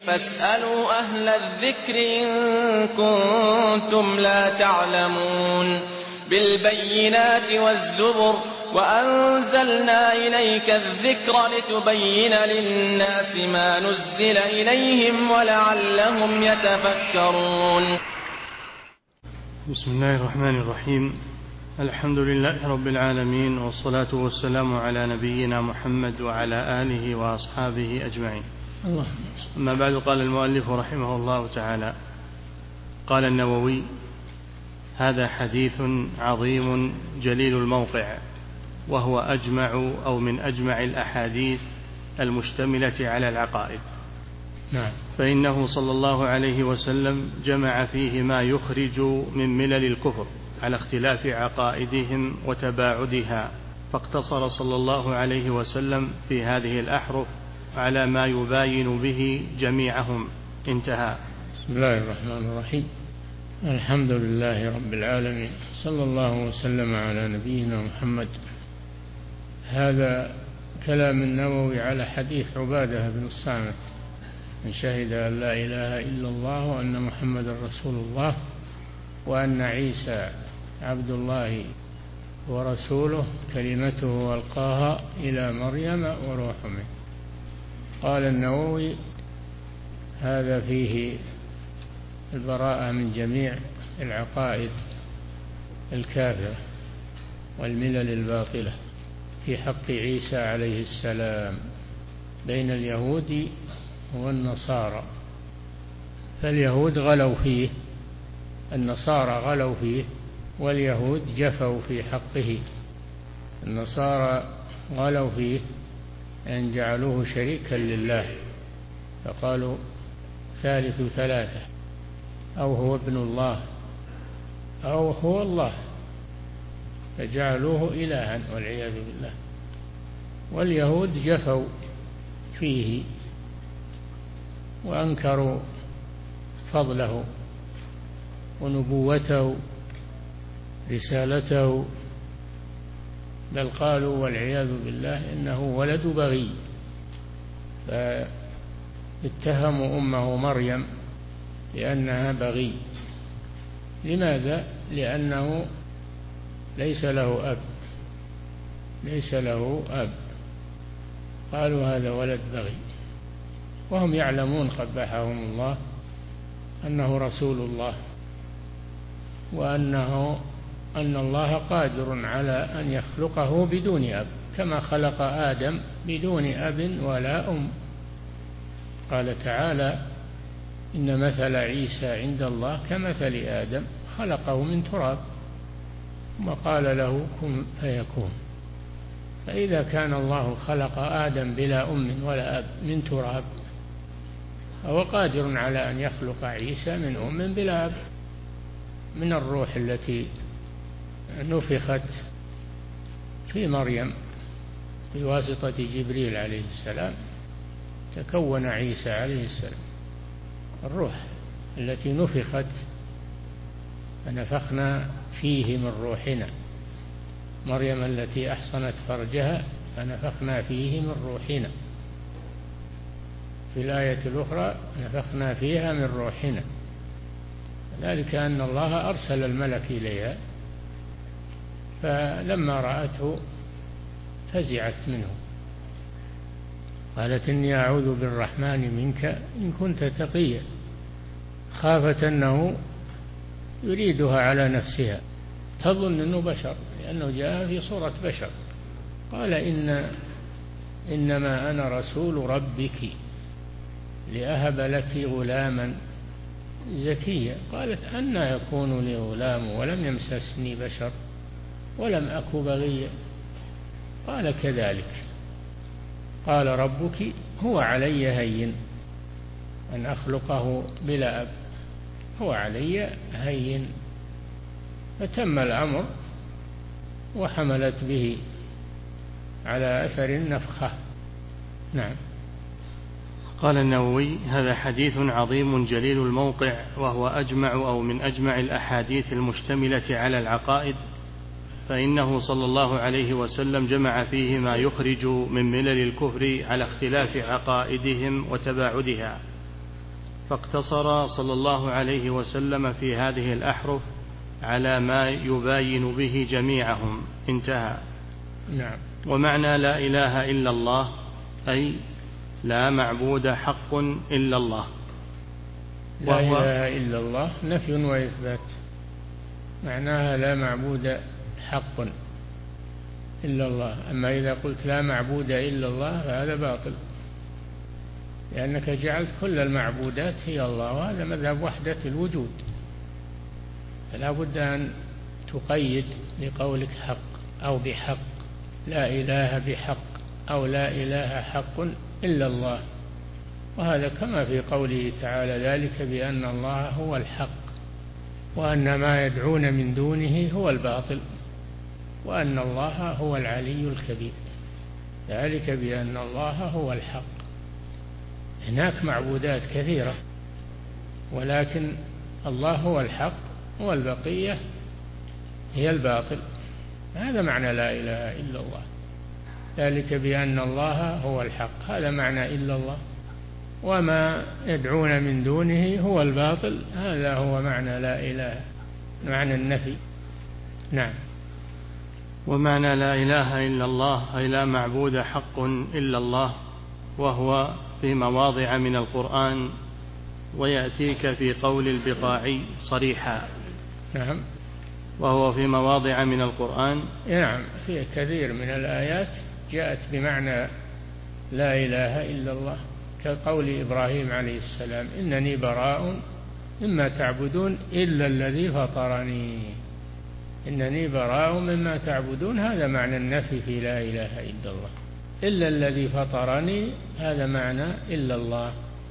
فاسألوا أهل الذكر إن كنتم لا تعلمون بالبينات والزبر وأنزلنا إليك الذكر لتبين للناس ما نزل إليهم ولعلهم يتفكرون. بسم الله الرحمن الرحيم. الحمد لله رب العالمين، والصلاة والسلام على نبينا محمد وعلى آله وأصحابه أجمعين. أما بعد، قال المؤلف رحمه الله تعالى: قال النووي: هذا حديث عظيم جليل الموقع، وهو أجمع أو من أجمع الأحاديث المشتملة على العقائد. فإنه صلى الله عليه وسلم جمع فيه ما يخرج من ملل الكفر على اختلاف عقائدهم وتباعدها، فاقتصر صلى الله عليه وسلم في هذه الأحرف على ما يباين به جميعهم. انتهى. بسم الله الرحمن الرحيم. الحمد لله رب العالمين، صلى الله وسلم على نبينا محمد. هذا كلام النووي على حديث عبادة بن الصامت: من شهد أن لا إله إلا الله وأن محمد رسول الله وأن عيسى عبد الله ورسوله كلمته ألقاها إلى مريم وروح منه. قال النووي: هذا فيه البراءة من جميع العقائد الكافرة والملل الباطلة في حق عيسى عليه السلام بين اليهود والنصارى. فاليهود غلوا فيه، النصارى غلوا فيه، واليهود جفوا في حقه. النصارى غلوا فيه أن جعلوه شريكا لله، فقالوا ثالث ثلاثة، أو هو ابن الله أو هو الله، فجعلوه إلها والعياذ بالله. واليهود جفوا فيه وأنكروا فضله ونبوته رسالته، بل قالوا والعياذ بالله إنه ولد بغي، فاتهموا أمه مريم لأنها بغي. لماذا؟ لأنه ليس له أب، قالوا هذا ولد بغي، وهم يعلمون قبحهم الله أنه رسول الله، أن الله قادر على أن يخلقه بدون أب، كما خلق آدم بدون أب ولا أم. قال تعالى: إن مثل عيسى عند الله كمثل آدم خلقه من تراب ثم قال له كن فيكون. فإذا كان الله خلق آدم بلا أم ولا أب من تراب، فهو قادر على أن يخلق عيسى من أم بلا أب، من الروح التي نفخت في مريم بواسطة جبريل عليه السلام، تكون عيسى عليه السلام. الروح التي نفخت فنفخنا فيه من روحنا، مريم التي أحصنت فرجها فنفخنا فيه من روحنا. في الآية الأخرى: نفخنا فيها من روحنا. ذلك أن الله أرسل الملك إليها، فلما رأته فزعت منه، قالت: إني أعوذ بالرحمن منك إن كنت تقيا، خافت أنه يريدها على نفسها، تظن أنه بشر لأنه جاء في صورة بشر. قال: إنما أنا رسول ربك لأهب لك غلاما زكيا. قالت: أنى يكون لي غلام ولم يمسسني بشر ولم أك بغيا. قال: كذلك قال ربك هو علي هين أن أخلقه بلا أب، هو علي هين. فتم الأمر وحملت به على أثر النفخة. نعم. قال النووي: هذا حديث عظيم جليل الموقع، وهو أجمع أو من أجمع الأحاديث المشتملة على العقائد، فإنه صلى الله عليه وسلم جمع فيه ما يخرج من ملل الكفر على اختلاف عقائدهم وتباعدها، فاقتصر صلى الله عليه وسلم في هذه الأحرف على ما يباين به جميعهم، انتهى. نعم. ومعنى لا إله إلا الله أي لا معبود حق إلا الله. لا إله إلا الله نفي وإثبات، معناها لا معبود حق إلا الله. أما إذا قلت لا معبود إلا الله فهذا باطل، لأنك جعلت كل المعبودات هي الله، وهذا مذهب وحدة الوجود. فلا بد أن تقيد لقولك حق أو بحق، لا إله بحق أو لا إله حق إلا الله. وهذا كما في قوله تعالى: ذلك بأن الله هو الحق وأن ما يدعون من دونه هو الباطل وأن الله هو العلي الكبير. ذلك بأن الله هو الحق. هناك معبودات كثيرة، ولكن الله هو الحق والبقية هي الباطل. هذا معنى لا إله إلا الله. ذلك بأن الله هو الحق، هذا معنى إلا الله. وما يدعون من دونه هو الباطل، هذا هو معنى لا إله، معنى النفي. نعم. ومعنى لا إله إلا الله أي لا معبود حق إلا الله، وهو في مواضع من القرآن، ويأتيك في قول البقاعي صريحا. نعم. وهو في مواضع من القرآن. نعم، في كثير من الآيات جاءت بمعنى لا إله إلا الله، كقول إبراهيم عليه السلام: إنني براء مما تعبدون إلا الذي فطرني. إنني براء مما تعبدون، هذا معنى النفي في لا إله إلا الله. إلا الذي فطرني، هذا معنى إلا الله،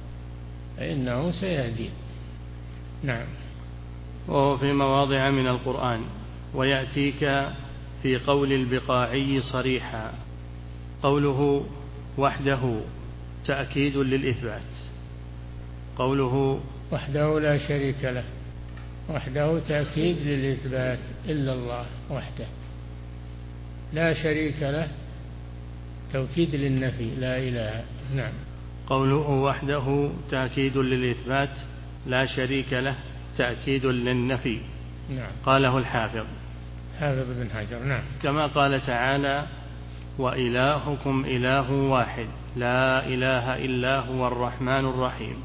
فإنه سيهدي. نعم. وهو في مواضع من القرآن، ويأتيك في قول البقاعي صريحا. قوله وحده تأكيد للإثبات. قوله وحده لا شريك له، وحده تأكيد للإثبات، إلا الله وحده لا شريك له توكيد للنفي، لا إله. نعم. قوله وحده تأكيد للإثبات لا شريك له تأكيد للنفي. نعم. قاله الحافظ بن حجر. نعم. كما قال تعالى: وإلهكم إله واحد لا إله إلا هو الرحمن الرحيم.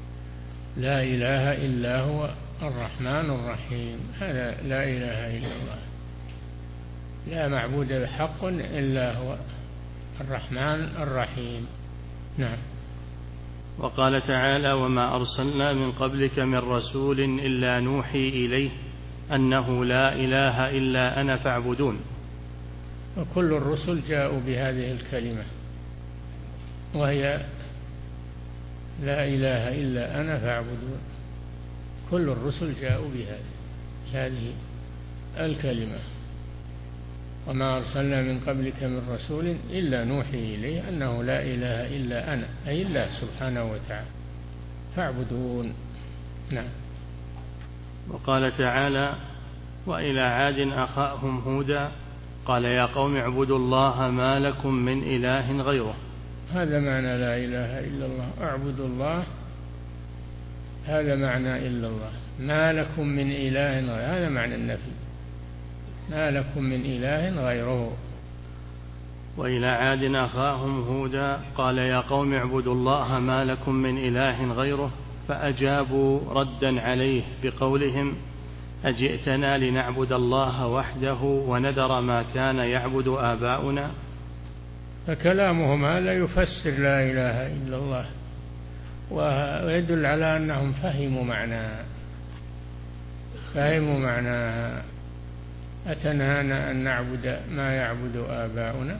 لا إله إلا هو الرحمن الرحيم، هذا لا إله إلا الله. لا معبود بحق إلا هو الرحمن الرحيم. نعم. وقال تعالى: وما أرسلنا من قبلك من رسول إلا نوحي إليه أنه لا إله إلا أنا فاعبدون. وكل الرسل جاءوا بهذه الكلمة، وهي لا إله إلا أنا فاعبدون. كل الرسل جاءوا بهذه الكلمة. وما أرسلنا من قبلك من رسول إلا نوحي إليه أنه لا إله إلا أنا، أي الله سبحانه وتعالى، فاعبدون. نعم. وقال تعالى: وإلى عاد أخاهم هودا قال يا قوم اعبدوا الله ما لكم من إله غيره. هذا معنى لا إله إلا الله، اعبدوا الله، هذا معنى إلا الله. ما لكم من إله غيره، هذا معنى النفي، ما لكم من إله غيره. وإلى عاد أخاهم هودا قال يا قوم اعبدوا الله ما لكم من إله غيره فأجابوا ردا عليه بقولهم أجئتنا لنعبد الله وحده ونذر ما كان يعبد آباؤنا. فكلامهم هذا يفسر لا إله إلا الله، ويدل على أنهم فهموا معناها. أتنهانا أن نعبد ما يعبد آباؤنا،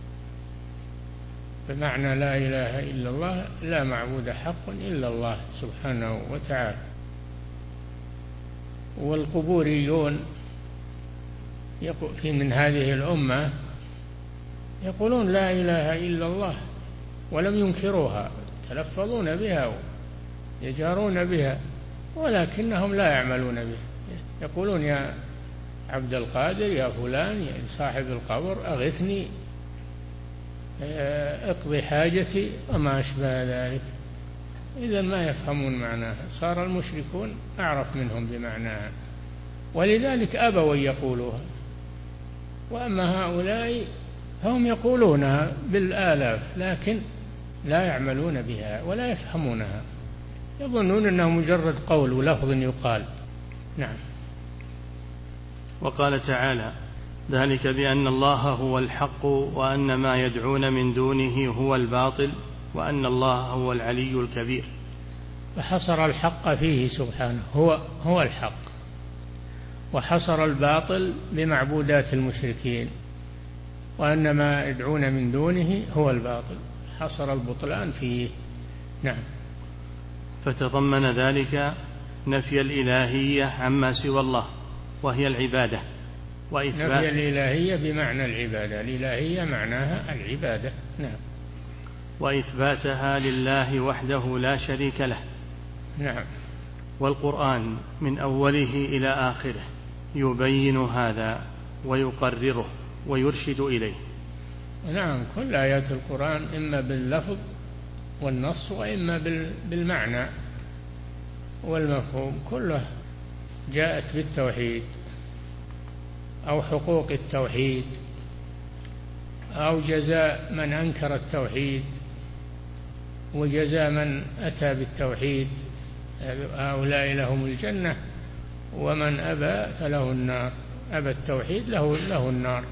فمعنى لا إله إلا الله لا معبود حق إلا الله سبحانه وتعالى. والقبوريون من هذه الأمة يقولون لا إله إلا الله ولم ينكروها، يتلفظون بها ويجارون بها، ولكنهم لا يعملون بها. يقولون يا عبد القادر، يا فلان، يا صاحب القبر، أغثني، اقضي حاجتي، وما أشبه ذلك. إذا ما يفهمون معناها، صار المشركون أعرف منهم بمعناها، ولذلك أبوا أن يقولوها. وأما هؤلاء هم يقولونها بالآلاف لكن لا يعملون بها ولا يفهمونها، يظنون أنه مجرد قول ولفظ يقال. نعم. وقال تعالى: ذلك بأن الله هو الحق وأن ما يدعون من دونه هو الباطل وأن الله هو العلي الكبير. فحصر الحق فيه سبحانه، هو الحق، وحصر الباطل بمعبودات المشركين، وأن ما يدعون من دونه هو الباطل، حصر البطلان فيه. نعم. فتضمن ذلك نفي الإلهية عما سوى الله وهي العبادة، نفي الإلهية بمعنى العبادة، الإلهية معناها العبادة. نعم. وإثباتها لله وحده لا شريك له. نعم. والقرآن من أوله إلى آخره يبين هذا ويقرره ويرشد إليه. نعم، كل آيات القرآن إما باللفظ والنص وإما بالمعنى والمفهوم، كله جاءت بالتوحيد أو حقوق التوحيد أو جزاء من أنكر التوحيد وجزاء من أتى بالتوحيد، هؤلاء لهم الجنة ومن أبى فله النار، أبى التوحيد له النار،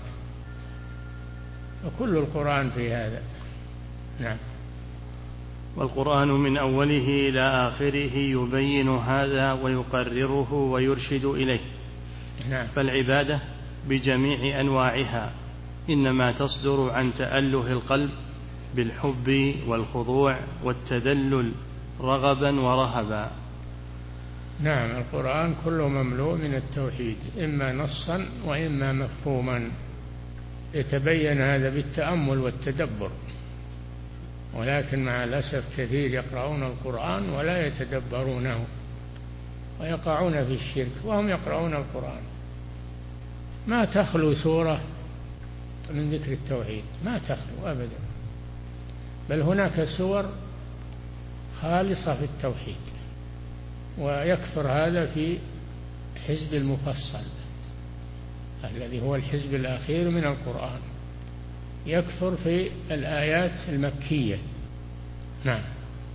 وكل القرآن في هذا. نعم. والقرآن من أوله إلى آخره يبين هذا ويقرره ويرشد إليه. نعم. فالعبادة بجميع أنواعها إنما تصدر عن تأله القلب بالحب والخضوع والتذلل رغبا ورهبا. نعم، القرآن كله مملوء من التوحيد، إما نصا وإما مفهوما، يتبين هذا بالتأمل والتدبر، ولكن مع الأسف كثير يقرؤون القرآن ولا يتدبرونه ويقعون في الشرك وهم يقرؤون القرآن. ما تخلو سورة من ذكر التوحيد، ما تخلو أبدا، بل هناك سور خالصة في التوحيد، ويكثر هذا في حزب المفصل الذي هو الحزب الأخير من القرآن، يكثر في الآيات المكية. نعم.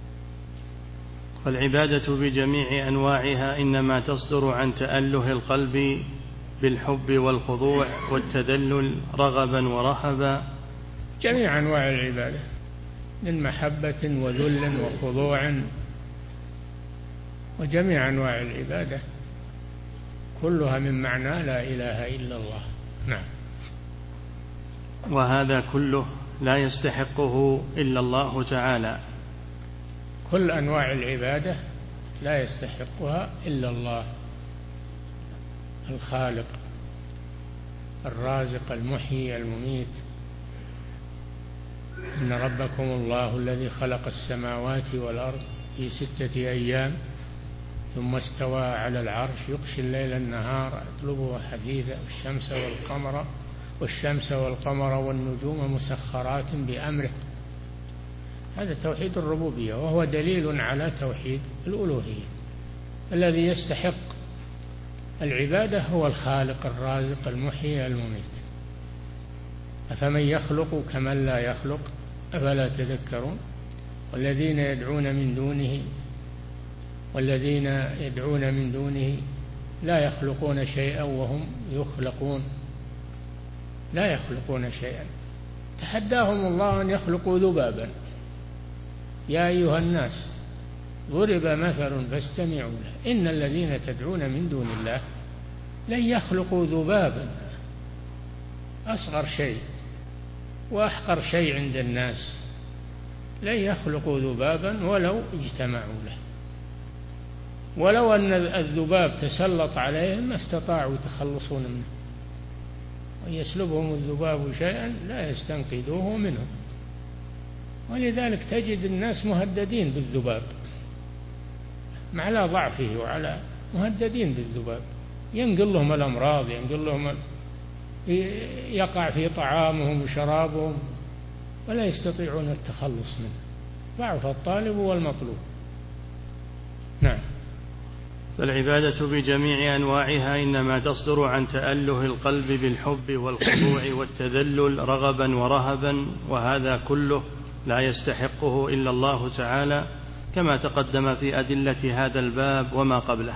فالعبادة بجميع أنواعها إنما تصدر عن تأله القلب بالحب والخضوع والتذلل رغبا ورهبا. جميع أنواع العبادة من محبة وذل وخضوع، وجميع أنواع العبادة كلها من معنى لا إله إلا الله. نعم. وهذا كله لا يستحقه إلا الله تعالى. كل أنواع العبادة لا يستحقها إلا الله الخالق الرازق المحيي المميت. إن ربكم الله الذي خلق السماوات والأرض في 6 أيام ثم استوى على العرش يغشي الليل النهار يطلبه حثيثا والشمس والقمر والنجوم مسخرات بأمره. هذا توحيد الربوبية، وهو دليل على توحيد الألوهية. الذي يستحق العبادة هو الخالق الرازق المحيي المميت. أفمن يخلق كمن لا يخلق أفلا تذكرون. والذين يدعون من دونه لا يخلقون شيئا وهم يخلقون، لا يخلقون شيئا. تحداهم الله أن يخلقوا ذبابا. يا أيها الناس ضرب مثل فاستمعوا له إن الذين تدعون من دون الله لن يخلقوا ذبابا، أصغر شيء وأحقر شيء عند الناس، لن يخلقوا ذبابا ولو اجتمعوا له، ولو أن الذباب تسلط عليهم ما استطاعوا يتخلصون منه، ويسلبهم الذباب شيئا لا يستنقذوه منه. ولذلك تجد الناس مهددين بالذباب مع ضعفه، وعلى مهددين بالذباب، ينقل لهم الأمراض، يقع في طعامهم وشرابهم ولا يستطيعون التخلص منه. ضعف الطالب والمطلوب. نعم. فالعبادة بجميع أنواعها إنما تصدر عن تأله القلب بالحب والخضوع والتذلل رغبا ورهبا، وهذا كله لا يستحقه إلا الله تعالى كما تقدم في أدلة هذا الباب وما قبله.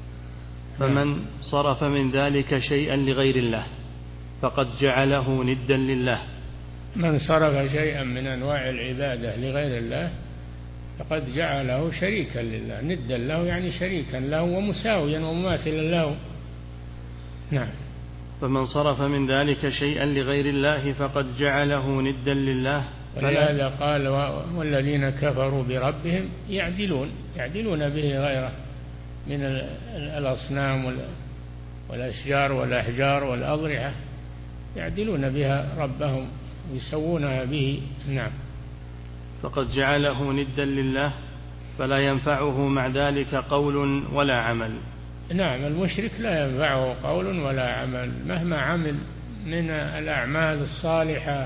فمن صرف من ذلك شيئا لغير الله فقد جعله ندا لله. من صرف شيئا من أنواع العبادة لغير الله فقد جعله شريكا لله، ندا له يعني شريكا له ومساويا ومماثلا له. نعم. فمن صرف من ذلك شيئا لغير الله فقد جعله ندا لله. ولهذا قال والذين كفروا بربهم يعدلون به غيره من الأصنام والأشجار والأحجار والأضرحة، يعدلون بها ربهم ويسوونها به. نعم. فقد جعله ندا لله فلا ينفعه مع ذلك قول ولا عمل. نعم، المشرك لا ينفعه قول ولا عمل، مهما عمل من الأعمال الصالحة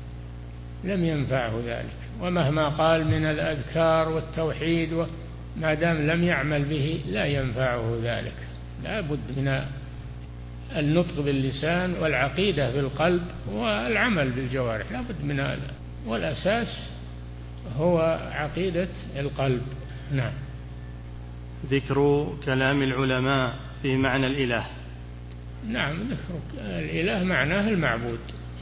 لم ينفعه ذلك، ومهما قال من الأذكار والتوحيد ما دام لم يعمل به لا ينفعه ذلك. لا بد من النطق باللسان والعقيدة بالقلب والعمل بالجوارح، لا بد من هذا، والأساس هو عقيدة القلب. نعم. ذكر كلام العلماء في معنى الإله. نعم، ذكر الإله معناه المعبود.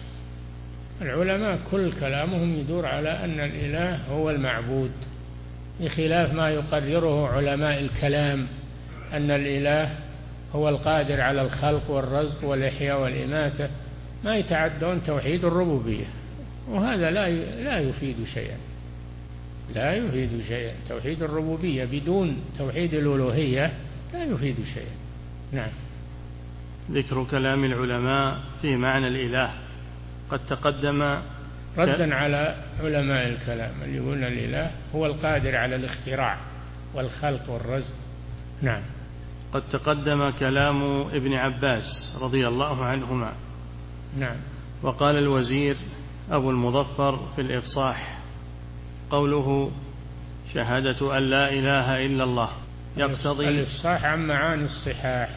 العلماء كل كلامهم يدور على أن الإله هو المعبود، بخلاف ما يقرره علماء الكلام أن الإله هو القادر على الخلق والرزق والإحياء والإماتة، ما يتعدون توحيد الربوبية، وهذا لا يفيد شيئا، لا يفيد شيئا. توحيد الربوبية بدون توحيد الألوهية لا يفيد شيئا. نعم. ذكر كلام العلماء في معنى الإله قد تقدم ردا على علماء الكلام اللي يقولون الإله هو القادر على الاختراع والخلق والرزق. نعم. قد تقدم كلام ابن عباس رضي الله عنهما. نعم. وقال الوزير أبو المظفر في الإفصاح قوله شهادة أن لا إله إلا الله يقتضي. الإفصاح عن معاني الصحاح،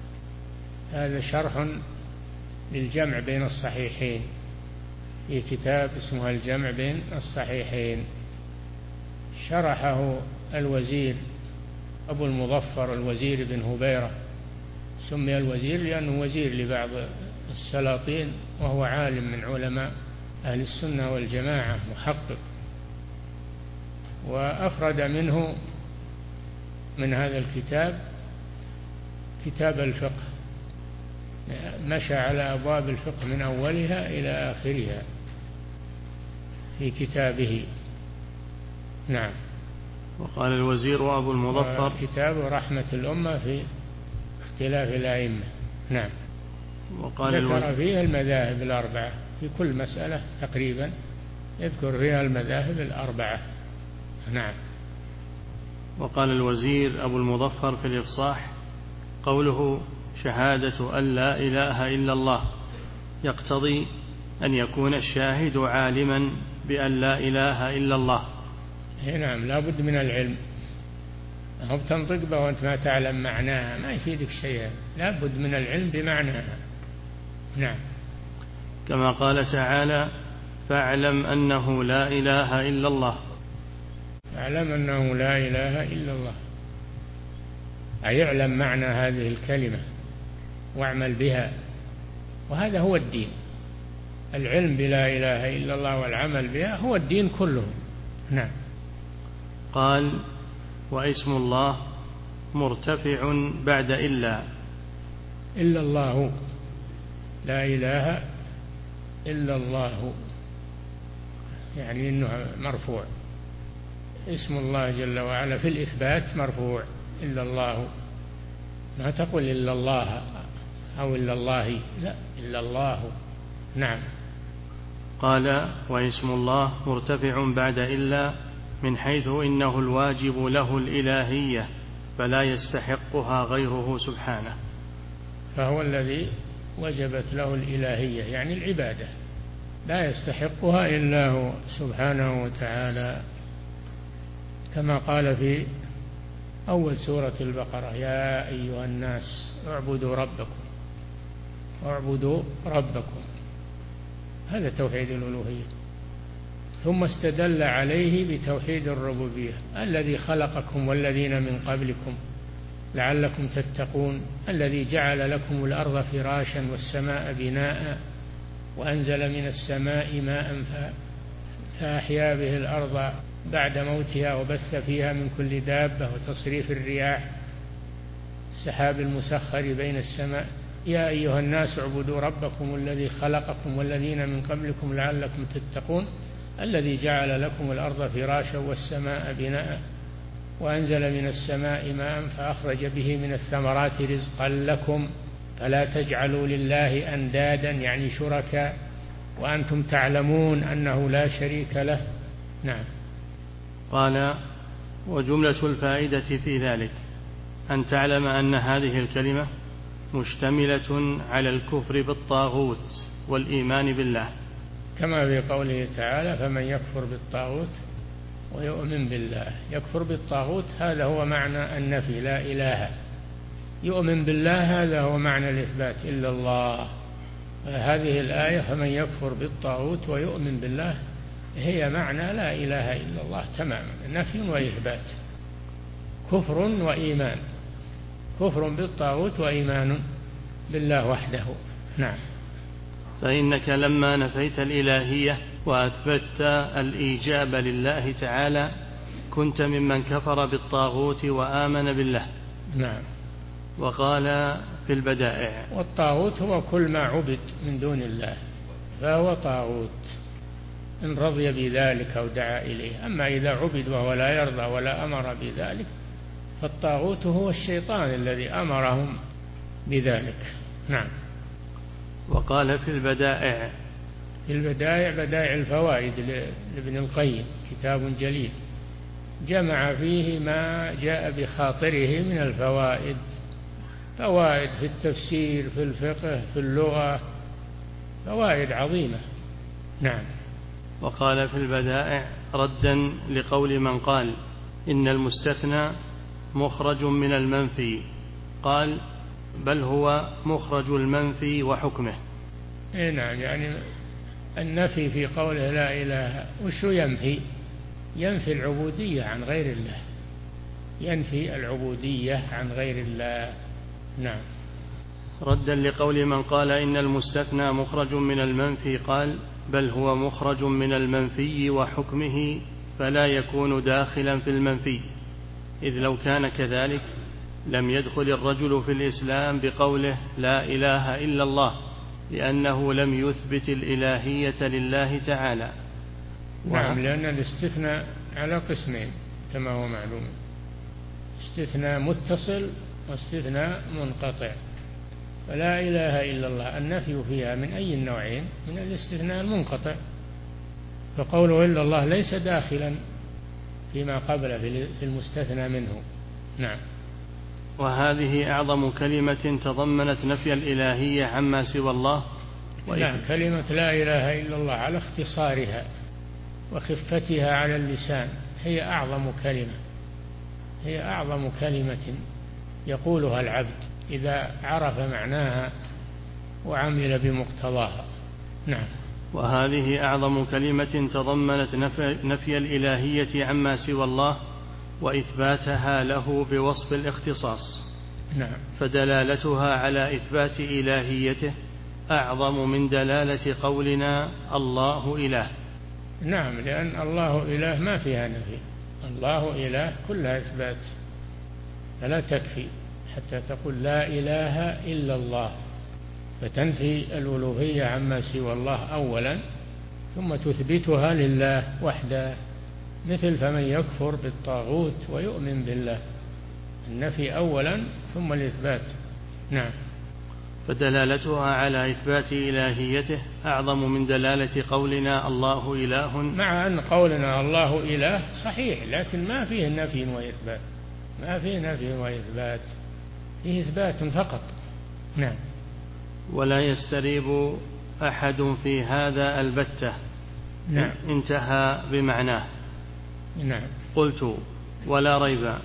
هذا شرح للجمع بين الصحيحين في كتاب اسمه الجمع بين الصحيحين، شرحه الوزير أبو المظفر الوزير بن هبيرة، سمي الوزير لأنه وزير لبعض السلاطين وهو عالم من علماء أهل السنة والجماعة، محقق، وأفرد منه من هذا الكتاب كتاب الفقه، مشى على أبواب الفقه من أولها إلى آخرها في كتابه. نعم. وقال الوزير وأبو المظفر كتاب رحمة الأمة في اختلاف الأئمة. نعم. ذكر فيها المذاهب الأربعة في كل مسألة تقريبا، يذكر فيها المذاهب الأربعة. نعم. وقال الوزير أبو المظفر في الإفصاح قوله شهادة أن لا إله إلا الله يقتضي أن يكون الشاهد عالما بأن لا إله إلا الله. نعم، لا بد من العلم، هو بتنطق به وأنت ما تعلم معناها ما يفيدك شيئا، لا بد من العلم بمعناها. نعم. كما قال تعالى فاعلم أنه لا إله إلا الله. اعلم أنه لا إله إلا الله، أي يعلم معنى هذه الكلمة واعمل بها، وهذا هو الدين. العلم بلا إله إلا الله والعمل بها هو الدين كله. نعم. قال واسم الله مرتفع بعد إلا الله، لا إله إلا الله، يعني إنه مرفوع. اسم الله جل وعلا في الإثبات مرفوع، إلا الله، ما تقول إلا الله أو إلا الله، لا، إلا الله. نعم. قال واسم الله مرتفع بعد إلا من حيث إنه الواجب له الإلهية فلا يستحقها غيره سبحانه، فهو الذي وجبت له الإلهية يعني العبادة، لا يستحقها إلا هو سبحانه وتعالى، كما قال في أول سورة البقرة: يا أيها الناس اعبدوا ربكم. هذا توحيد الألوهية. ثم استدل عليه بتوحيد الربوبية: الذي خلقكم والذين من قبلكم لعلكم تتقون، الذي جعل لكم الأرض فراشا والسماء بناء وأنزل من السماء ماء فأحيا به الأرض بعد موتها وبث فيها من كل دابة وتصريف الرياح السحاب المسخر بين السماء. يا أيها الناس اعبدوا ربكم الذي خلقكم والذين من قبلكم لعلكم تتقون، الذي جعل لكم الأرض فراشا والسماء بناء وأنزل من السماء ماء فأخرج به من الثمرات رزقا لكم فلا تجعلوا لله أندادا يعني شركاء وأنتم تعلمون أنه لا شريك له. نعم. قال: وجملة الفائدة في ذلك أن تعلم أن هذه الكلمة مشتملة على الكفر بالطاغوت والإيمان بالله، كما في قوله تعالى: فمن يكفر بالطاغوت ويؤمن بالله. يكفر بالطاغوت هذا هو معنى النفي، لا إله. يؤمن بالله هذا هو معنى الإثبات، إلا الله. هذه الآية: فمن يكفر بالطاغوت ويؤمن بالله، هي معنى لا إله إلا الله تماما، نفي وإثبات، كفر وإيمان، كفر بالطاغوت وإيمان بالله وحده. نعم. فإنك لما نفيت الإلهية وأثبت الإيجاب لله تعالى كنت ممن كفر بالطاغوت وآمن بالله. نعم. وقال في البدائع: والطاغوت هو كل ما عبد من دون الله فهو طاغوت إن رضي بذلك أو دعا إليه. أما إذا عبد وهو لا يرضى ولا أمر بذلك فالطاغوت هو الشيطان الذي أمرهم بذلك. نعم. وقال في البدائع: بدائع الفوائد لابن القيم، كتاب جليل جمع فيه ما جاء بخاطره من الفوائد، فوائد في التفسير، في الفقه، في اللغة، فوائد عظيمة. نعم. وقال في البدائع ردا لقول من قال إن المستثنى مخرج من المنفي، قال: بل هو مخرج المنفي وحكمه. نعم، يعني النفي في قوله لا إله وشو ينفي؟ ينفي العبودية عن غير الله، ينفي العبودية عن غير الله. نعم. ردا لقول من قال إن المستثنى مخرج من المنفي، قال: بل هو مخرج من المنفي وحكمه فلا يكون داخلا في المنفي، إذ لو كان كذلك لم يدخل الرجل في الإسلام بقوله لا إله إلا الله، لأنه لم يثبت الإلهية لله تعالى. نعم، لأن الاستثناء على قسمين كما هو معلوم: استثناء متصل واستثناء منقطع. فلا إله إلا الله النفي فيها من أي النوعين؟ من الاستثناء المنقطع، فقوله إلا الله ليس داخلا فيما قبله في المستثنى منه. نعم. وهذه أعظم كلمة تضمنت نفي الإلهية عما سوى الله. نعم، كلمة لا إله إلا الله على اختصارها وخفتها على اللسان هي أعظم كلمة، هي أعظم كلمة يقولها العبد إذا عرف معناها وعمل بمقتضاها. نعم. وهذه أعظم كلمة تضمنت نفي الإلهية عما سوى الله وإثباتها له بوصف الاختصاص. نعم. فدلالتها على إثبات إلهيته أعظم من دلالة قولنا الله إله. نعم، لأن الله إله ما فيها نفي، الله إله كلها إثبات، فلا تكفي حتى تقول لا إله إلا الله، فتنفي الألوهية عما سوى الله أولا ثم تثبتها لله وحده، مثل فمن يكفر بالطاغوت ويؤمن بالله، النفي أولا ثم الإثبات. نعم. فدلالتها على إثبات إلهيته أعظم من دلالة قولنا الله إله، مع أن قولنا الله إله صحيح لكن ما فيه نفي وإثبات، ما فيه نفي وإثبات، فيه إثبات فقط. نعم. ولا يستريب أحد في هذا البتة. نعم. انتهى بمعناه. نعم. قلت: ولا ريب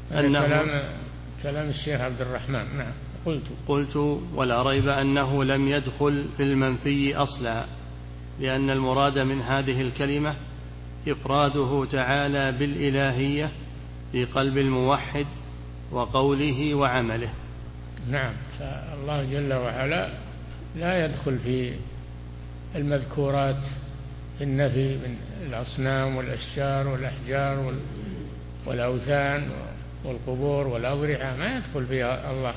كلام الشيخ عبد الرحمن. نعم. قلت ولا ريب أنه لم يدخل في المنفي أصلا، لأن المراد من هذه الكلمة إفراده تعالى بالإلهية في قلب الموحد وقوله وعمله. نعم. فالله جل وعلا لا يدخل في المذكورات في النفي من الأصنام والأشجار والأحجار والأوثان والقبور والأضرحة، ما يدخل فيها الله.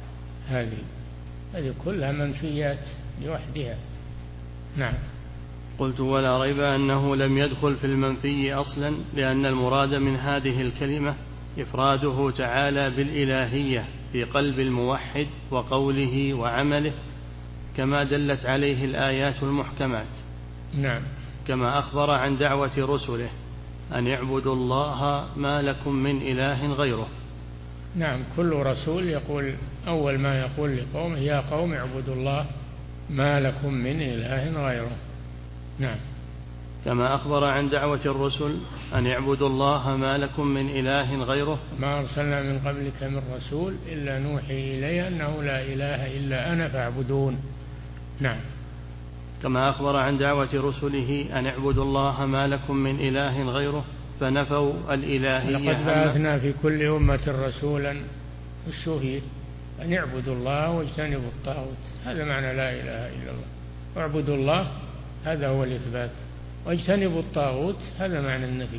هذه كلها منفيات لوحدها. نعم. قلت ولا ريب أنه لم يدخل في المنفي أصلا، لأن المراد من هذه الكلمة إفراده تعالى بالإلهية في قلب الموحد وقوله وعمله، كما دلت عليه الآيات المحكمات. نعم. كما أخبر عن دعوة رسله أن اعبدوا الله ما لكم من إله غيره. نعم. كل رسول يقول أول ما يقول لقومه يا قوم اعبدوا الله ما لكم من إله غيره. نعم. كما أخبر عن دعوة الرسل أن اعبدوا الله ما لكم من إله غيره. ما أرسلنا من قبلك من رسول إلا نوحي إليه أنه لا إله إلا أنا فاعبدون. نعم. كما أخبر عن دعوة رسله أن اعبدوا الله ما لكم من إله غيره، فنفوا الإلهية. لقد بعثنا في كل أمة رسولا والشهيد أن اعبدوا الله واجتنبوا الطاغوت. هذا معنى لا إله إلا الله. اعبدوا الله هذا هو الإثبات، واجتنبوا الطاغوت هذا معنى النفي.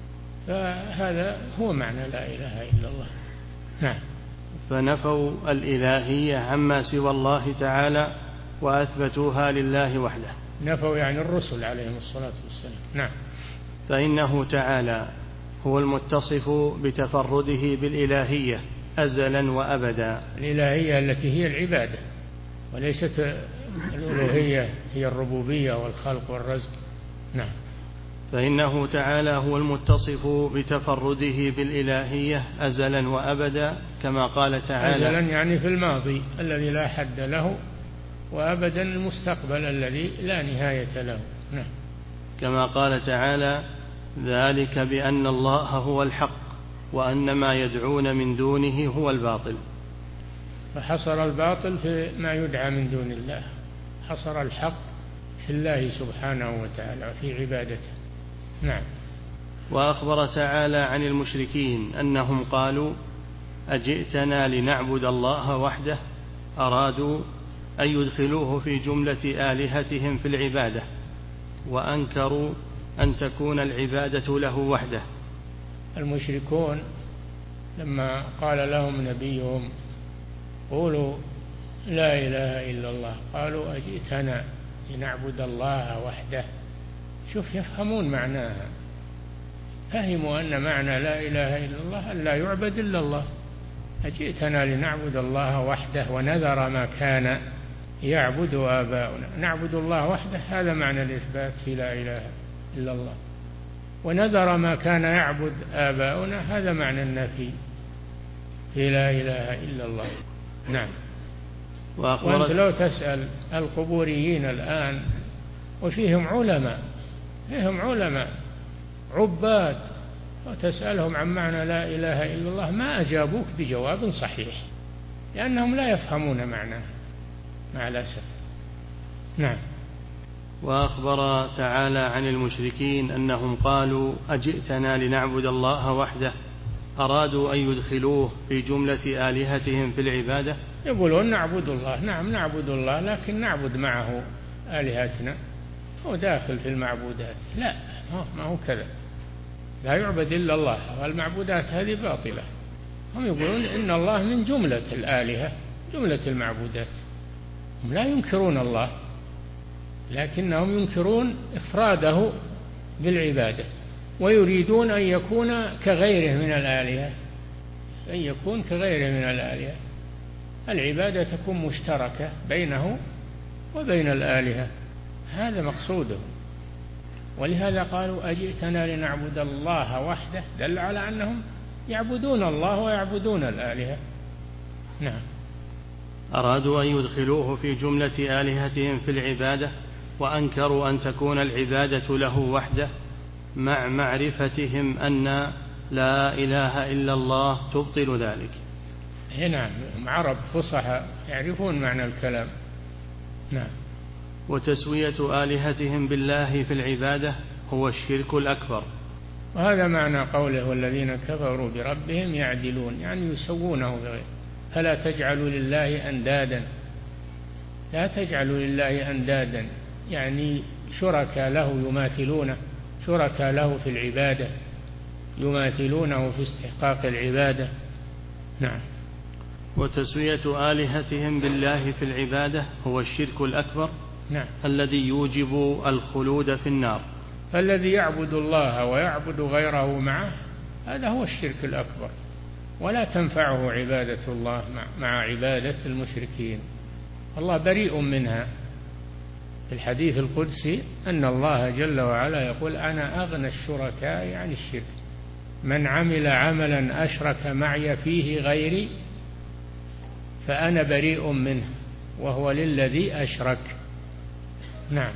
فهذا هو معنى لا إله إلا الله. نعم. فنفوا الإلهية عما سوى الله تعالى وأثبتوها لله وحده. نفوا يعني الرسل عليهم الصلاة والسلام. نعم. فإنه تعالى هو المتصف بتفرده بالإلهية أزلا وأبدا. الإلهية التي هي العبادة، وليست الألوهية هي الربوبية والخلق والرزق. نعم. فإنه تعالى هو المتصف بتفرده بالإلهية أزلا وأبدا، كما قال تعالى أزلا يعني في الماضي الذي لا حد له، وأبدا المستقبل الذي لا نهاية له. نعم. كما قال تعالى ذلك بأن الله هو الحق وأن ما يدعون من دونه هو الباطل. فحصر الباطل في ما يدعى من دون الله، حصر الحق في الله سبحانه وتعالى في عبادته. نعم. وأخبر تعالى عن المشركين أنهم قالوا أجئتنا لنعبد الله وحده، أرادوا أن يدخلوه في جملة آلهتهم في العبادة، وأنكروا أن تكون العبادة له وحده. المشركون لما قال لهم نبيهم قولوا لا إله إلا الله، قالوا أجئتنا لنعبد الله وحده. شوف يفهمون معناها، فهموا أن معنى لا إله إلا الله أن لا يعبد إلا الله. أجئتنا لنعبد الله وحده ونذر ما كان يعبد آباؤنا. نعبد الله وحده هذا معنى الإثبات في لا إله إلا الله، ونذر ما كان يعبد آباؤنا هذا معنى النفي في لا إله إلا الله. نعم. وأنت لو تسأل القبوريين الآن وفيهم علماء، فيهم علماء عباد، وتسألهم عن معنى لا إله إلا الله ما أجابوك بجواب صحيح، لأنهم لا يفهمون معناه مع الأسف. نعم. وأخبر تعالى عن المشركين أنهم قالوا أجئتنا لنعبد الله وحده، أرادوا أن يدخلوه في جملة آلهتهم في العبادة. يقولون نعبد الله، نعم نعبد الله، لكن نعبد معه آلهتنا، هو داخل في المعبودات. لا، ما هو كذا، لا يعبد إلا الله، والمعبودات هذه باطلة. هم يقولون إن الله من جملة الآلهة، جملة المعبودات. هم لا ينكرون الله، لكنهم ينكرون إفراده بالعبادة، ويريدون أن يكون كغيره من الآلهة، أن يكون كغيره من الآلهة. العبادة تكون مشتركة بينه وبين الآلهة، هذا مقصوده. ولهذا قالوا أجئتنا لنعبد الله وحده، دل على أنهم يعبدون الله ويعبدون الآلهة. نعم. أرادوا أن يدخلوه في جملة آلهتهم في العبادة، وأنكروا أن تكون العبادة له وحده، مع معرفتهم أن لا إله إلا الله تبطل ذلك. نعم، عرب فصحى يعرفون معنى الكلام. نعم. وتسوية آلهتهم بالله في العبادة هو الشرك الأكبر. وهذا معنى قوله والذين كفروا بربهم يعدلون، يعني يسوونه بغيره. فلا تجعلوا لله أندادا، لا تجعلوا لله أندادا يعني شركاء له يماثلونه، شركاء له في العبادة يماثلونه في استحقاق العبادة. نعم. وتسوية آلهتهم بالله في العبادة هو الشرك الأكبر. نعم. الذي يوجب الخلود في النار. فالذي يعبد الله ويعبد غيره معه هذا هو الشرك الأكبر، ولا تنفعه عبادة الله مع عبادة المشركين. الله بريء منها. في الحديث القدسي أن الله جل وعلا يقول أنا أغنى الشركاء عن الشرك، من عمل عملا أشرك معي فيه غيري فأنا بريء منه وهو للذي أشرك. نعم.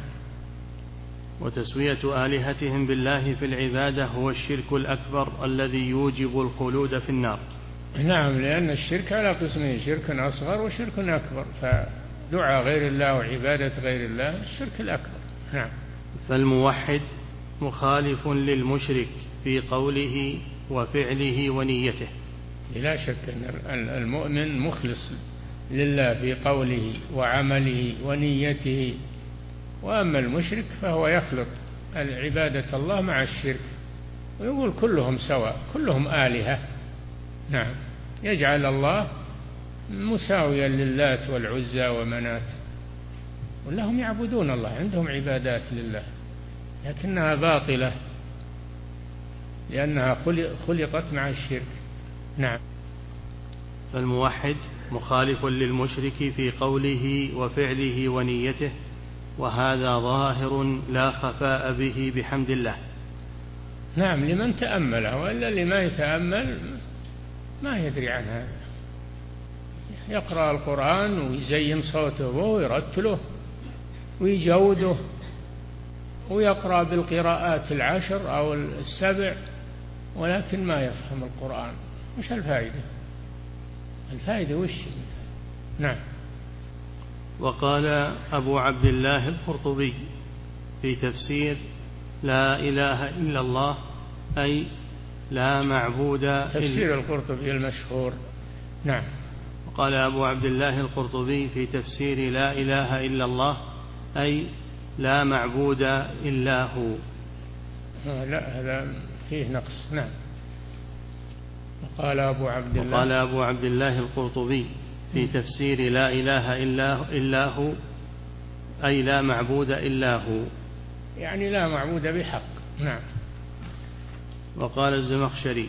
وتسوية آلهتهم بالله في العبادة هو الشرك الأكبر الذي يوجب الخلود في النار. نعم، لأن الشرك على قسمين، شرك أصغر وشرك أكبر، فدعاء غير الله وعبادة غير الله الشرك الأكبر. نعم. فالموحد مخالف للمشرك في قوله وفعله ونيته. لا شك أن المؤمن مخلص لله في قوله وعمله ونيته، وأما المشرك فهو يخلط عبادة الله مع الشرك، ويقول كلهم سواء، كلهم آلهة. نعم، يجعل الله مساويا للات والعزى ومنات، ولهم يعبدون الله، عندهم عبادات لله لكنها باطلة لأنها خلطت مع الشرك. نعم. فالموحد مخالف للمشرك في قوله وفعله ونيته، وهذا ظاهر لا خفاء به بحمد الله. نعم، لمن تأمله، وإلا اللي ما يتأمل ما يدري عن هذا. يقرأ القرآن ويزين صوته ويرتله ويجوده ويقرأ بالقراءات 10 أو 7، ولكن ما يفهم القرآن. وش الفائدة؟ الفائدة وش؟ نعم. وقال أبو عبد الله القرطبي في تفسير لا إله إلا الله أي لا معبود تفسير القرطبي المشهور. نعم. وقال أبو عبد الله القرطبي في تفسير لا إله إلا الله أي لا معبود إلا هو. لا، هذا فيه نقص. نعم. وقال أبو عبد الله القرطبي في تفسير لا إله إلا هو أي لا معبود إلا هو، يعني لا معبود بحق. نعم. وقال الزمخشري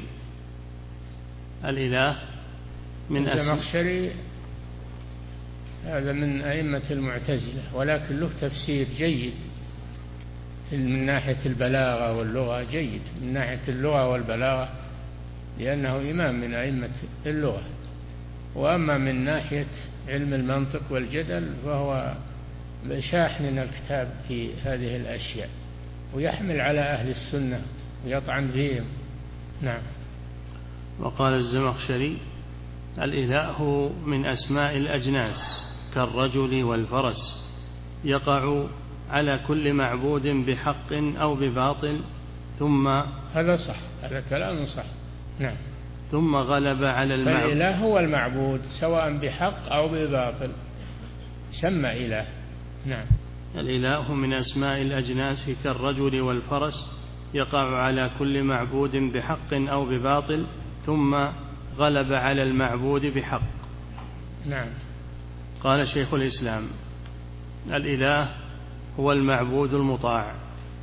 الإله من الزمخشري هذا من أئمة المعتزلة، ولكن له تفسير جيد من ناحية البلاغة واللغة، جيد من ناحية اللغة والبلاغة لأنه إمام من أئمة اللغة. وأما من ناحية علم المنطق والجدل فهو شاحن الكتاب في هذه الأشياء، ويحمل على أهل السنة ويطعن فيهم. نعم. وقال الزمخشري الإله من أسماء الأجناس كالرجل والفرس، يقع على كل معبود بحق أو بباطل ثم هذا صح، هذا كلام صح. نعم. ثم غلب على المعبود. فالإله هو المعبود سواء بحق أو بباطل سمى إله. نعم. الإله من أسماء الأجناس كالرجل والفرس، يقع على كل معبود بحق أو بباطل ثم غلب على المعبود بحق. نعم. قال شيخ الإسلام الإله هو المعبود المطاع.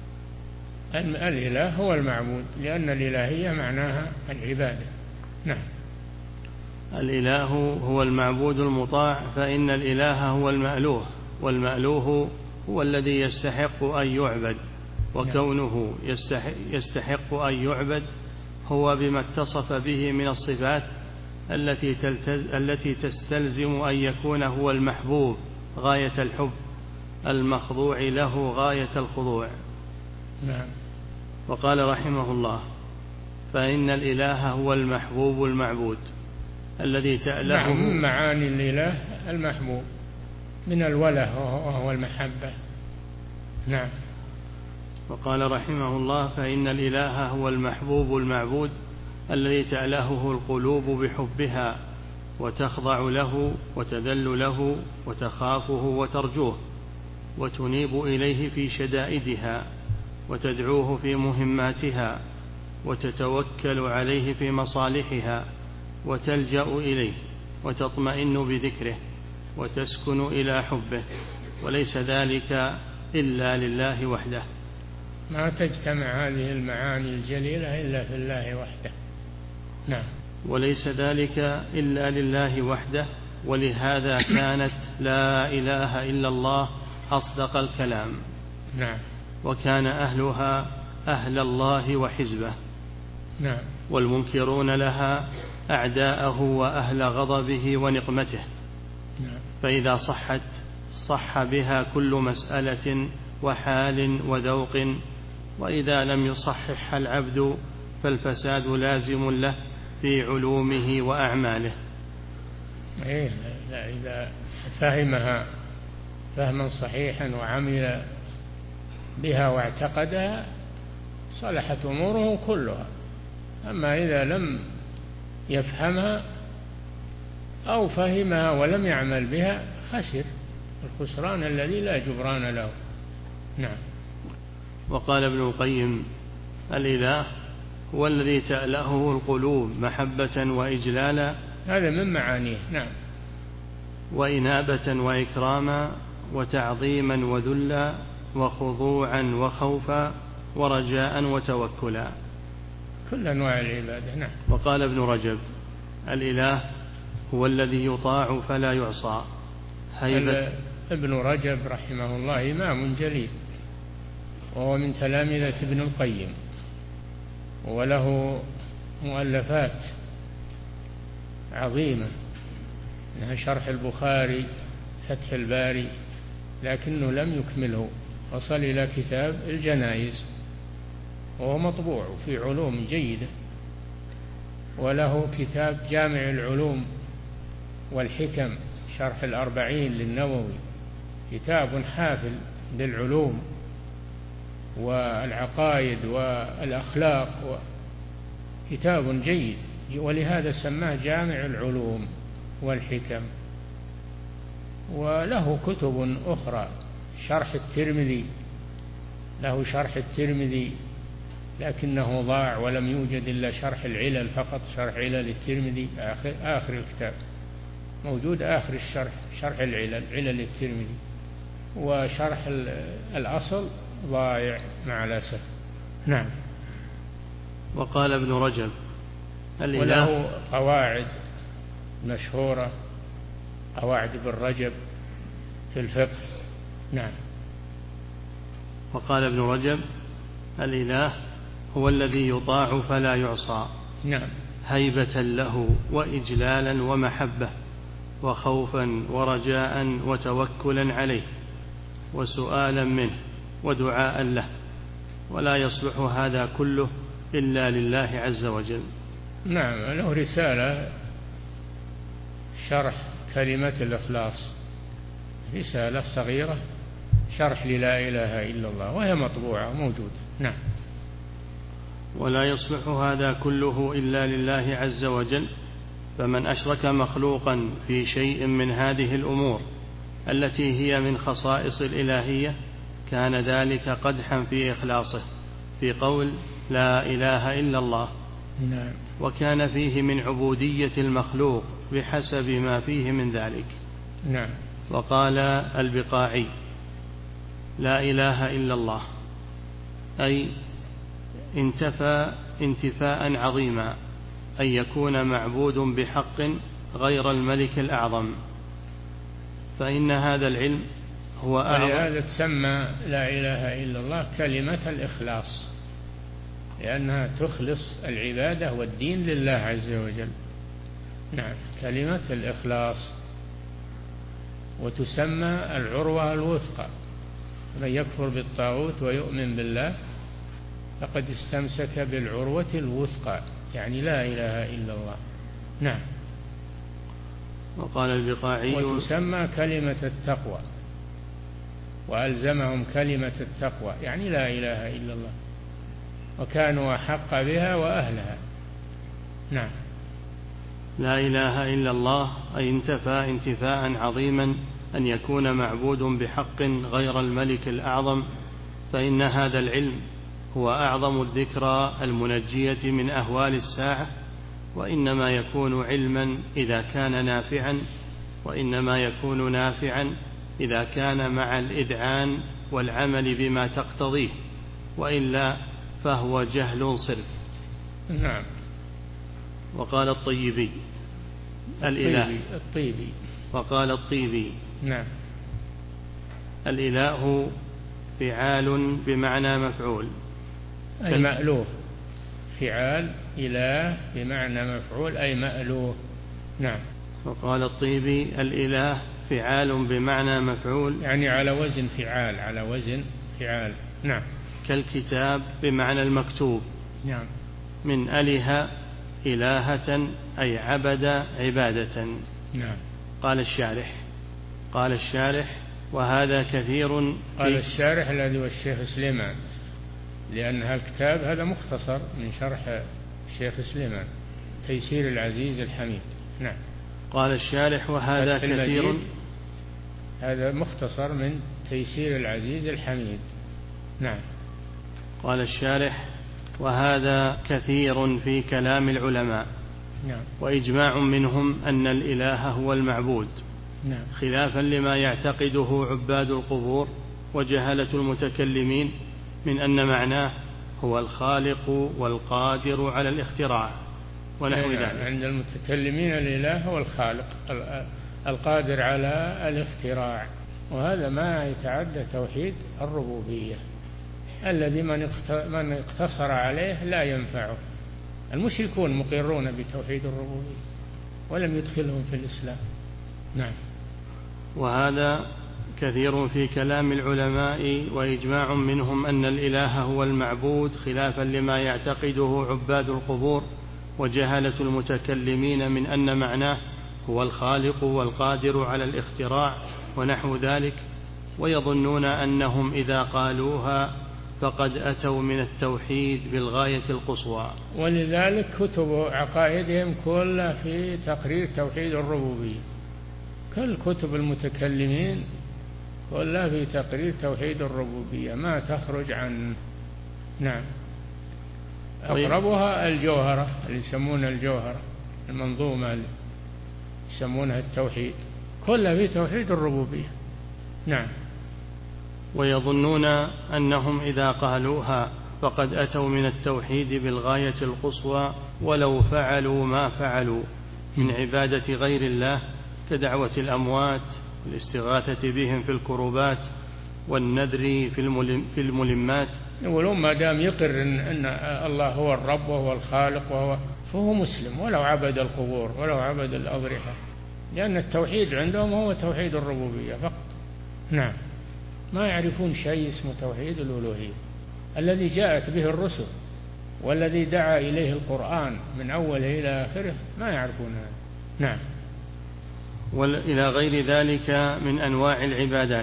الإله هو المعبود لأن الإلهية معناها العبادة. نعم. الإله هو المعبود المطاع، فإن الإله هو المألوه، والمألوه هو الذي يستحق أن يعبد، وكونه يستحق أن يعبد هو بما اتصف به من الصفات التي تستلزم أن يكون هو المحبوب غاية الحب، المخضوع له غاية الخضوع. نعم. وقال رحمه الله فإن الإله هو المحبوب المعبود الذي تألهه. من معاني الإله المحبوب من الوله وهو المحبة. نعم. وقال رحمه الله: فإن الإله هو المحبوب المعبود الذي تألهه القلوب بحبها وتخضع له وتذل له وتخافه وترجوه وتنيب إليه في شدائدها وتدعوه في مهماتها وتتوكل عليه في مصالحها وتلجأ إليه وتطمئن بذكره وتسكن إلى حبه، وليس ذلك إلا لله وحده. ما تجتمع هذه المعاني الجليلة إلا في الله وحده. نعم. وليس ذلك إلا لله وحده، ولهذا كانت لا إله إلا الله أصدق الكلام. نعم. وكان أهلها أهل الله وحزبه. نعم. والمنكرون لها أعداءه وأهل غضبه ونقمته. نعم. فإذا صحت صح بها كل مسألة وحال وذوق، وإذا لم يصحح العبد فالفساد لازم له في علومه وأعماله. إذا فهمها فهما صحيحا وعمل بها واعتقدها صلحت أموره كلها. أما إذا لم يفهمها أو فهمها ولم يعمل بها خسر الخسران الذي لا جبران له. نعم. وقال ابن القيم: الإله هو الذي تألهه القلوب محبة وإجلالا، هذا من معانيه. نعم. وإنابة وإكراما وتعظيما وذلا وخضوعا وخوفا ورجاء وتوكلا، كل أنواع العبادة. نعم. وقال ابن رجب: الإله هو الذي يطاع فلا يعصى. ابن رجب رحمه الله إمام جليل، وهو من تلامذة ابن القيم، وله مؤلفات عظيمة منها شرح البخاري، فتح الباري، لكنه لم يكمله، وصل إلى كتاب الجنائز وهو مطبوع في علوم جيدة. وله كتاب جامع العلوم والحكم شرح الأربعين للنووي، كتاب حافل بالعلوم والعقائد والأخلاق، كتاب جيد، ولهذا سماه جامع العلوم والحكم. وله كتب أخرى، شرح الترمذي، له شرح الترمذي لكنه ضاع ولم يوجد إلا شرح العلل فقط، شرح علل الترمذي آخر الكتاب موجود، آخر الشرح شرح العلل، علل الترمذي، وشرح الأصل ضايع مع الأسف. نعم. وقال ابن رجب: وله قواعد مشهورة، قواعد ابن رجب في الفقه. نعم. وقال ابن رجب: الإله هو الذي يطاع فلا يعصى. نعم. هيبة له وإجلالا ومحبة وخوفا ورجاء وتوكلا عليه وسؤالا منه ودعاء له، ولا يصلح هذا كله إلا لله عز وجل. نعم. له رسالة شرح كلمة الإخلاص، رسالة صغيرة شرح للا إله إلا الله، وهي مطبوعة موجودة. نعم. ولا يصلح هذا كله إلا لله عز وجل، فمن أشرك مخلوقا في شيء من هذه الأمور التي هي من خصائص الإلهية كان ذلك قدحا في إخلاصه في قول لا إله إلا الله. نعم. وكان فيه من عبودية المخلوق بحسب ما فيه من ذلك. نعم. وقال البقاعي: لا إله إلا الله أي انتفى انتفاء عظيما أن يكون معبود بحق غير الملك الأعظم، فإن هذا العلم هو أعظم. ولهذا تسمى لا إله إلا الله كلمة الإخلاص، لأنها تخلص العبادة والدين لله عز وجل. نعم. كلمة الإخلاص، وتسمى العروة الوثقى. من يكفر بالطاغوت ويؤمن بالله فقد استمسك بالعروة الوثقى، يعني لا إله إلا الله. نعم. وقال البقاعي: وتسمى كلمة التقوى، وألزمهم كلمة التقوى يعني لا إله إلا الله، وكانوا أحق بها وأهلها. نعم. لا إله إلا الله أي انتفى انتفاء عظيما أن يكون معبود بحق غير الملك الأعظم، فإن هذا العلم هو أعظم الذكرى المنجية من أهوال الساعة، وإنما يكون علما إذا كان نافعا، وإنما يكون نافعا إذا كان مع الإذعان والعمل بما تقتضيه، وإلا فهو جهل صرف. نعم. وقال الطيبي: الطيبي. وقال الطيبي: نعم. الإله فعال بمعنى مفعول، أي مألوه. فعال إله بمعنى مفعول أي مألوه. نعم. وقال الطيبي: الإله فعال بمعنى مفعول، يعني على وزن فعال، على وزن فعال. نعم. كالكتاب بمعنى المكتوب. نعم. من أله إلهة أي عبد عبادة. نعم. قال الشارح: وهذا كثير. قال الشارح الذي هو الشيخ سليمان، لأن الكتاب هذا مختصر من شرح الشيخ سليمان، تيسير العزيز الحميد. نعم. قال الشارح: وهذا كثير. هذا مختصر من تيسير العزيز الحميد. نعم. قال الشارح: وهذا كثير في كلام العلماء. نعم. وإجماع منهم أن الإله هو المعبود. نعم. خلافا لما يعتقده عباد القبور وجهلة المتكلمين من أن معناه هو الخالق والقادر على الاختراع ونحو ذلك. عند المتكلمين الإله هو الخالق القادر على الاختراع، وهذا ما يتعدى توحيد الربوبية الذي من اقتصر عليه لا ينفعه. المشركون مقرون بتوحيد الربوبية ولم يدخلهم في الإسلام. نعم. وهذا كثير في كلام العلماء وإجماع منهم أن الإله هو المعبود، خلافا لما يعتقده عباد القبور وجهلة المتكلمين من أن معناه هو الخالق والقادر على الاختراع ونحو ذلك، ويظنون أنهم إذا قالوها فقد أتوا من التوحيد بالغاية القصوى. ولذلك كتب عقائدهم كلها في تقرير توحيد الربوبية، كل كتب المتكلمين كلها في تقرير توحيد الربوبية ما تخرج عنه. نعم. أقربها الجوهرة اللي يسمونها الجوهرة، المنظومة اللي يسمونها التوحيد، كلها في توحيد الربوبية. نعم. ويظنون أنهم إذا قالوها فقد أتوا من التوحيد بالغاية القصوى ولو فعلوا ما فعلوا من عبادة غير الله كدعوة الأموات والاستغاثة بهم في الكربات والنذر في الملمات. يقولون ما دام يقر أن الله هو الرب وهو الخالق فهو مسلم ولو عبد القبور ولو عبد الأضرحة، لأن التوحيد عندهم هو توحيد الربوبية فقط. نعم. ما يعرفون شيء اسمه توحيد الألوهية الذي جاءت به الرسل والذي دعا إليه القرآن من أوله إلى آخره، ما يعرفون هذا. نعم. وإلى غير ذلك من أنواع العبادات،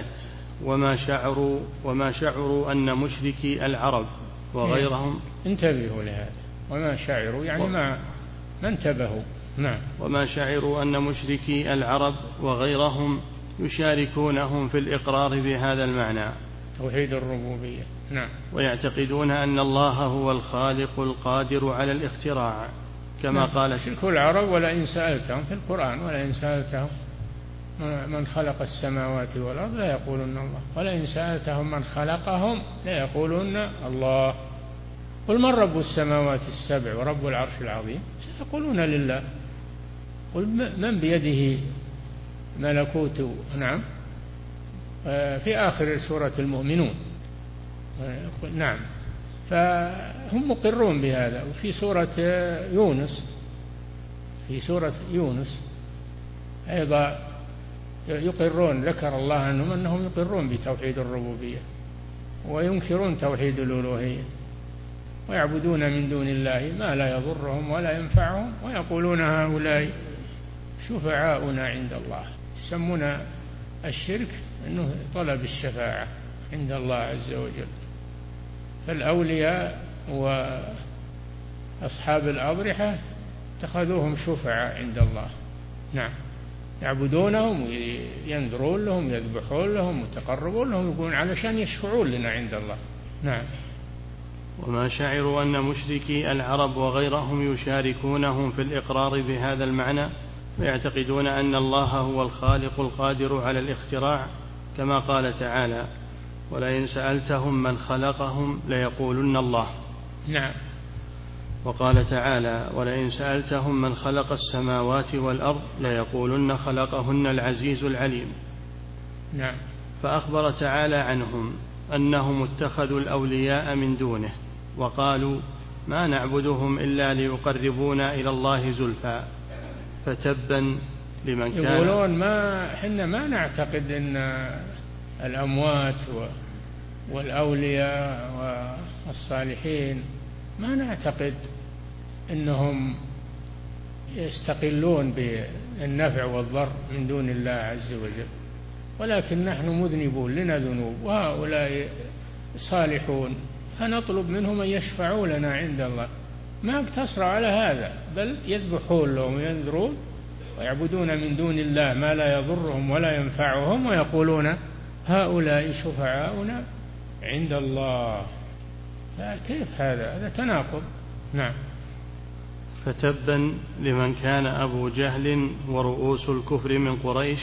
وما شعروا أن مشركي العرب وغيرهم انتبهوا لهذا، وما شعروا يعني ما انتبهوا. نعم. وما شعروا أن مشركي العرب وغيرهم يشاركونهم في الإقرار بهذا المعنى توحيد الربوبية. نعم. ويعتقدون أن الله هو الخالق القادر على الاختراع كما قال شرك العرب. ولئن سألتهم في القرآن ولئن سألتهم من خلق السماوات والأرض لا يقولون الله، ولئن سألتهم من خلقهم لا يقولون الله. قل من رب السماوات السبع ورب العرش العظيم سيقولون لله. قل من بيده ملكوت. نعم. في آخر سورة المؤمنون. نعم. فهم مقرون بهذا. وفي سورة يونس أيضا يقرون، ذكر الله عنهم أنهم يقرون بتوحيد الربوبية وينكرون توحيد الألوهية. ويعبدون من دون الله ما لا يضرهم ولا ينفعهم ويقولون هؤلاء شفعاؤنا عند الله. يسمون الشرك أنه طلب الشفاعة عند الله عز وجل. فالأولياء وأصحاب الأضرحة اتخذوهم شفعاء عند الله. نعم، يعبدونهم وينذرون لهم يذبحون لهم ويتقربون لهم يقولون علشان يشفعون لنا عند الله. نعم. وما شعروا أن مشركي العرب وغيرهم يشاركونهم في الإقرار بهذا المعنى ويعتقدون أن الله هو الخالق القادر على الاختراع، كما قال تعالى: ولئن سألتهم من خلقهم ليقولن الله. نعم. وقال تعالى: ولئن سألتهم من خلق السماوات والأرض ليقولن خلقهن العزيز العليم. نعم. فأخبر تعالى عنهم أنهم اتخذوا الأولياء من دونه وقالوا: ما نعبدهم إلا ليقربونا إلى الله زلفى. فتبا لمن كان يقولون إحنا ما نعتقد أن الأموات والأولياء والصالحين ما نعتقد أنهم يستقلون بالنفع والضر من دون الله عز وجل، ولكن نحن مذنبون لنا ذنوب وهؤلاء صالحون فنطلب منهم أن يشفعوا لنا عند الله. ما اقتصر على هذا، بل يذبحون لهم وينذرون ويعبدون من دون الله ما لا يضرهم ولا ينفعهم ويقولون هؤلاء شفعاؤنا عند الله. كيف هذا تناقض. نعم. فتبا لمن كان أبو جهل ورؤوس الكفر من قريش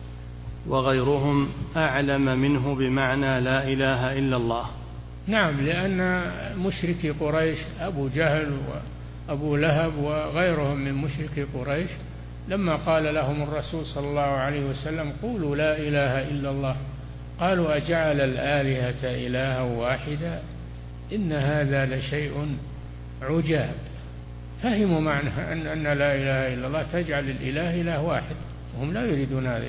وغيرهم أعلم منه بمعنى لا إله إلا الله. نعم، لأن مشركي قريش أبو جهل وأبو لهب وغيرهم من مشركي قريش لما قال لهم الرسول صلى الله عليه وسلم قولوا لا إله إلا الله قالوا أجعل الآلهة إلها واحدا إن هذا لشيء عجاب. فهموا معنى أن لا إله إلا الله تجعل الإله إله واحد، وهم لا يريدون هذا.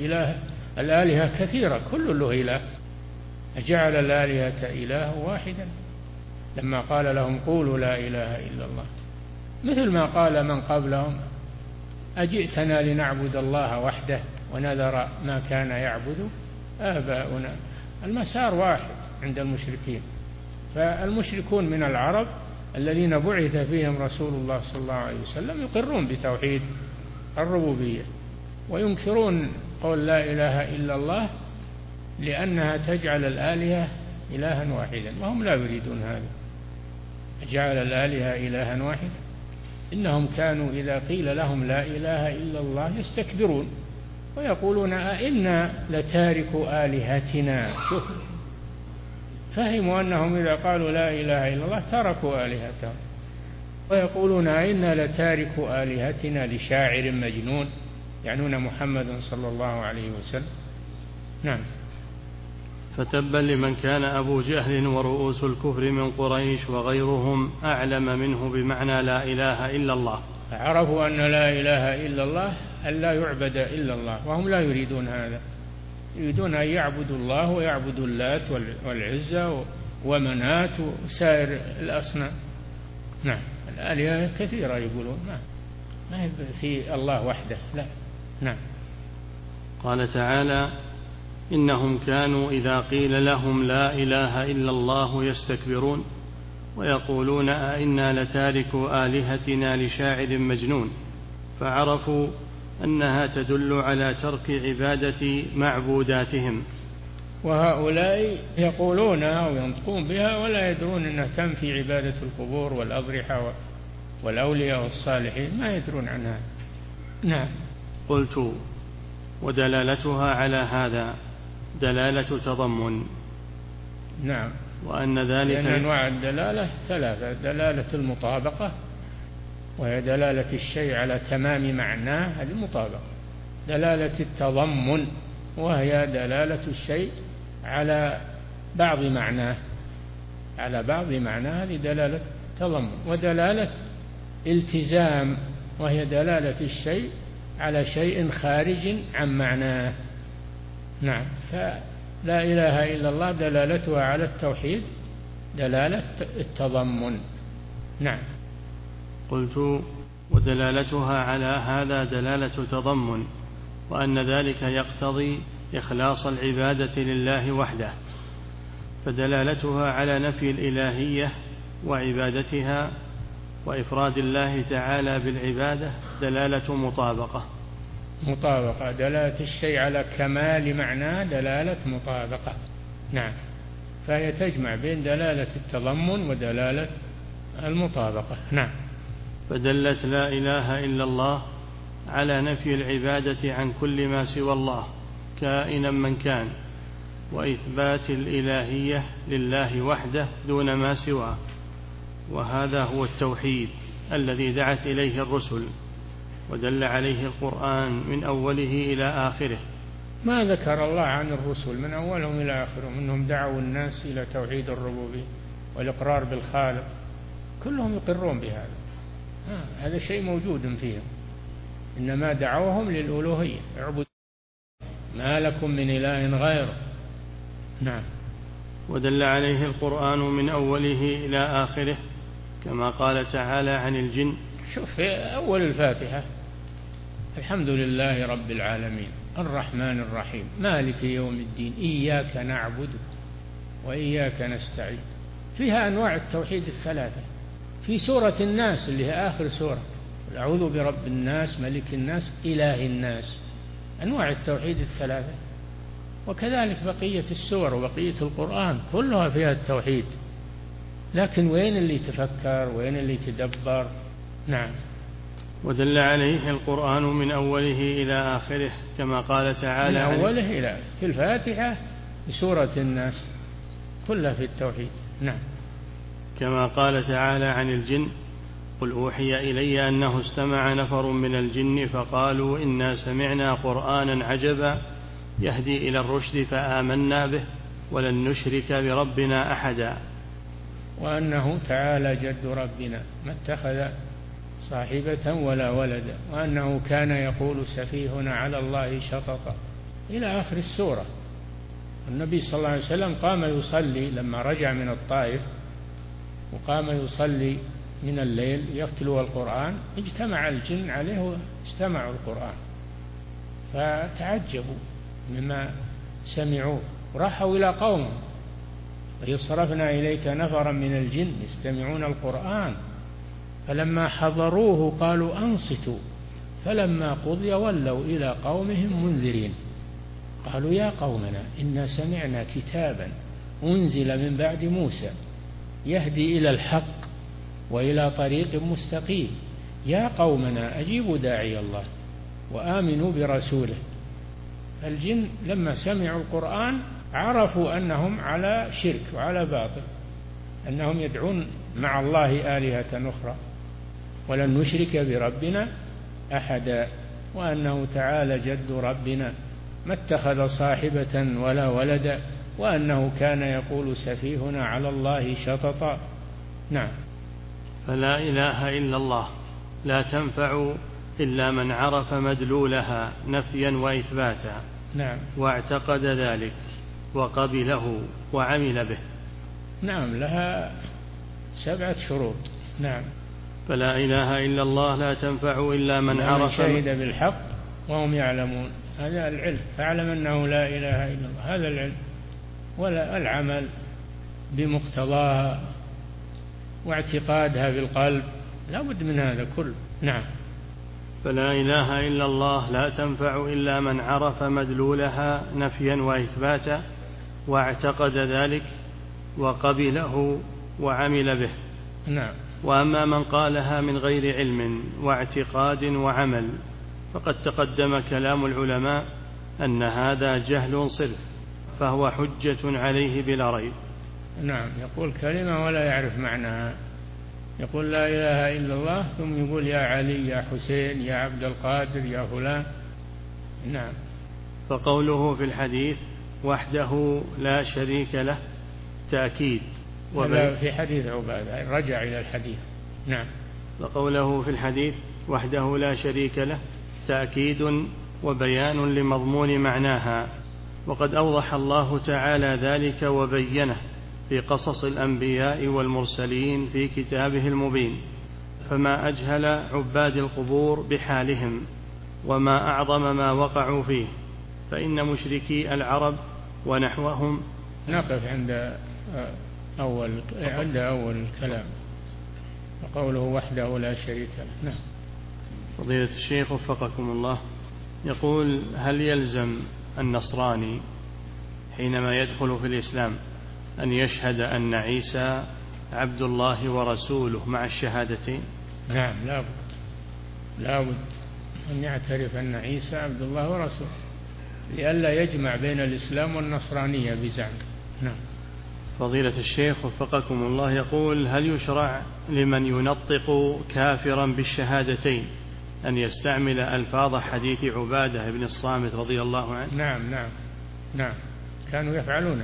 الآلهة كثيرة كل له إله، أجعل الآلهة إله واحدا لما قال لهم قولوا لا إله إلا الله، مثل ما قال من قبلهم أجئتنا لنعبد الله وحده ونذر ما كان يعبد آباؤنا. المسار واحد عند المشركين. فالمشركون من العرب الذين بعث فيهم رسول الله صلى الله عليه وسلم يقرون بتوحيد الربوبية وينكرون قول لا إله إلا الله لأنها تجعل الآلهة إلها واحدا، وهم لا يريدون هذا. جعل الآلهة إلها واحدا. إنهم كانوا إذا قيل لهم لا إله إلا الله يستكبرون ويقولون أئنا لتاركوا آلهتنا. شوف، فهموا أنهم إذا قالوا لا إله إلا الله تركوا آلهتهم، ويقولون أئنا لتاركوا آلهتنا لشاعر مجنون، يعنون محمد صلى الله عليه وسلم. نعم. فتبا لمن كان أبو جهل ورؤوس الكفر من قريش وغيرهم أعلم منه بمعنى لا إله إلا الله. عرفوا أن لا إله إلا الله أن لا يعبد إلا الله، وهم لا يريدون هذا، يريدون أن يعبدوا الله ويعبدوا اللات والعزى ومنات وسائر الأصنام. نعم. الآلهة كثيرة يقولون ما في الله وحده، لا. نعم. قال تعالى: إنهم كانوا إذا قيل لهم لا إله إلا الله يستكبرون ويقولون أئنا لتاركوا آلهتنا لشاعر مجنون، فعرفوا أنها تدل على ترك عبادة معبوداتهم. وهؤلاء يقولونها وينطقون بها ولا يدرون أنها تنفي عبادة القبور والأضرحة والأولياء والصالحين، ما يدرون عنها. نعم. قلت: ودلالتها على هذا دلالة تضمن. نعم. وأن ذلك لأن أنواع الدلالة ثلاثة: دلالة المطابقة وهي دلالة الشيء على تمام معناه، هذه المطابقة. دلالة التضمن وهي دلالة الشيء على بعض معناه، هذه دلالة تضمن. ودلالة التزام وهي دلالة الشيء على شيء خارج عن معناه. نعم. فلا إله إلا الله دلالتها على التوحيد دلالة التضمن. نعم. قلت: ودلالتها على هذا دلالة تضمن، وأن ذلك يقتضي إخلاص العبادة لله وحده، فدلالتها على نفي الإلهية وعبادتها وإفراد الله تعالى بالعبادة دلالة مطابقة. دلالة الشيء على كمال معناه دلالة مطابقة. نعم. فهي تجمع بين دلالة التضمن ودلالة المطابقة. نعم. فدلت لا إله إلا الله على نفي العبادة عن كل ما سوى الله كائنا من كان، وإثبات الإلهية لله وحده دون ما سواه، وهذا هو التوحيد الذي دعت إليه الرسل ودل عليه القرآن من أوله إلى آخره. ما ذكر الله عن الرسل من أولهم إلى آخرهم أنهم دعوا الناس إلى توحيد الربوبية والإقرار بالخالق، كلهم يقرون بهذا، هذا شيء موجود فيهم، إنما دعوهم للألوهية، اعبدوا ما لكم من إله غيره. نعم. ودل عليه القرآن من أوله إلى آخره، كما قال تعالى عن الجن. شوف في أول الفاتحة: الحمد لله رب العالمين الرحمن الرحيم مالك يوم الدين إياك نعبد وإياك نستعين. فيها أنواع التوحيد الثلاثة. في سورة الناس اللي هي آخر سورة: أعوذ برب الناس ملك الناس إله الناس، أنواع التوحيد الثلاثة. وكذلك بقية السور وبقية القرآن كلها فيها التوحيد، لكن وين اللي تفكر وين اللي تدبر. نعم. ودل عليه القرآن من أوله إلى آخره، كما قال تعالى من أوله إلى في الفاتحة بسورة الناس كلها في التوحيد. نعم. كما قال تعالى عن الجن: قل أوحي إلي أنه استمع نفر من الجن فقالوا إنا سمعنا قرآنا عجبا يهدي إلى الرشد فآمنا به ولن نشرك بربنا أحدا. وأنه تعالى جد ربنا ما اتخذ صاحبة ولا ولدا، وأنه كان يقول سفيهنا على الله شططا إلى آخر السورة. النبي صلى الله عليه وسلم قام يصلي لما رجع من الطائف، وقام يصلي من الليل يتلو القرآن، اجتمع الجن عليه واستمعوا القرآن فتعجبوا مما سمعوا، راحوا إلى قوم: وإذ صرفنا إليك نفرا من الجن يستمعون القرآن فلما حضروه قالوا أنصتوا فلما قضي ولوا إلى قومهم منذرين. قالوا: يا قومنا إنا سمعنا كتابا أنزل من بعد موسى يهدي إلى الحق وإلى طريق مستقيم يا قومنا أجيبوا داعي الله وآمنوا برسوله. الجن لما سمعوا القرآن عرفوا أنهم على شرك وعلى باطل، أنهم يدعون مع الله آلهة أخرى، ولن نشرك بربنا أحدا، وأنه تعالى جد ربنا ما اتخذ صاحبة ولا ولدا، وأنه كان يقول سفيهنا على الله شططا. نعم. فلا إله إلا الله لا تنفع إلا من عرف مدلولها نفيا وإثباتا. نعم. واعتقد ذلك وقبله وعمل به. نعم. لها 7 شروط. نعم. فلا إله إلا الله لا تنفع إلا من عرف شهد بالحق وهم يعلمون، هذا العلم، فاعلم أنه لا إله إلا الله، هذا العلم، ولا العمل بمقتضاها واعتقادها بالقلب، لا بد من هذا كله. نعم. فلا إله إلا الله لا تنفع إلا من عرف مدلولها نفيا وإثباتا واعتقد ذلك وقبله وعمل به. نعم. وأما من قالها من غير علم واعتقاد وعمل فقد تقدم كلام العلماء أن هذا جهل صرف، فهو حجة عليه بلا ريب. نعم. يقول كلمة ولا يعرف معناها، يقول لا إله إلا الله ثم يقول يا علي يا حسين يا عبد القادر يا فلان. نعم. فقوله في الحديث وحده لا شريك له تأكيد في حديث عبادة رجع إلى الحديث. نعم. فقوله في الحديث وحده لا شريك له تأكيد وبيان لمضمون معناها، وقد أوضح الله تعالى ذلك وبينه في قصص الأنبياء والمرسلين في كتابه المبين، فما أجهل عباد القبور بحالهم وما أعظم ما وقعوا فيه، فإن مشركي العرب ونحوهم. نقف عند أول الكلام، وقوله وحده لا شريك له. نعم. فضيلة الشيخ وفقكم الله، يقول: هل يلزم النصراني حينما يدخل في الإسلام أن يشهد أن عيسى عبد الله ورسوله مع الشهادتين؟ نعم، لا بد أن يعترف أن عيسى عبد الله ورسوله، لئلا يجمع بين الإسلام والنصرانية بزعم. نعم. فضيلة الشيخ وفقكم الله، يقول: هل يشرع لمن ينطق كافرا بالشهادتين أن يستعمل ألفاظ حديث عبادة بن الصامت رضي الله عنه؟ نعم، كانوا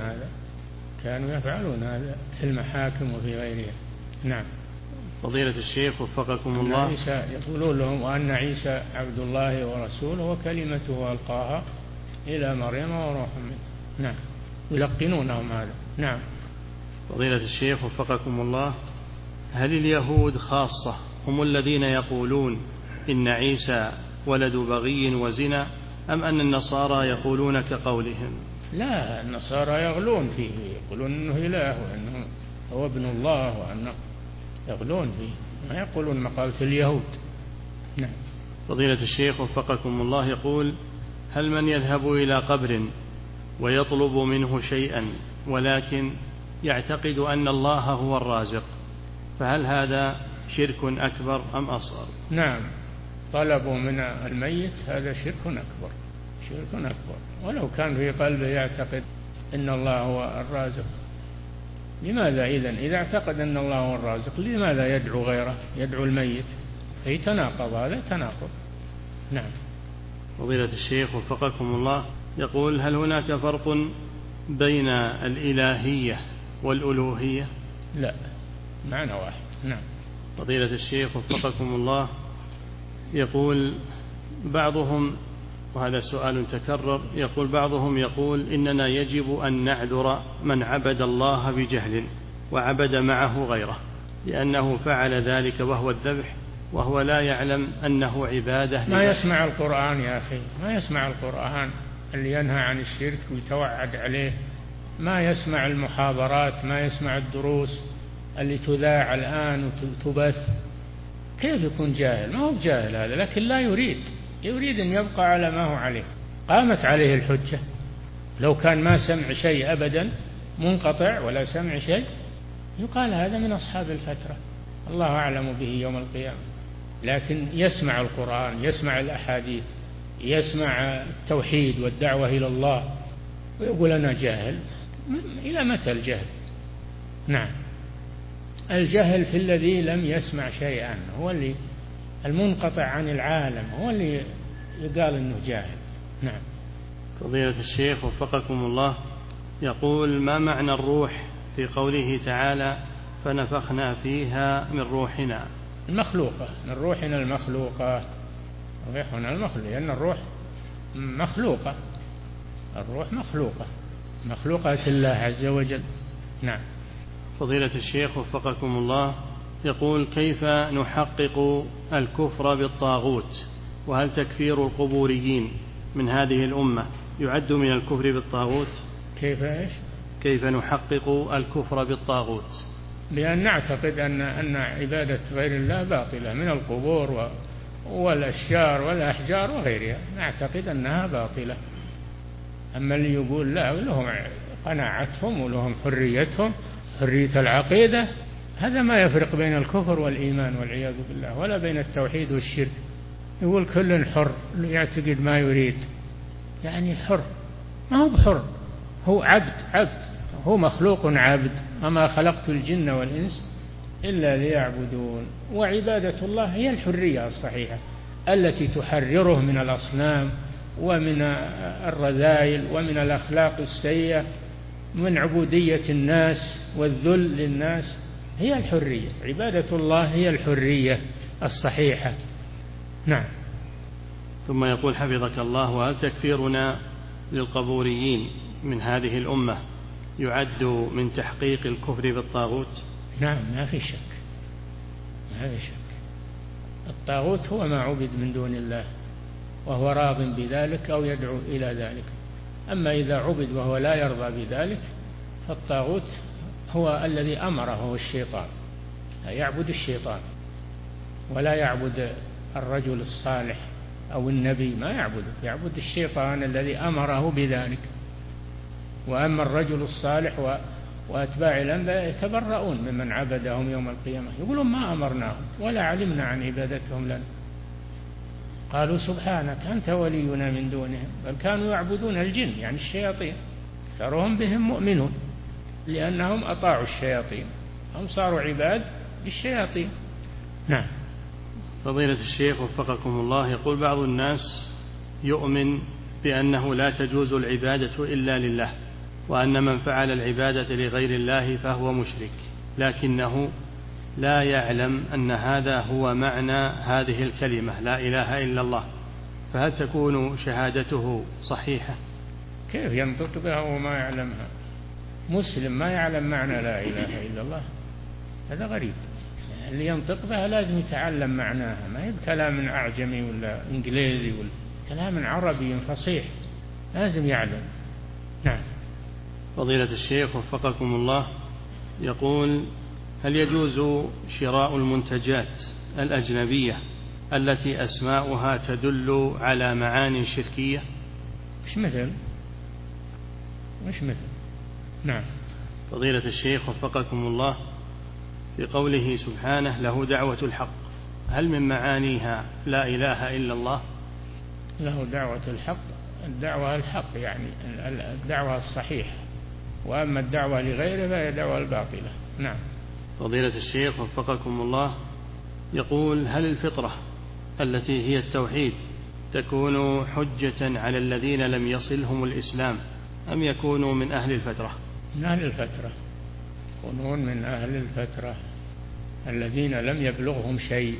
يفعلون هذا في المحاكم وفي غيرها. نعم. فضيلة الشيخ وفقكم الله، يقولون لهم وأن عيسى عبد الله ورسوله وكلمته ألقاها إلى مريم وروح منه. نعم، يلقنونهم هذا. نعم. فضيلة الشيخ وفقكم الله، هل اليهود خاصة هم الذين يقولون إن عيسى ولد بغي وزنا، أم أن النصارى يقولون كقولهم؟ لا، النصارى يغلون فيه، يقولون إنه إله وأنه هو ابن الله، وأنه يغلون فيه، ما يقولون مقالة اليهود. نعم. فضيلة الشيخ وفقكم الله، يقول: هل من يذهب إلى قبر ويطلب منه شيئا ولكن يعتقد أن الله هو الرازق، فهل هذا شرك أكبر أم أصغر؟ نعم، طلبوا من الميت هذا شرك أكبر، ولو كان في قلبه يعتقد أن الله هو الرازق. لماذا إذا اعتقد أن الله هو الرازق لماذا يدعو غيره، يدعو الميت؟ فيتناقض، هذا تناقض. نعم. فضيلة الشيخ وفقكم الله، يقول: هل هناك فرق بين الإلهية والألوهية؟ لا، معنى واحد. نعم. فضيلة الشيخ وفقكم الله، يقول بعضهم، وهذا سؤال تكرر، يقول بعضهم يقول إننا يجب أن نعذر من عبد الله بجهل وعبد معه غيره، لأنه فعل ذلك وهو الذبح وهو لا يعلم أنه عبادة. ما يسمع القرآن يا أخي، ما يسمع القرآن اللي ينهى عن الشرك ويتوعد عليه، ما يسمع المحاضرات، ما يسمع الدروس اللي تذاع الآن وتبث. كيف يكون جاهل؟ ما هو جاهل هذا، لكن لا يريد أن يبقى على ما هو عليه. قامت عليه الحجة. لو كان ما سمع شيء أبدا، منقطع ولا سمع شيء، يقال هذا من أصحاب الفترة، الله أعلم به يوم القيامة. لكن يسمع القرآن، يسمع الأحاديث، يسمع التوحيد والدعوة إلى الله، ويقول أنا جاهل. إلى متى الجهل؟ نعم. الجهل في الذي لم يسمع شيئا، هو اللي المنقطع عن العالم، هو اللي يقال أنه جاهل. نعم. فضيلة الشيخ وفقكم الله، يقول: ما معنى الروح في قوله تعالى فنفخنا فيها من روحنا؟ المخلوقة، من روحنا المخلوقة، روحنا المخلوقة، لأن الروح مخلوقة، الروح مخلوقة الله عز وجل. نعم. فضيلة الشيخ وفقكم الله، يقول: كيف نحقق الكفر بالطاغوت؟ وهل تكفير القبوريين من هذه الأمة يعد من الكفر بالطاغوت؟ كيف نحقق الكفر بالطاغوت؟ بأن نعتقد أن عبادة غير الله باطلة من القبور والأشجار والأحجار وغيرها، نعتقد أنها باطلة. أما اللي يقول لا، لهم قناعتهم ولهم حريتهم، حرية العقيدة، هذا ما يفرق بين الكفر والإيمان والعياذ بالله، ولا بين التوحيد والشرك. يقول كل حر يعتقد ما يريد، يعني حر، ما هو بحر، هو عبد، هو مخلوق عبد. وما خلقت الجن والإنس إلا ليعبدون. وعبادة الله هي الحرية الصحيحة التي تحرره من الأصنام ومن الرذائل ومن الأخلاق السيئة، من عبودية الناس والذل للناس. هي الحرية، عبادة الله هي الحرية الصحيحة. نعم. ثم يقول حفظك الله: وهل تكفيرنا للقبوريين من هذه الأمة يعد من تحقيق الكفر بالطاغوت؟ نعم، ما في شك. الطاغوت هو ما عبد من دون الله وهو راض بذلك أو يدعو إلى ذلك. أما إذا عبد وهو لا يرضى بذلك فالطاغوت هو الذي أمره، هو الشيطان، يعبد الشيطان ولا يعبد الرجل الصالح أو النبي، ما يعبد الشيطان الذي أمره بذلك. وأما الرجل الصالح وأتباع الأنبياء يتبرؤون ممن عبدهم يوم القيامة، يقولون ما أمرناهم ولا علمنا عن عبادتهم لنا، قالوا سبحانك أنت ولينا من دونهم، بل كانوا يعبدون الجن يعني الشياطين، أكثرهم بهم مؤمنون لأنهم أطاعوا الشياطين، هم صاروا عباد للشياطين. نعم. فضيلة الشيخ وفقكم الله، يقول بعض الناس يؤمن بأنه لا تجوز العبادة إلا لله، وأن من فعل العبادة لغير الله فهو مشرك، لكنه لا يعلم أن هذا هو معنى هذه الكلمة لا إله إلا الله، فهل تكون شهادته صحيحة؟ كيف ينطق بها وما يعلمها؟ مسلم ما يعلم معنى لا إله إلا الله، هذا غريب. اللي ينطق بها لازم يتعلم معناها، ما هي بكلام أعجمي ولا إنجليزي ولا كلام عربي فصيح، لازم يعلم. نعم. فضيلة الشيخ وفقكم الله، يقول هل يجوز شراء المنتجات الأجنبية التي أسماؤها تدل على معاني شركية؟ مش مثل. نعم. فضيلة الشيخ وفقكم الله، في قوله سبحانه له دعوة الحق، هل من معانيها لا إله إلا الله؟ له دعوة الحق، الدعوة الحق يعني الدعوة الصحيحة، وأما الدعوة لغيره فهي دعوة الباطلة. نعم. فضيلة الشيخ وفقكم الله، يقول هل الفطرة التي هي التوحيد تكون حجة على الذين لم يصلهم الإسلام أم يكونوا من أهل الفترة؟ من أهل الفترة، يكونون من أهل الفترة الذين لم يبلغهم شيء،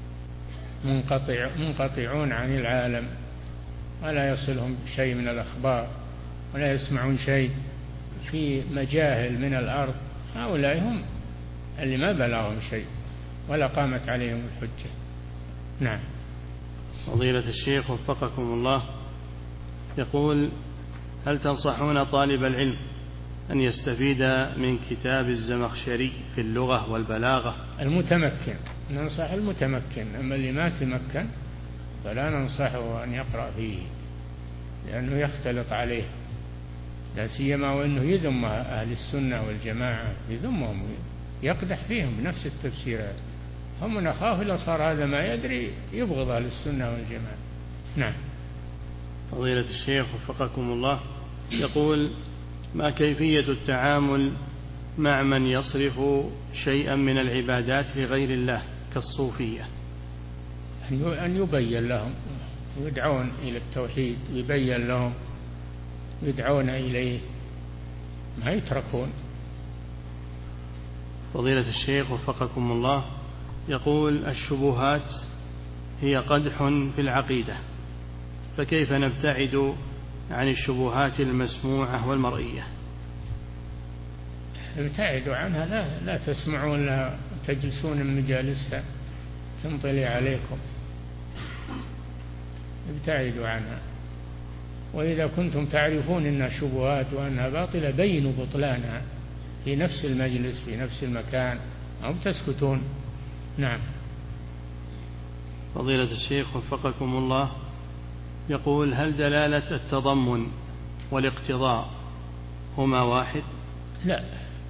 منقطعون عن العالم ولا يصلهم شيء من الأخبار ولا يسمعون شيء، في مجاهل من الأرض، هؤلاء هم اللي ما بلغهم شيء ولا قامت عليهم الحجة. نعم. فضيلة الشيخ وفقكم الله، يقول هل تنصحون طالب العلم أن يستفيد من كتاب الزمخشري في اللغة والبلاغة؟ المتمكن، ننصح المتمكن، أما اللي ما تمكن فلا ننصحه أن يقرأ فيه لأنه يختلط عليه، لا سيما وأنه يذم أهل السنة والجماعة، يذمهم يقدح فيهم بنفس التفسيرات، هم نخاف إذا صار هذا ما يدري يبغض أهل السنة والجماعة. نعم. فضيلة الشيخ وفقكم الله، يقول ما كيفية التعامل مع من يصرف شيئا من العبادات لغير الله كالصوفية؟ أن يبين لهم ويدعون إلى التوحيد، ويبين لهم يدعون إليه، ما يتركون. فضيلة الشيخ وفقكم الله، يقول الشبهات هي قدح في العقيدة، فكيف نبتعد عن الشبهات المسموعة والمرئية؟ ابتعدوا عنها، لا تسمعون لها، تجلسون من مجالسها تنطلي عليكم، ابتعدوا عنها. وإذا كنتم تعرفون أنها شبهات وأنها باطلة بينوا بطلانها في نفس المجلس في نفس المكان، أو تسكتون. نعم. فضيلة الشيخ وفقكم الله، يقول هل دلالة التضمن والاقتضاء هما واحد؟ لا،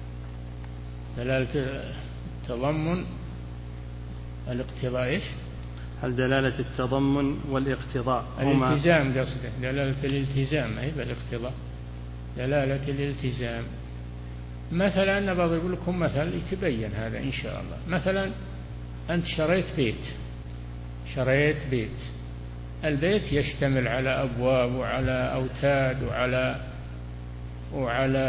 دلالة التضمن الاقتضاء إيش؟ هل دلالة التضمن والاقتضاء هما الالتزام؟ قصده دلالة الالتزام، أي بالاقتضاء دلالة الالتزام. مثلا أنا بضرب لكم مثل يتبين هذا إن شاء الله. مثلا أنت شريت بيت، البيت يشتمل على أبواب وعلى أوتاد وعلى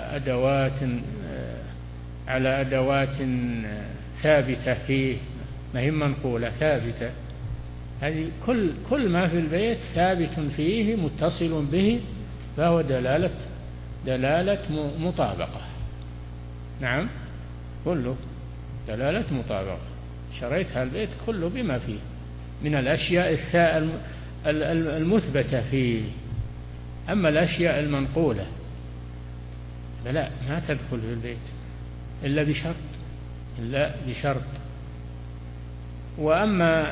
أدوات ثابتة فيه، ما هي منقولة ثابتة، هذه كل ما في البيت ثابت فيه متصل به، فهو دلالة دلالة مطابقة. نعم، كله دلالة مطابقة. شريت هالبيت كله بما فيه من الأشياء المثبتة فيه. أما الأشياء المنقولة فلا، ما تدخل في البيت إلا بشرط. وأما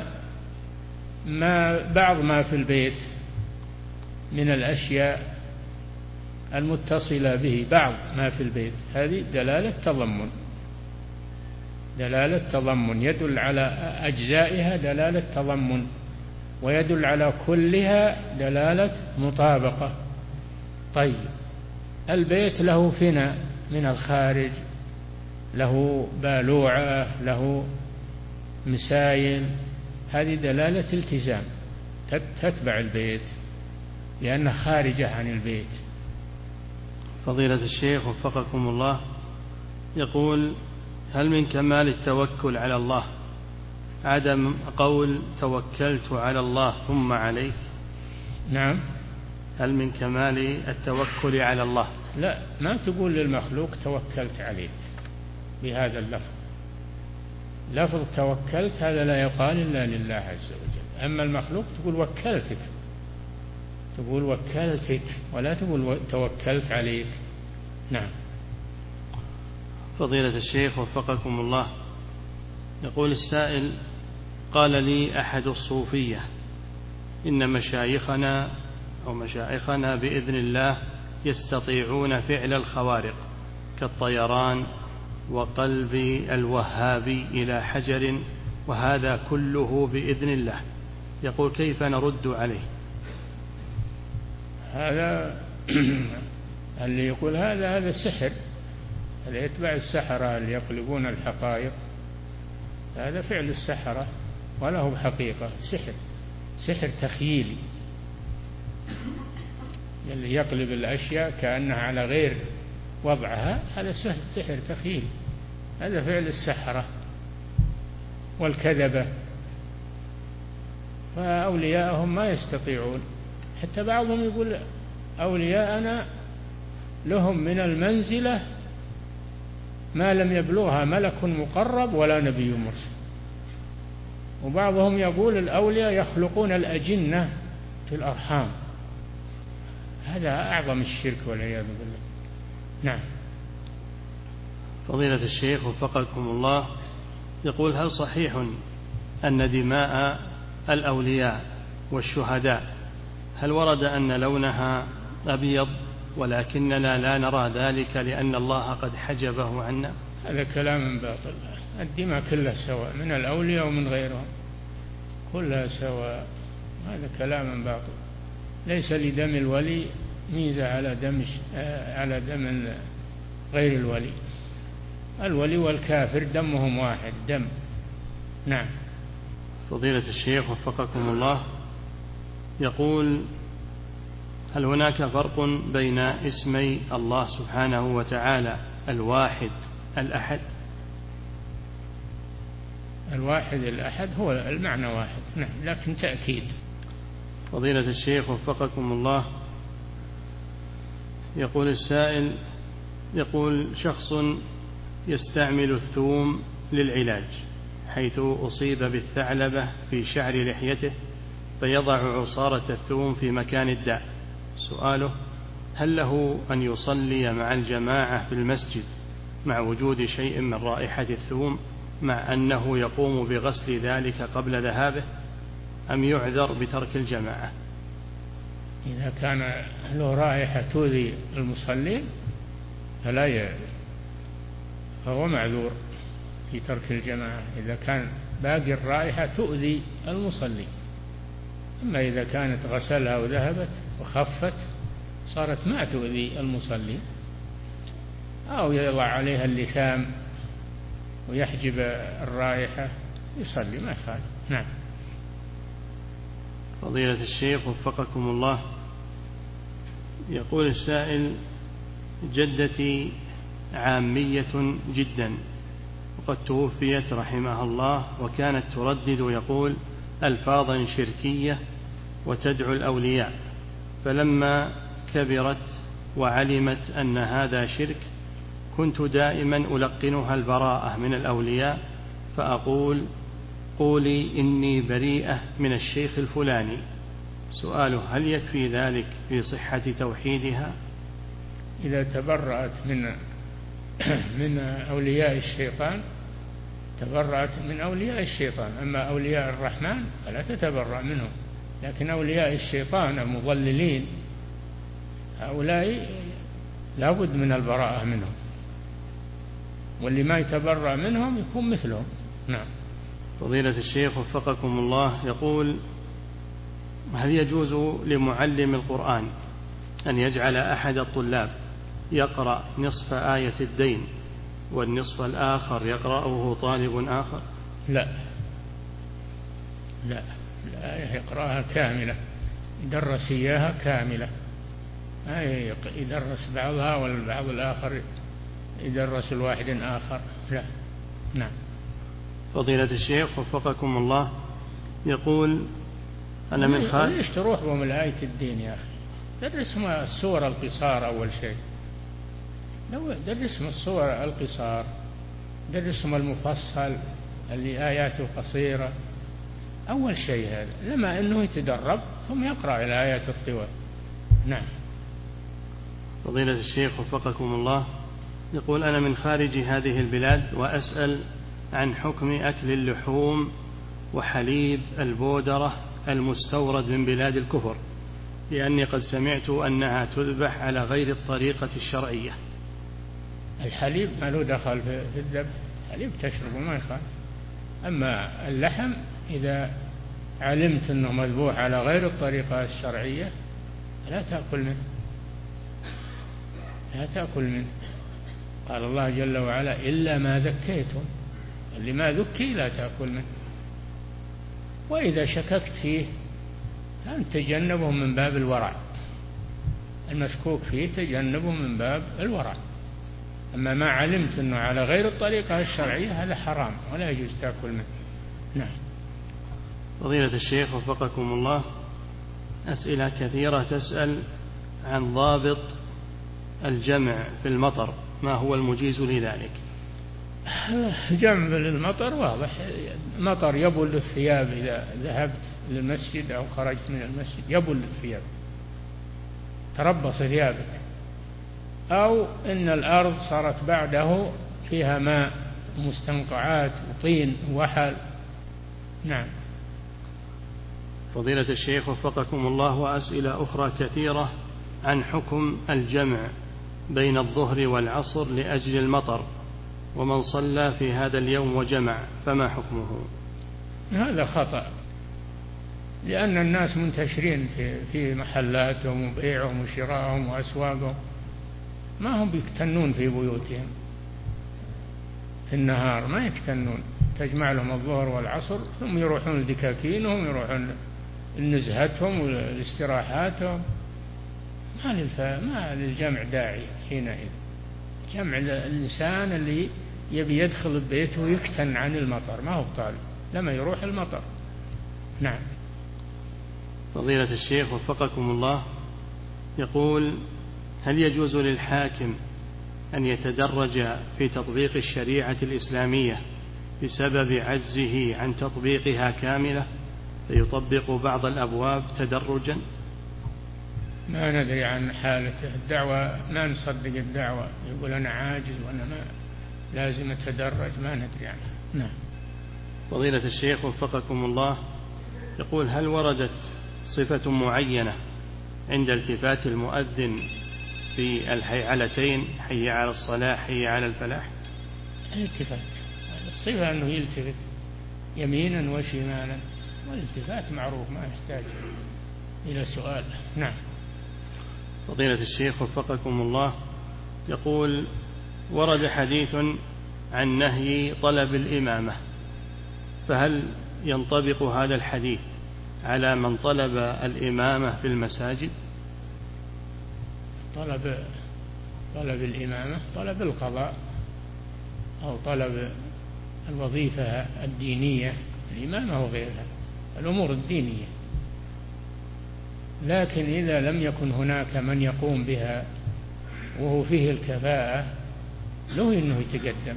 بعض ما في البيت من الأشياء المتصلة به، بعض ما في البيت، هذه دلالة تضمن يدل على أجزائها دلالة تضمن، ويدل على كلها دلالة مطابقة. طيب، البيت له فناء من الخارج، له بالوعة، له مسايل، هذه دلالة التزام تتبع البيت لأنها خارجة عن البيت. فضيلة الشيخ وفقكم الله، يقول: هل من كمال التوكل على الله عدم قول توكلت على الله ثم عليك؟ نعم. هل من كمال التوكل على الله؟ لا، ما تقول للمخلوق توكلت عليك بهذا اللفظ. لفظ توكلت هذا لا يقال إلا لله عز وجل. أما المخلوق تقول وكلتك ولا تقول توكلت عليك. نعم. فضيلة الشيخ وفقكم الله، يقول السائل: قال لي أحد الصوفية إن مشايخنا بإذن الله يستطيعون فعل الخوارق كالطيران وقلب الوهابي إلى حجر، وهذا كله بإذن الله. يقول: كيف نرد عليه؟ هذا اللي يقول هذا سحر، هذا يتبع السحرة اللي يقلبون الحقائق، هذا فعل السحرة وله حقيقة. سحر تخييلي، اللي يقلب الأشياء كأنها على غير وضعها، هذا سحر تخييلي، هذا فعل السحرة والكذبة. فأولياءهم ما يستطيعون، حتى بعضهم يقول أولياءنا لهم من المنزلة ما لم يبلغها ملك مقرب ولا نبي مرسل. وبعضهم يقول الأولياء يخلقون الأجنة في الأرحام. هذا أعظم الشرك والعياذ بالله. نعم. فضيلة الشيخ وفقكم الله، يقول: هل صحيح أن دماء الأولياء والشهداء هل ورد أن لونها أبيض ولكننا لا نرى ذلك لأن الله قد حجبه عنا؟ هذا كلام باطل. الدماء كلها سواء، من الأولياء ومن غيرهم كلها سواء. هذا كلام باطل. ليس لدم الولي ميزة على دم غير الولي. الولي والكافر دمهم واحد دم. نعم. فضيلة الشيخ وفقكم الله، يقول: هل هناك فرق بين اسمي الله سبحانه وتعالى الواحد الأحد؟ الواحد الأحد هو المعنى واحد، نعم، لكن تأكيد. فضيلة الشيخ وفقكم الله، يقول السائل: يقول شخص يستعمل الثوم للعلاج، حيث أصيب بالثعلبة في شعر لحيته فيضع عصارة الثوم في مكان الداء. سؤاله: هل له أن يصلي مع الجماعة في المسجد مع وجود شيء من رائحة الثوم مع أنه يقوم بغسل ذلك قبل ذهابه، أم يعذر بترك الجماعة؟ إذا كان له رائحة تؤذي المصلين فهو معذور في ترك الجماعة، إذا كان باقي الرائحة تؤذي المصلين. أما إذا كانت غسلها وذهبت وخفت صارت ما تؤذي المصلين، أو يضع عليها اللثام ويحجب الرائحة يصلي ما يخالف. نعم. فضيلة الشيخ وفقكم الله، يقول السائل: جدتي عامية جدا وقد توفيت رحمها الله، وكانت تردد يقول ألفاظا شركية وتدعو الأولياء، فلما كبرت وعلمت أن هذا شرك كنت دائما ألقنها البراءة من الأولياء، فأقول قولي إني بريئة من الشيخ الفلاني. سؤاله: هل يكفي ذلك في صحة توحيدها؟ إذا تبرأت من أولياء الشيطان تبرأت من أولياء الشيطان، أما أولياء الرحمن فلا تتبرأ منهم، لكن أولياء الشيطان المضللين هؤلاء لا بد من البراءة منهم، واللي ما يتبرأ منهم يكون مثلهم. نعم. فضيلة الشيخ وفقكم الله يقول: هل يجوز لمعلم القرآن أن يجعل أحد الطلاب يقرأ نصف آية الدين والنصف الآخر يقرأه طالب آخر؟ لا، الآية يقرأها كاملة، يدرس إياها كاملة، ما يدرس بعضها والبعض الآخر يدرس الواحد آخر، لا. نعم. فضيلة الشيخ وفقكم الله يقول: أنا من خارج. ليش تروح بهم الآية الدين يا أخي؟ درسهم السور القصار أول شيء، لو درسهم السور القصار، درسهم المفصل اللي آياته قصيرة أول شيء، هذا لما أنه يتدرب ثم يقرأ الآيات الطوال. نعم. فضيلة الشيخ وفقكم الله يقول: أنا من خارج هذه البلاد وأسأل عن حكم أكل اللحوم وحليب البودرة المستورد من بلاد الكفر، لأني قد سمعت أنها تذبح على غير الطريقة الشرعية. الحليب ما له دخل في الذبح، الحليب تشربه ما يخالف، أما اللحم إذا علمت أنه مذبوح على غير الطريقة الشرعية لا تأكل منه، لا تأكل منه. قال الله جل وعلا: إلا ما ذكيتم، اللي ما ذكي لا تأكل منه. وإذا شككت فيه فأنت تجنبه من باب الورع، المشكوك فيه تجنبه من باب الورع، أما ما علمت أنه على غير الطريقة الشرعية هذا حرام ولا يجوز تأكل منه. نعم. فضيلة الشيخ وفقكم الله أسئلة كثيرة تسأل عن ضابط الجمع في المطر، ما هو المجيز لذلك؟ جمع للمطر واضح، مطر يبل الثياب، إذا ذهبت للمسجد أو خرجت من المسجد يبل الثياب، تربص ثيابك، أو إن الأرض صارت بعده فيها ماء، مستنقعات وطين ووحل. نعم. فضيلة الشيخ وفقكم الله وأسئلة أخرى كثيرة عن حكم الجمع بين الظهر والعصر لأجل المطر، ومن صلى في هذا اليوم وجمع فما حكمه؟ هذا خطأ، لأن الناس منتشرين في محلاتهم وبيعهم وشراءهم وأسواقهم، ما هم بيكتنون في بيوتهم في النهار، ما يكتنون، تجمع لهم الظهر والعصر ثم يروحون لدكاكينهم، يروحون لنزهتهم ولاستراحاتهم، ما للجمع داعي حينئذ. جمع الإنسان اللي يبي يدخل البيت ويكتن عن المطر، ما هو طالب لما يروح المطر. نعم. فضيلة الشيخ وفقكم الله يقول: هل يجوز للحاكم أن يتدرج في تطبيق الشريعة الإسلامية بسبب عجزه عن تطبيقها كاملة، فيطبق بعض الأبواب تدرجا؟ ما ندري عن حالته، الدعوة ما نصدق الدعوة، يقول أنا عاجز وأنا ما لازم أتدرج، ما ندري عنه. نعم. فضيلة الشيخ وفقكم الله يقول: هل وردت صفة معينة عند التفات المؤذن في الحيعلتين، حي على الصلاة حي على الفلاح؟ الالتفات الصفة أنه يلتفت يمينا وشمالا، والالتفات معروف ما يحتاج إلى سؤال. نعم. فضيلة الشيخ وفقكم الله يقول: ورد حديث عن نهي طلب الإمامة، فهل ينطبق هذا الحديث على من طلب الإمامة في المساجد؟ طلب الإمامة، طلب القضاء أو طلب الوظيفة الدينية، الإمامة وغيرها الأمور الدينية، لكن إذا لم يكن هناك من يقوم بها وهو فيه الكفاءة له إنه يتقدم.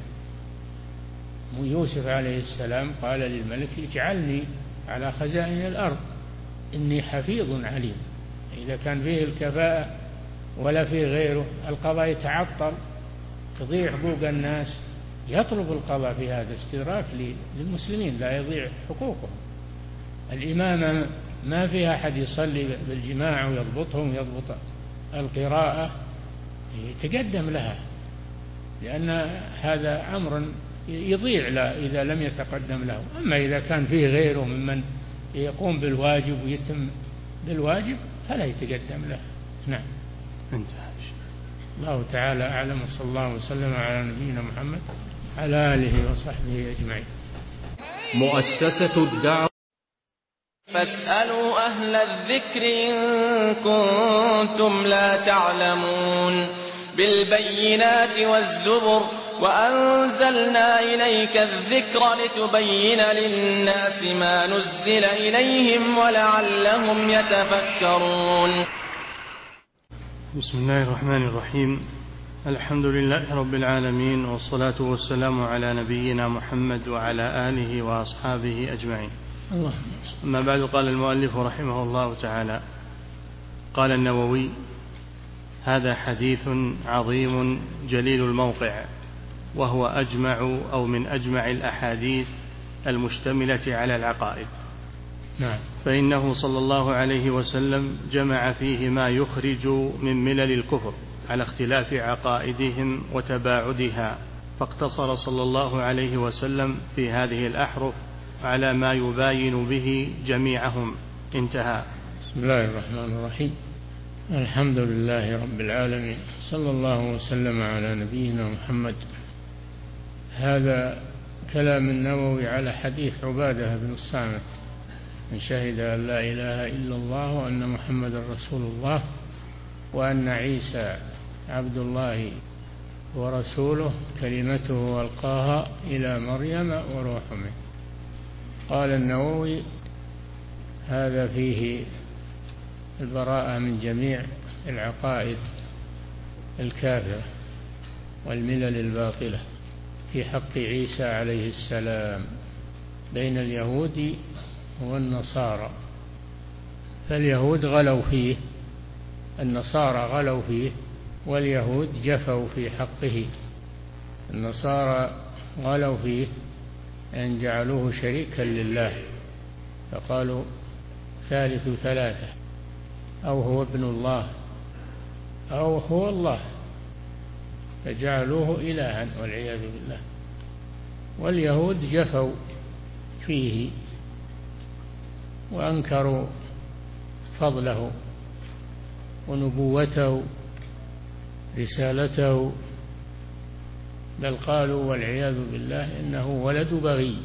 يوسف عليه السلام قال للملك اجعلني على خزائن الأرض إني حفيظ عليم. إذا كان فيه الكفاءة ولا فيه غيره القضاء يتعطل، تضيع حقوق الناس، يطلب القضاء في هذا استدراك للمسلمين لا يضيع حقوقهم. الإمامة ما فيها أحد يصلي بالجماعة ويضبطهم ويضبط القراءة، يتقدم لها، لأن هذا أمر يضيع إذا لم يتقدم له. أما إذا كان فيه غيره ممن يقوم بالواجب ويتم بالواجب فلا يتقدم له. نعم. انتهى. الله تعالى أعلم، صلى الله وسلم على نبينا محمد على آله وصحبه أجمعين. مؤسسة الدعوة فاسألوا أهل الذكر إن كنتم لا تعلمون بالبينات والزبر وأنزلنا إليك الذكر لتبين للناس ما نزل إليهم ولعلهم يتفكرون. بسم الله الرحمن الرحيم. الحمد لله رب العالمين، والصلاة والسلام على نبينا محمد وعلى آله وأصحابه أجمعين. أما بعد، قال المؤلف رحمه الله تعالى: قال النووي: هذا حديث عظيم جليل الموقع، وهو أجمع أو من أجمع الأحاديث المشتملة على العقائد. نعم. فإنه صلى الله عليه وسلم جمع فيه ما يخرج من ملل الكفر على اختلاف عقائدهم وتباعدها، فاقتصر صلى الله عليه وسلم في هذه الأحرف على ما يباين به جميعهم. انتهى. بسم الله الرحمن الرحيم. الحمد لله رب العالمين، صلى الله وسلم على نبينا محمد. هذا كلام النووي على حديث عبادة بن الصامت: من شهد أن لا إله إلا الله وأن محمد رسول الله وأن عيسى عبد الله ورسوله كلمته ألقاها إلى مريم وروح منه. قال النووي: هذا فيه البراءة من جميع العقائد الكافرة والملل الباطلة في حق عيسى عليه السلام بين اليهود والنصارى. فاليهود غلوا فيه، النصارى غلوا فيه، واليهود جفوا في حقه. النصارى غلوا فيه أن جعلوه شريكا لله، فقالوا ثالث ثلاثة، أو هو ابن الله أو هو الله، فجعلوه إلها والعياذ بالله. واليهود جفوا فيه وأنكروا فضله ونبوته رسالته، بل قالوا والعياذ بالله إنه ولد بغي،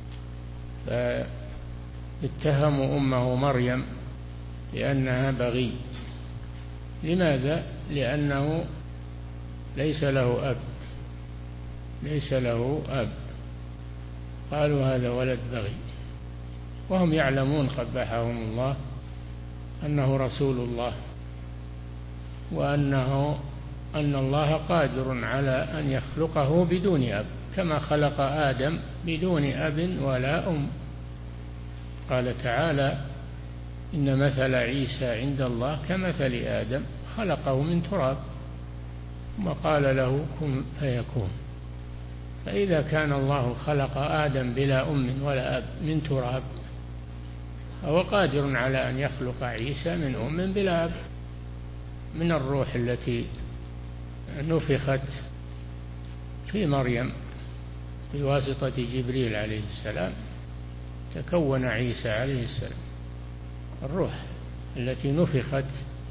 فاتهموا أمه مريم لأنها بغي. لماذا؟ لأنه ليس له أب، ليس له أب، قالوا هذا ولد بغي، وهم يعلمون قبحهم الله أنه رسول الله، أن الله قادر على أن يخلقه بدون أب، كما خلق آدم بدون أب ولا أم. قال تعالى: إن مثل عيسى عند الله كمثل آدم خلقه من تراب ثم قال له كن فيكون. فإذا كان الله خلق آدم بلا أم ولا أب من تراب، فهو قادر على أن يخلق عيسى من أم بلا أب، من الروح التي نفخت في مريم بواسطة جبريل عليه السلام، تكون عيسى عليه السلام. الروح التي نفخت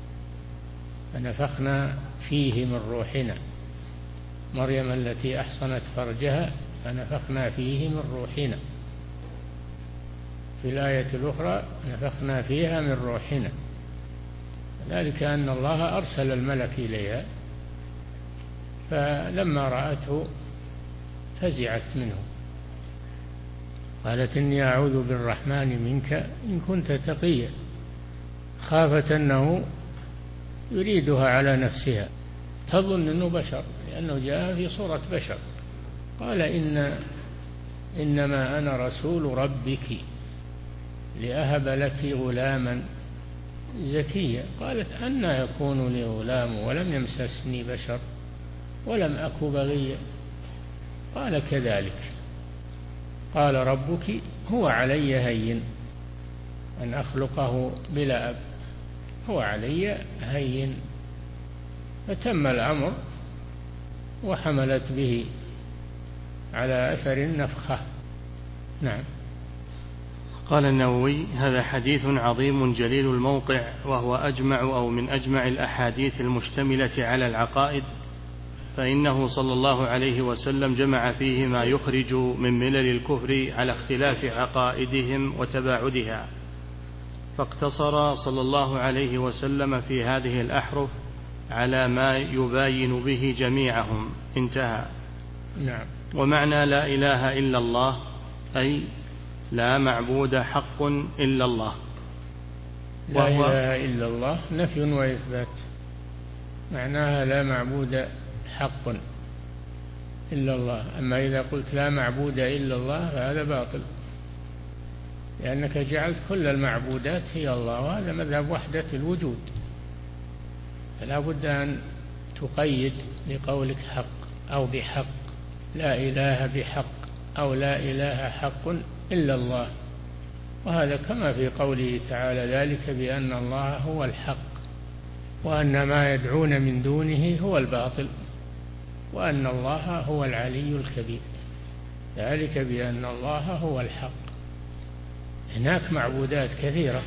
فنفخنا فيه من روحنا، مريم التي أحصنت فرجها فنفخنا فيه من روحنا. في الآية الأخرى نفخنا فيها من روحنا، ذلك أن الله أرسل الملك إليها، فلما رأته فزعت منه، قالت إني أعوذ بالرحمن منك إن كنت تقيا، خافت أنه يريدها على نفسها تظن أنه بشر لأنه جاء في صورة بشر. قال إنما أنا رسول ربك لأهب لك غلاما زكيا. قالت أنى يكون لي غلام ولم يمسسني بشر ولم أك بغيا. قال كذلك قال ربك هو علي هين أن أخلقه بلا أب، هو علي هين. فتم الأمر وحملت به على أثر النفخة. نعم. قال النووي: هذا حديث عظيم جليل الموقع، وهو أجمع أو من أجمع الأحاديث المشتملة على العقائد، فإنه صلى الله عليه وسلم جمع فيه ما يخرج من ملل الكفر على اختلاف عقائدهم وتباعدها، فاقتصر صلى الله عليه وسلم في هذه الأحرف على ما يباين به جميعهم. انتهى. نعم. ومعنى لا إله إلا الله أي لا معبود حق إلا الله. لا إله إلا الله نفي وإثبات، معناها لا معبود حق إلا الله. أما إذا قلت لا معبود إلا الله فهذا باطل، لأنك جعلت كل المعبودات هي الله، وهذا مذهب وحدة الوجود. فلا بد أن تقيد بقولك حق أو بحق، لا إله بحق أو لا إله حق إلا الله. وهذا كما في قوله تعالى: ذلك بأن الله هو الحق وأن ما يدعون من دونه هو الباطل وأن الله هو العلي الكبير. ذلك بأن الله هو الحق. هناك معبودات كثيرة،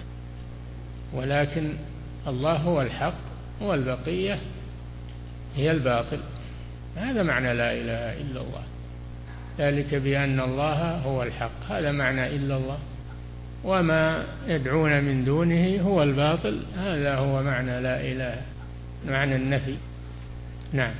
ولكن الله هو الحق والبقية هي الباطل. هذا معنى لا إله إلا الله. ذلك بأن الله هو الحق، هذا معنى إلا الله. وما يدعون من دونه هو الباطل، هذا هو معنى لا إله، معنى النفي. نعم.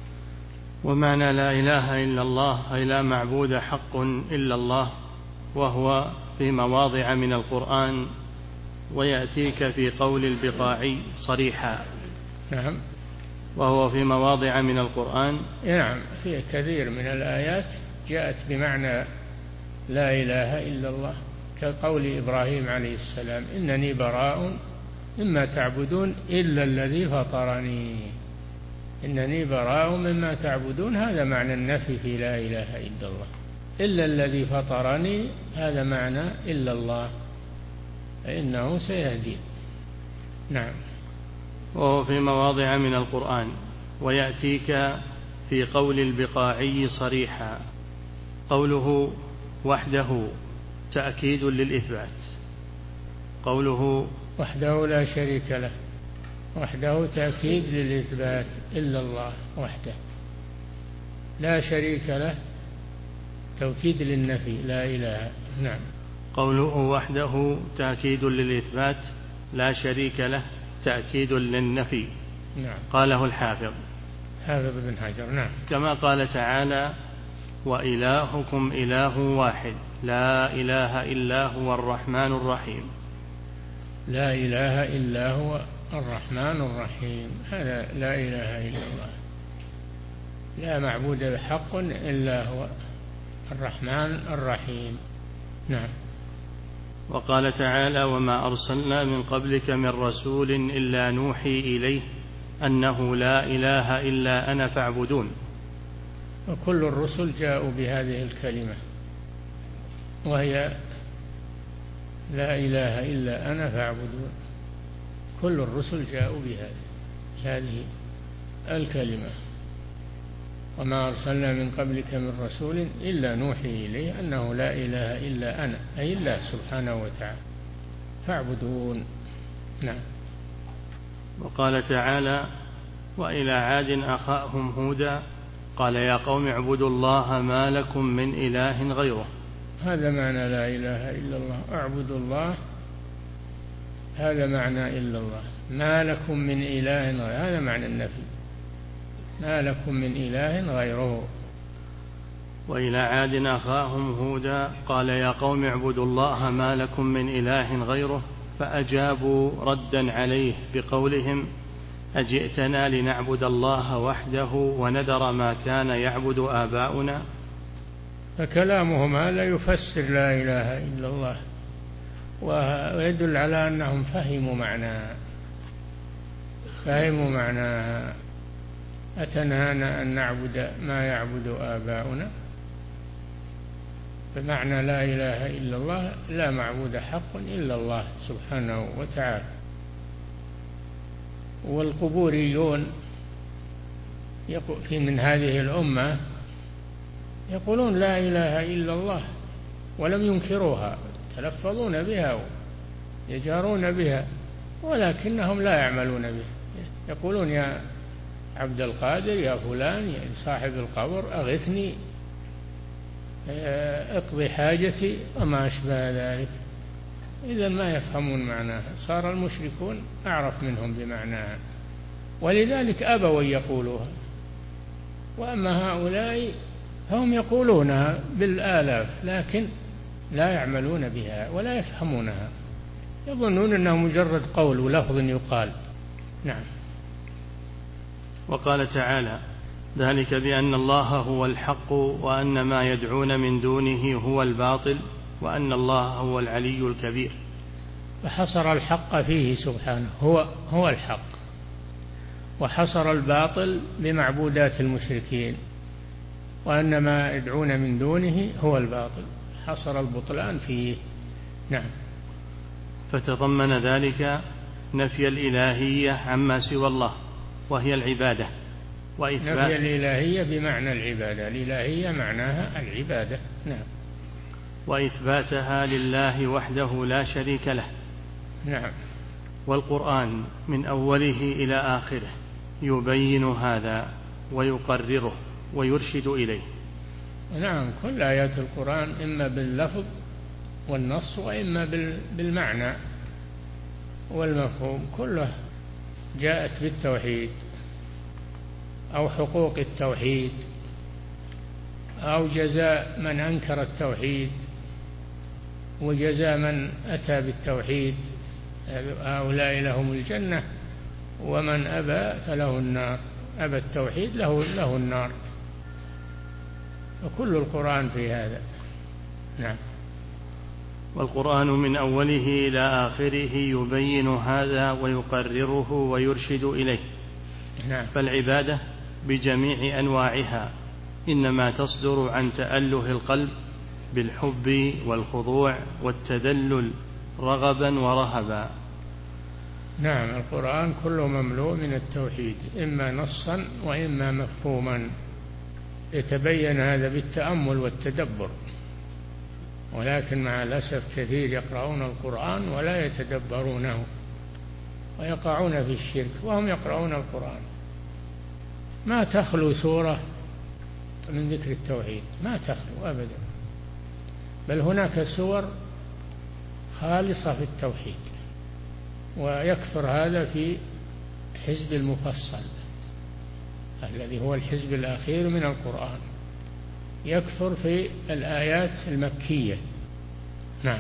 ومعنى لا إله إلا الله أي لا معبود حق إلا الله، وهو في مواضع من القرآن، ويأتيك في قول البقاعي صريحا. نعم. وهو في مواضع من القرآن. نعم، في كثير من الآيات جاءت بمعنى لا إله إلا الله، كقول إبراهيم عليه السلام: إنني براء مما تعبدون إلا الذي فطرني. إنني براء مما تعبدون، هذا معنى النفي في لا إله إلا الله. إلا الذي فطرني، هذا معنى إلا الله، فإنه سيهدي. نعم. وهو في مواضع من القرآن، ويأتيك في قول البقاعي صريحا. قوله وحده تأكيد للإثبات. قوله وحده لا شريك له، وحده تأكيد للإثبات، إلا الله وحده لا شريك له توكيد للنفي لا إله. نعم. قوله وحده تأكيد للإثبات لا شريك له تأكيد للنفي. نعم. قاله الحافظ بن حجر. نعم. كما قال تعالى: وإلهكم إله واحد لا إله إلا هو الرحمن الرحيم. لا إله إلا هو الرحمن الرحيم، هذا لا إله إلا الله، لا معبود بحق إلا هو الرحمن الرحيم. نعم. وقال تعالى: وما أرسلنا من قبلك من رسول إلا نوحي إليه أنه لا إله إلا أنا فاعبدون. وكل الرسل جاءوا بهذه الكلمة، وهي لا إله إلا أنا فاعبدون. كل الرسل جاءوا بهذه الكلمة. وما أرسلنا من قبلك من رسول إلا نوحي إليه أنه لا إله إلا أنا، أي الله سبحانه وتعالى، فاعبدون. نعم. وقال تعالى: وإلى عاد أخاهم هودا قال يا قوم اعبدوا الله ما لكم من إله غيره. هذا معنى لا إله إلا الله، اعبدوا الله، هذا معنى إلا الله. ما لكم من إله غيره، هذا معنى النفي، ما لكم من إله غيره. وإلى عاد أخاهم هودا قال يا قوم اعبدوا الله ما لكم من إله غيره، فأجابوا ردا عليه بقولهم أجئتنا لنعبد الله وحده ونذر ما كان يعبد آباؤنا؟ فكلامهم هذا يفسر لا إله إلا الله، ويدل على أنهم فهموا معناها. أتنهانا أن نعبد ما يعبد آباؤنا؟ بمعنى لا إله إلا الله، لا معبود حق إلا الله سبحانه وتعالى. والقبوريون من هذه الأمة يقولون لا إله إلا الله ولم ينكروها، يتلفظون بها ويجارون بها، ولكنهم لا يعملون بها. يقولون يا عبد القادر، يا فلان، يا صاحب القبر، أغثني، اقضي حاجتي، وما أشبه ذلك. إذن ما يفهمون معناها، صار المشركون أعرف منهم بمعناها، ولذلك أبوا يقولوها. وأما هؤلاء هم يقولونها بالآلاف، لكن لا يعملون بها ولا يفهمونها، يظنون أنه مجرد قول ولفظ يقال. نعم. وقال تعالى: ذلك بأن الله هو الحق وأن ما يدعون من دونه هو الباطل وأن الله هو العلي الكبير. فحصر الحق فيه سبحانه، هو الحق، وحصر الباطل بمعبودات المشركين، وأن ما يدعون من دونه هو الباطل، حصر البطلان فيه. نعم. فتضمن ذلك نفي الإلهية عما سوى الله وهي العبادة، نفي الإلهية بمعنى العبادة، الإلهية معناها العبادة. نعم. وإثباتها لله وحده لا شريك له. نعم. والقرآن من أوله إلى آخره يبين هذا ويقرره ويرشد إليه. نعم، كل آيات القرآن إما باللفظ والنص وإما بالمعنى والمفهوم، كله جاءت بالتوحيد أو حقوق التوحيد أو جزاء من أنكر التوحيد وجزاء من أتى بالتوحيد، هؤلاء لهم الجنة ومن أبى فله النار، أبى التوحيد له النار. وكل القرآن في هذا. نعم. والقرآن من أوله إلى آخره يبين هذا ويقرره ويرشد إليه. نعم. فالعبادة بجميع أنواعها إنما تصدر عن تأله القلب بالحب والخضوع والتذلل رغبا ورهبا. نعم، القرآن كله مملوء من التوحيد، إما نصا وإما مفهوما، يتبين هذا بالتأمل والتدبر. ولكن مع الأسف كثير يقرؤون القرآن ولا يتدبرونه ويقعون في الشرك وهم يقرؤون القرآن. ما تخلو سورة من ذكر التوحيد، ما تخلو أبدا، بل هناك سور خالصة في التوحيد، ويكثر هذا في حزب المفصل الذي هو الحزب الأخير من القرآن، يكثر في الآيات المكية. نعم.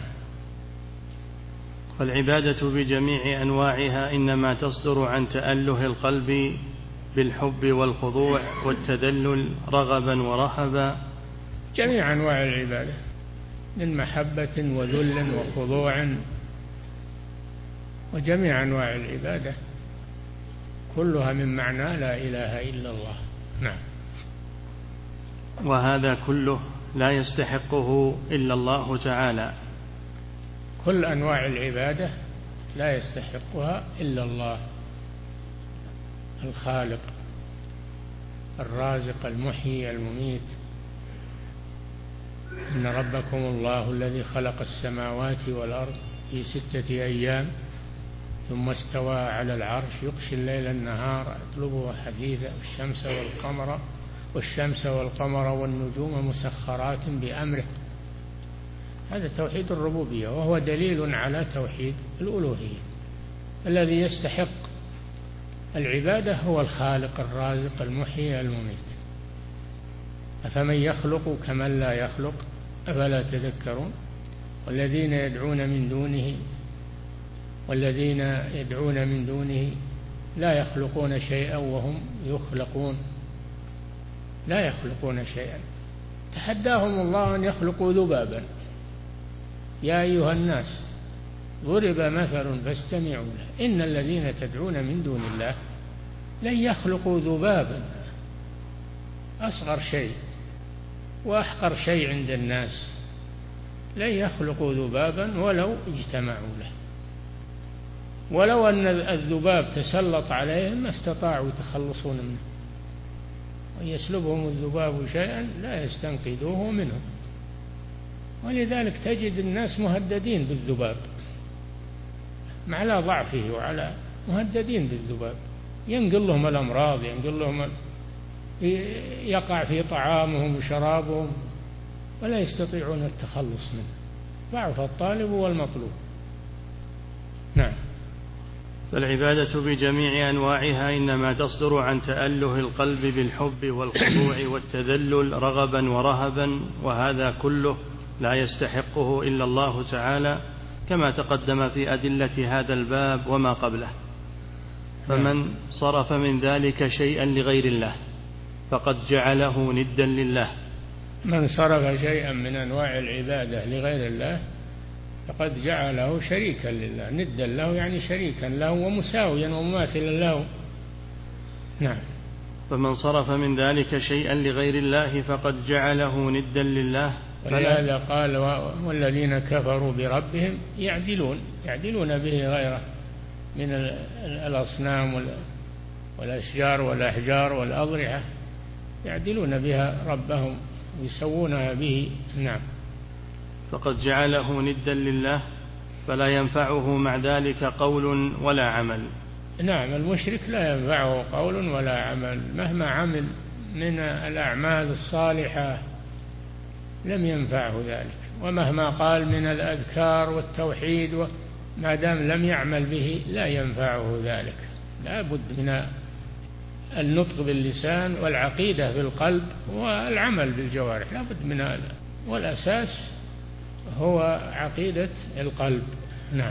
والعبادة بجميع أنواعها إنما تصدر عن تأله القلب بالحب والخضوع والتذلل رغبا ورهبا. جميع أنواع العبادة من محبة وذل وخضوع، وجميع أنواع العبادة كلها من معنى لا إله إلا الله. نعم. وهذا كله لا يستحقه إلا الله تعالى. كل أنواع العبادة لا يستحقها إلا الله الخالق الرازق المحيي المميت. إن ربكم الله الذي خلق السماوات والأرض في 6 أيام ثم استوى على العرش يغشي الليل النهار يطلبه حثيثا والشمس والقمر والنجوم مسخرات بأمره. هذا توحيد الربوبية، وهو دليل على توحيد الألوهية. الذي يستحق العبادة هو الخالق الرازق المحيي المميت. أفمن يخلق كمن لا يخلق أفلا تذكرون. والذين يدعون من دونه لا يخلقون شيئا وهم يخلقون، لا يخلقون شيئا. تحداهم الله أن يخلقوا ذبابا. يا أيها الناس ضرب مثل فاستمعوا له إن الذين تدعون من دون الله لن يخلقوا ذبابا، أصغر شيء وأحقر شيء عند الناس، لن يخلقوا ذبابا ولو اجتمعوا له، ولو أن الذباب تسلط عليهم ما استطاعوا يتخلصون منه، ويسلبهم الذباب شيئا لا يستنقذوه منه. ولذلك تجد الناس مهددين بالذباب مع ضعفه، وعلى مهددين بالذباب، ينقل لهم الأمراض، ينقل لهم، يقع في طعامهم وشرابهم ولا يستطيعون التخلص منه. ضعف الطالب والمطلوب. نعم. فالعبادة بجميع أنواعها إنما تصدر عن تأله القلب بالحب والخضوع والتذلل رغبا ورهبا، وهذا كله لا يستحقه إلا الله تعالى كما تقدم في أدلة هذا الباب وما قبله. فمن صرف من ذلك شيئا لغير الله فقد جعله ندا لله. من صرف شيئا من أنواع العبادة لغير الله فقد جعله شريكا لله، ندا له يعني شريكا له ومساويا ومماثلا له. نعم. فمن صرف من ذلك شيئا لغير الله فقد جعله ندا لله. ولهذا قال والذين كفروا بربهم يعدلون به غيره من الأصنام والأشجار والأحجار والأضرحة، يعدلون بها ربهم ويسوونها به. نعم. فقد جعله ندا لله فلا ينفعه مع ذلك قول ولا عمل. نعم، المشرك لا ينفعه قول ولا عمل، مهما عمل من الأعمال الصالحة لم ينفعه ذلك، ومهما قال من الأذكار والتوحيد ما دام لم يعمل به لا ينفعه ذلك. لا بد من النطق باللسان والعقيدة في القلب والعمل بالجوارح، لا بد من هذا، والأساس هو عقيدة القلب. نعم.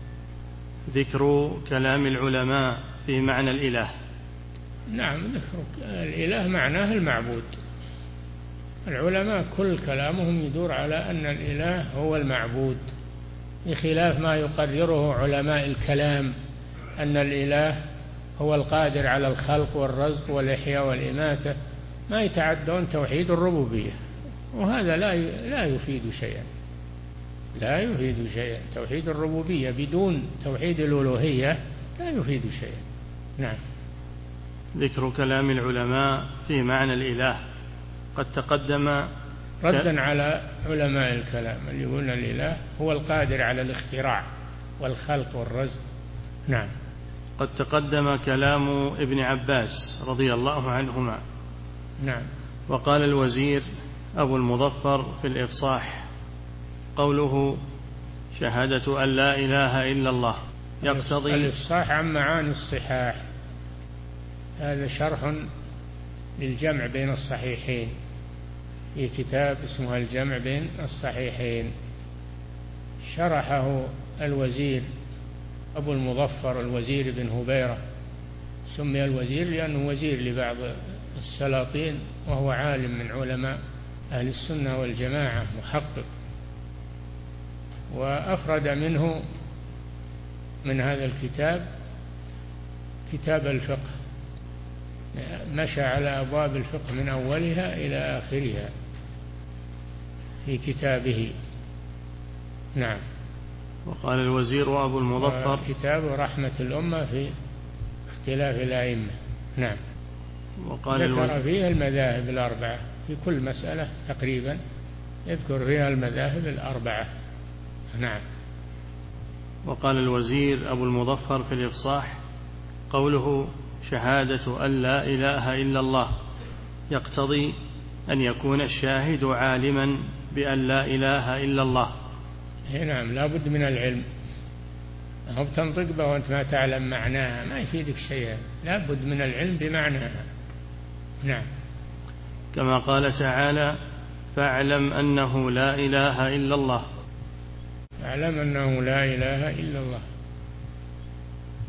ذكر كلام العلماء في معنى الإله. نعم، ذكر الإله معناه المعبود. العلماء كل كلامهم يدور على أن الإله هو المعبود، بخلاف ما يقرره علماء الكلام أن الإله هو القادر على الخلق والرزق والإحياء والإماتة، ما يتعدون توحيد الربوبية، وهذا لا يفيد شيئا، لا يفيد شيئا. توحيد الربوبية بدون توحيد الألوهية لا يفيد شيئا. نعم. ذكر كلام العلماء في معنى الإله قد تقدم ردا على علماء الكلام اللي يقولون الإله هو القادر على الاختراع والخلق والرزق. نعم. قد تقدم كلام ابن عباس رضي الله عنهما. نعم. وقال الوزير أبو المظفر في الإفصاح قوله شهادة أن لا إله إلا الله يقتضي. الإفصاح عن معاني الصحاح، هذا شرح للجمع بين الصحيحين في كتاب اسمه الجمع بين الصحيحين، شرحه الوزير أبو المظفر الوزير بن هبيرة، سمي الوزير لأنه وزير لبعض السلاطين، وهو عالم من علماء أهل السنة والجماعة، محقق، وأفرد منه من هذا الكتاب كتاب الفقه، مشى على أبواب الفقه من أولها إلى آخرها في كتابه. نعم. وقال الوزير وأبو المظفر كتاب رحمة الأمة في اختلاف الأئمة. نعم. ذكر فيها المذاهب الأربعة في كل مسألة تقريبا، يذكر فيها المذاهب الأربعة. نعم. وقال الوزير أبو المظفر في الإفصاح قوله شهادة أن لا إله إلا الله يقتضي أن يكون الشاهد عالما بأن لا إله إلا الله. نعم، لا بد من العلم، هو بتنطق به وأنت ما تعلم معناها ما يفيدك شيئا، لا بد من العلم بمعناها. نعم. كما قال تعالى فاعلم أنه لا إله إلا الله. فاعلم أنه لا إله إلا الله.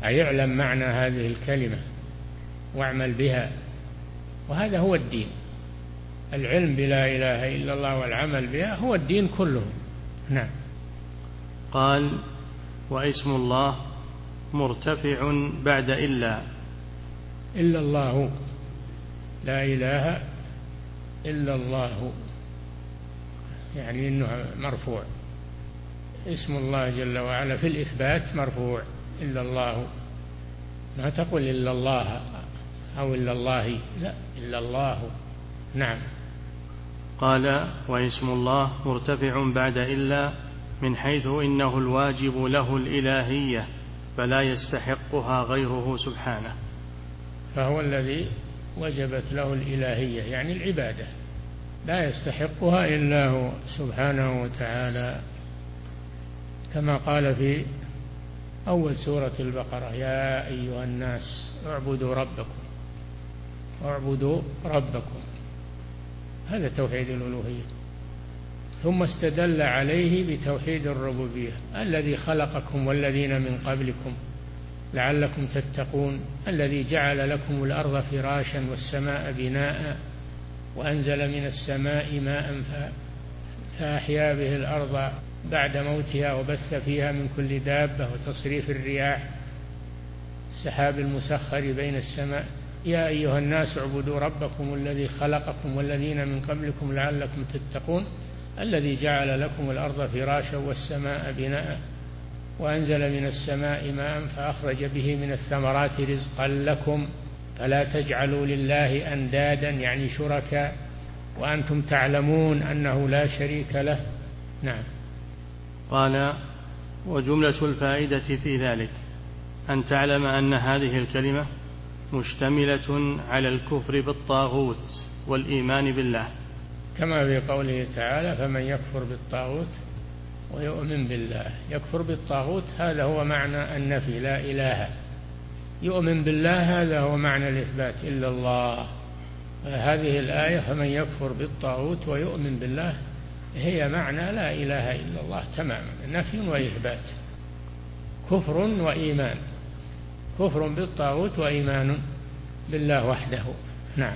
أي اعلم معنى هذه الكلمة واعمل بها، وهذا هو الدين. العلم بلا إله إلا الله والعمل بها هو الدين كله. نعم. قال: واسم الله مرتفع بعد إلا الله، لا إله إلا الله، يعني إنه مرفوع. اسم الله جل وعلا في الإثبات مرفوع، إلا الله، ما تقول إلا الله أو إلا الله، لا، إلا الله. نعم. قال: واسم الله مرتفع بعد إلا من حيث إنه الواجب له الإلهية فلا يستحقها غيره سبحانه. فهو الذي وجبت له الإلهية، يعني العبادة، لا يستحقها إلا هو سبحانه وتعالى، كما قال في أول سورة البقرة: يا أيها الناس اعبدوا ربكم. هذا توحيد الألوهية. ثم استدل عليه بتوحيد الربوبية: الذي خلقكم والذين من قبلكم لعلكم تتقون، الذي جعل لكم الأرض فراشا والسماء بناء وأنزل من السماء ماء فأحيا به الأرض بعد موتها وبث فيها من كل دابة وتصريف الرياح السحاب المسخر بين السماء. يا أيها الناس اعبدوا ربكم الذي خلقكم والذين من قبلكم لعلكم تتقون، الذي جعل لكم الأرض فراشا والسماء بناء وأنزل من السماء ماء فأخرج به من الثمرات رزقا لكم فلا تجعلوا لله أندادا، يعني شركاء، وأنتم تعلمون أنه لا شريك له. نعم. قال: وجملة الفائدة في ذلك أن تعلم أن هذه الكلمة مشتملة على الكفر بالطاغوت والإيمان بالله، كما في قوله تعالى: فمن يكفر بالطاغوت ويؤمن بالله. يكفر بالطاغوت هذا هو معنى النفي، لا إله. يؤمن بالله هذا هو معنى الإثبات، إلا الله. هذه الآية فمن يكفر بالطاغوت ويؤمن بالله هي معنى لا إله إلا الله تماما، نفي وإثبات، كفر وإيمان، كفر بالطاغوت وإيمان بالله وحده. نعم.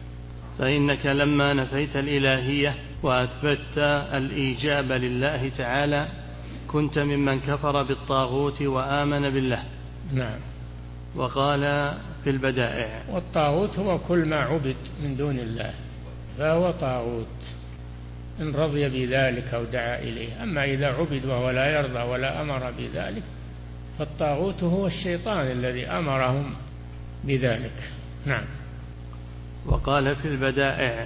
فإنك لما نفيت الإلهية وأثبت الإيجاب لله تعالى كنت ممن كفر بالطاغوت وآمن بالله. نعم. وقال في البدائع: والطاغوت هو كل ما عبد من دون الله فهو طاغوت إن رضي بذلك أو دعا إليه. أما إذا عبد وهو لا يرضى ولا أمر بذلك فالطاغوت هو الشيطان الذي أمرهم بذلك. نعم. وقال في البدائع: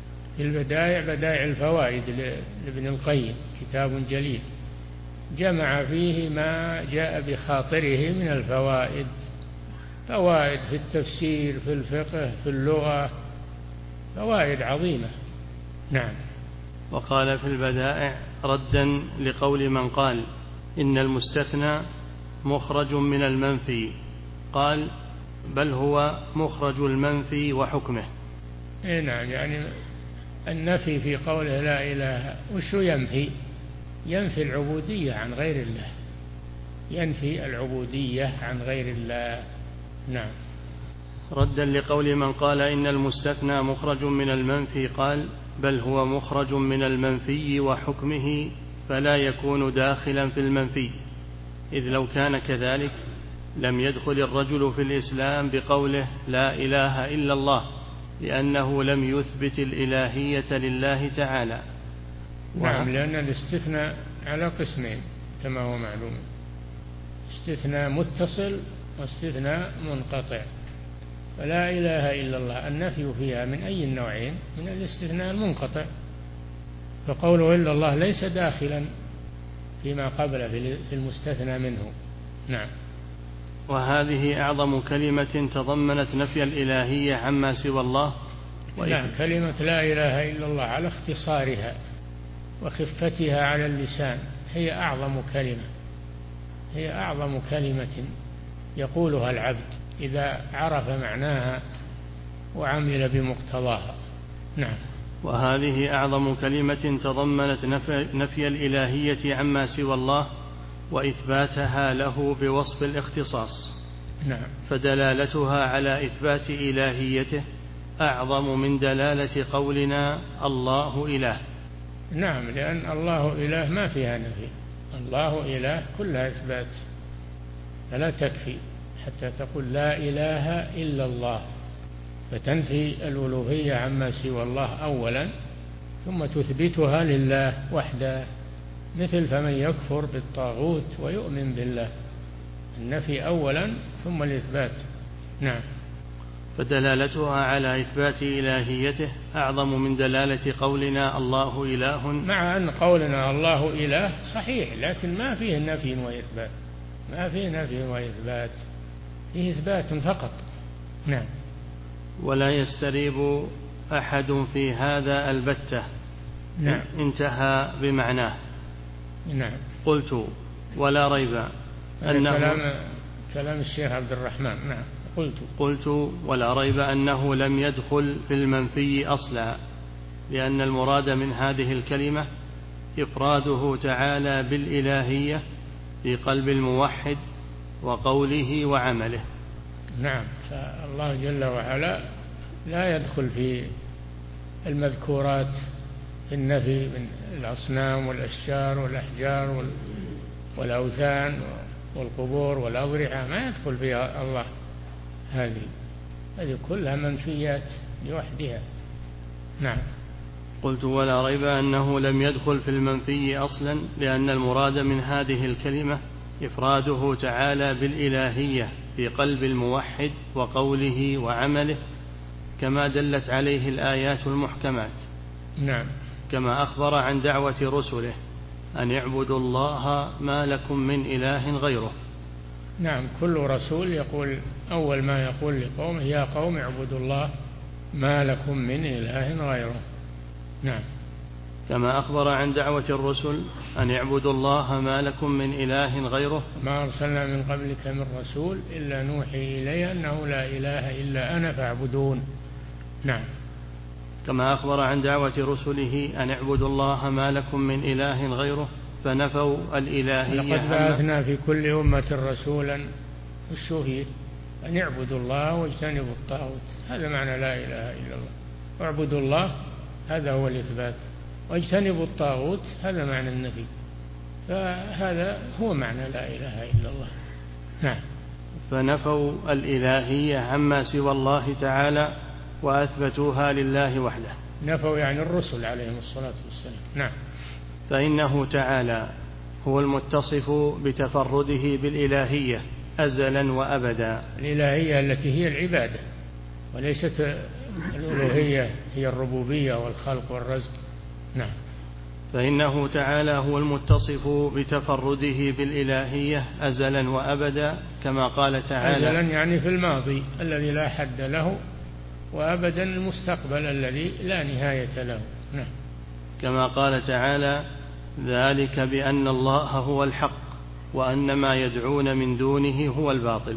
بدائع الفوائد لابن القيم، كتاب جليل جمع فيه ما جاء بخاطره من الفوائد، فوائد في التفسير، في الفقه، في اللغة، فوائد عظيمة. نعم. وقال في البدائع ردا لقول من قال إن المستثنى مخرج من المنفي، قال: بل هو مخرج المنفي وحكمه. نعم، يعني النفي في قوله لا إله وشو ينفي؟ ينفي العبودية عن غير الله، ينفي العبودية عن غير الله. نعم. ردا لقول من قال إن المستثنى مخرج من المنفي، قال: بل هو مخرج من المنفي وحكمه فلا يكون داخلا في المنفي، إذ لو كان كذلك لم يدخل الرجل في الإسلام بقوله لا إله إلا الله، لأنه لم يثبت الإلهية لله تعالى. نعم، لأن الاستثناء على قسمين كما هو معلوم: استثناء متصل واستثناء منقطع. فلا إله إلا الله النفي فيها من أي النوعين؟ من الاستثناء المنقطع، فقوله إلا الله ليس داخلا فيما قبل في المستثنى منه. نعم. وهذه أعظم كلمة تضمنت نفي الإلهية عما سوى الله. نعم، كلمة لا إله إلا الله على اختصارها وخفتها على اللسان هي أعظم كلمة، هي أعظم كلمة يقولها العبد إذا عرف معناها وعمل بمقتضاها. نعم. وهذه أعظم كلمة تضمنت نفي الإلهية عما سوى الله وإثباتها له بوصف الاختصاص. نعم. فدلالتها على إثبات إلهيته أعظم من دلالة قولنا الله إله. نعم، لأن الله إله ما فيها نفي، الله إله كلها إثبات، فلا تكفي حتى تقول لا إله إلا الله، فتنفي الألوهية عما سوى الله أولا ثم تثبتها لله وحده، مثل فمن يكفر بالطاغوت ويؤمن بالله، النفي أولا ثم الإثبات. نعم. فدلالتها على إثبات إلهيته أعظم من دلالة قولنا الله إله، مع أن قولنا الله إله صحيح لكن ما فيه نفي وإثبات، ما فيه نفي وإثبات، فيه إثبات فقط. نعم. ولا يستريب أحد في هذا البتة. نعم. انتهى بمعناه. نعم. قلت ولا ريب أنه كلام الشيخ عبد الرحمن. نعم. قلت ولا ريب أنه لم يدخل في المنفي أصلا، لأن المراد من هذه الكلمة إفراده تعالى بالإلهية في قلب الموحد وقوله وعمله. نعم. فالله جل وعلا لا يدخل في المذكورات في النفي من الأصنام والأشجار والأحجار والأوثان والقبور والأضرحة، ما يدخل فيها الله، هذه كلها منفيات لوحدها. نعم. قلت ولا ريب أنه لم يدخل في المنفي أصلا، لأن المراد من هذه الكلمة إفراده تعالى بالإلهية في قلب الموحد وقوله وعمله، كما دلت عليه الآيات المحكمات. نعم. كما أخبر عن دعوة رسله أن اعبدوا الله ما لكم من إله غيره. نعم. كل رسول يقول أول ما يقول لقومه يا قوم اعبدوا الله ما لكم من إله غيره. نعم. كما أخبر عن دعوة الرسل أن اعبدوا الله ما لكم من إله غيره. ما أرسلنا من قبلك من رسول إلا نوحي إليه أنه لا إله إلا أنا فاعبدون. نعم. كما أخبر عن دعوة رسله أن اعبدوا الله ما لكم من إله غيره، فنفوا الإلهية. لقد بعثنا في كل أمة رسولا والشهيد أن يعبدوا الله واجتنبوا الطاغوت، هذا معنى لا إله إلا الله. اعبدوا الله هذا هو الإثبات، واجتنبوا الطاغوت هذا معنى النفي، فهذا هو معنى لا إله إلا الله. نعم. فنفوا الإلهية عما سوى الله تعالى وأثبتوها لله وحده. نفوا يعني الرسل عليهم الصلاة والسلام. نعم. فإنه تعالى هو المتصف بتفرده بالإلهية أزلا وأبدا. الإلهية التي هي العبادة وليست الألوهية، هي الربوبية والخلق والرزق. نعم. فإنه تعالى هو المتصف بتفرده بالإلهية أزلا وأبدا، كما قال تعالى أزلا يعني في الماضي الذي لا حد له، وأبدا المستقبل الذي لا نهاية له. نعم. كما قال تعالى ذلك بأن الله هو الحق وأن ما يدعون من دونه هو الباطل.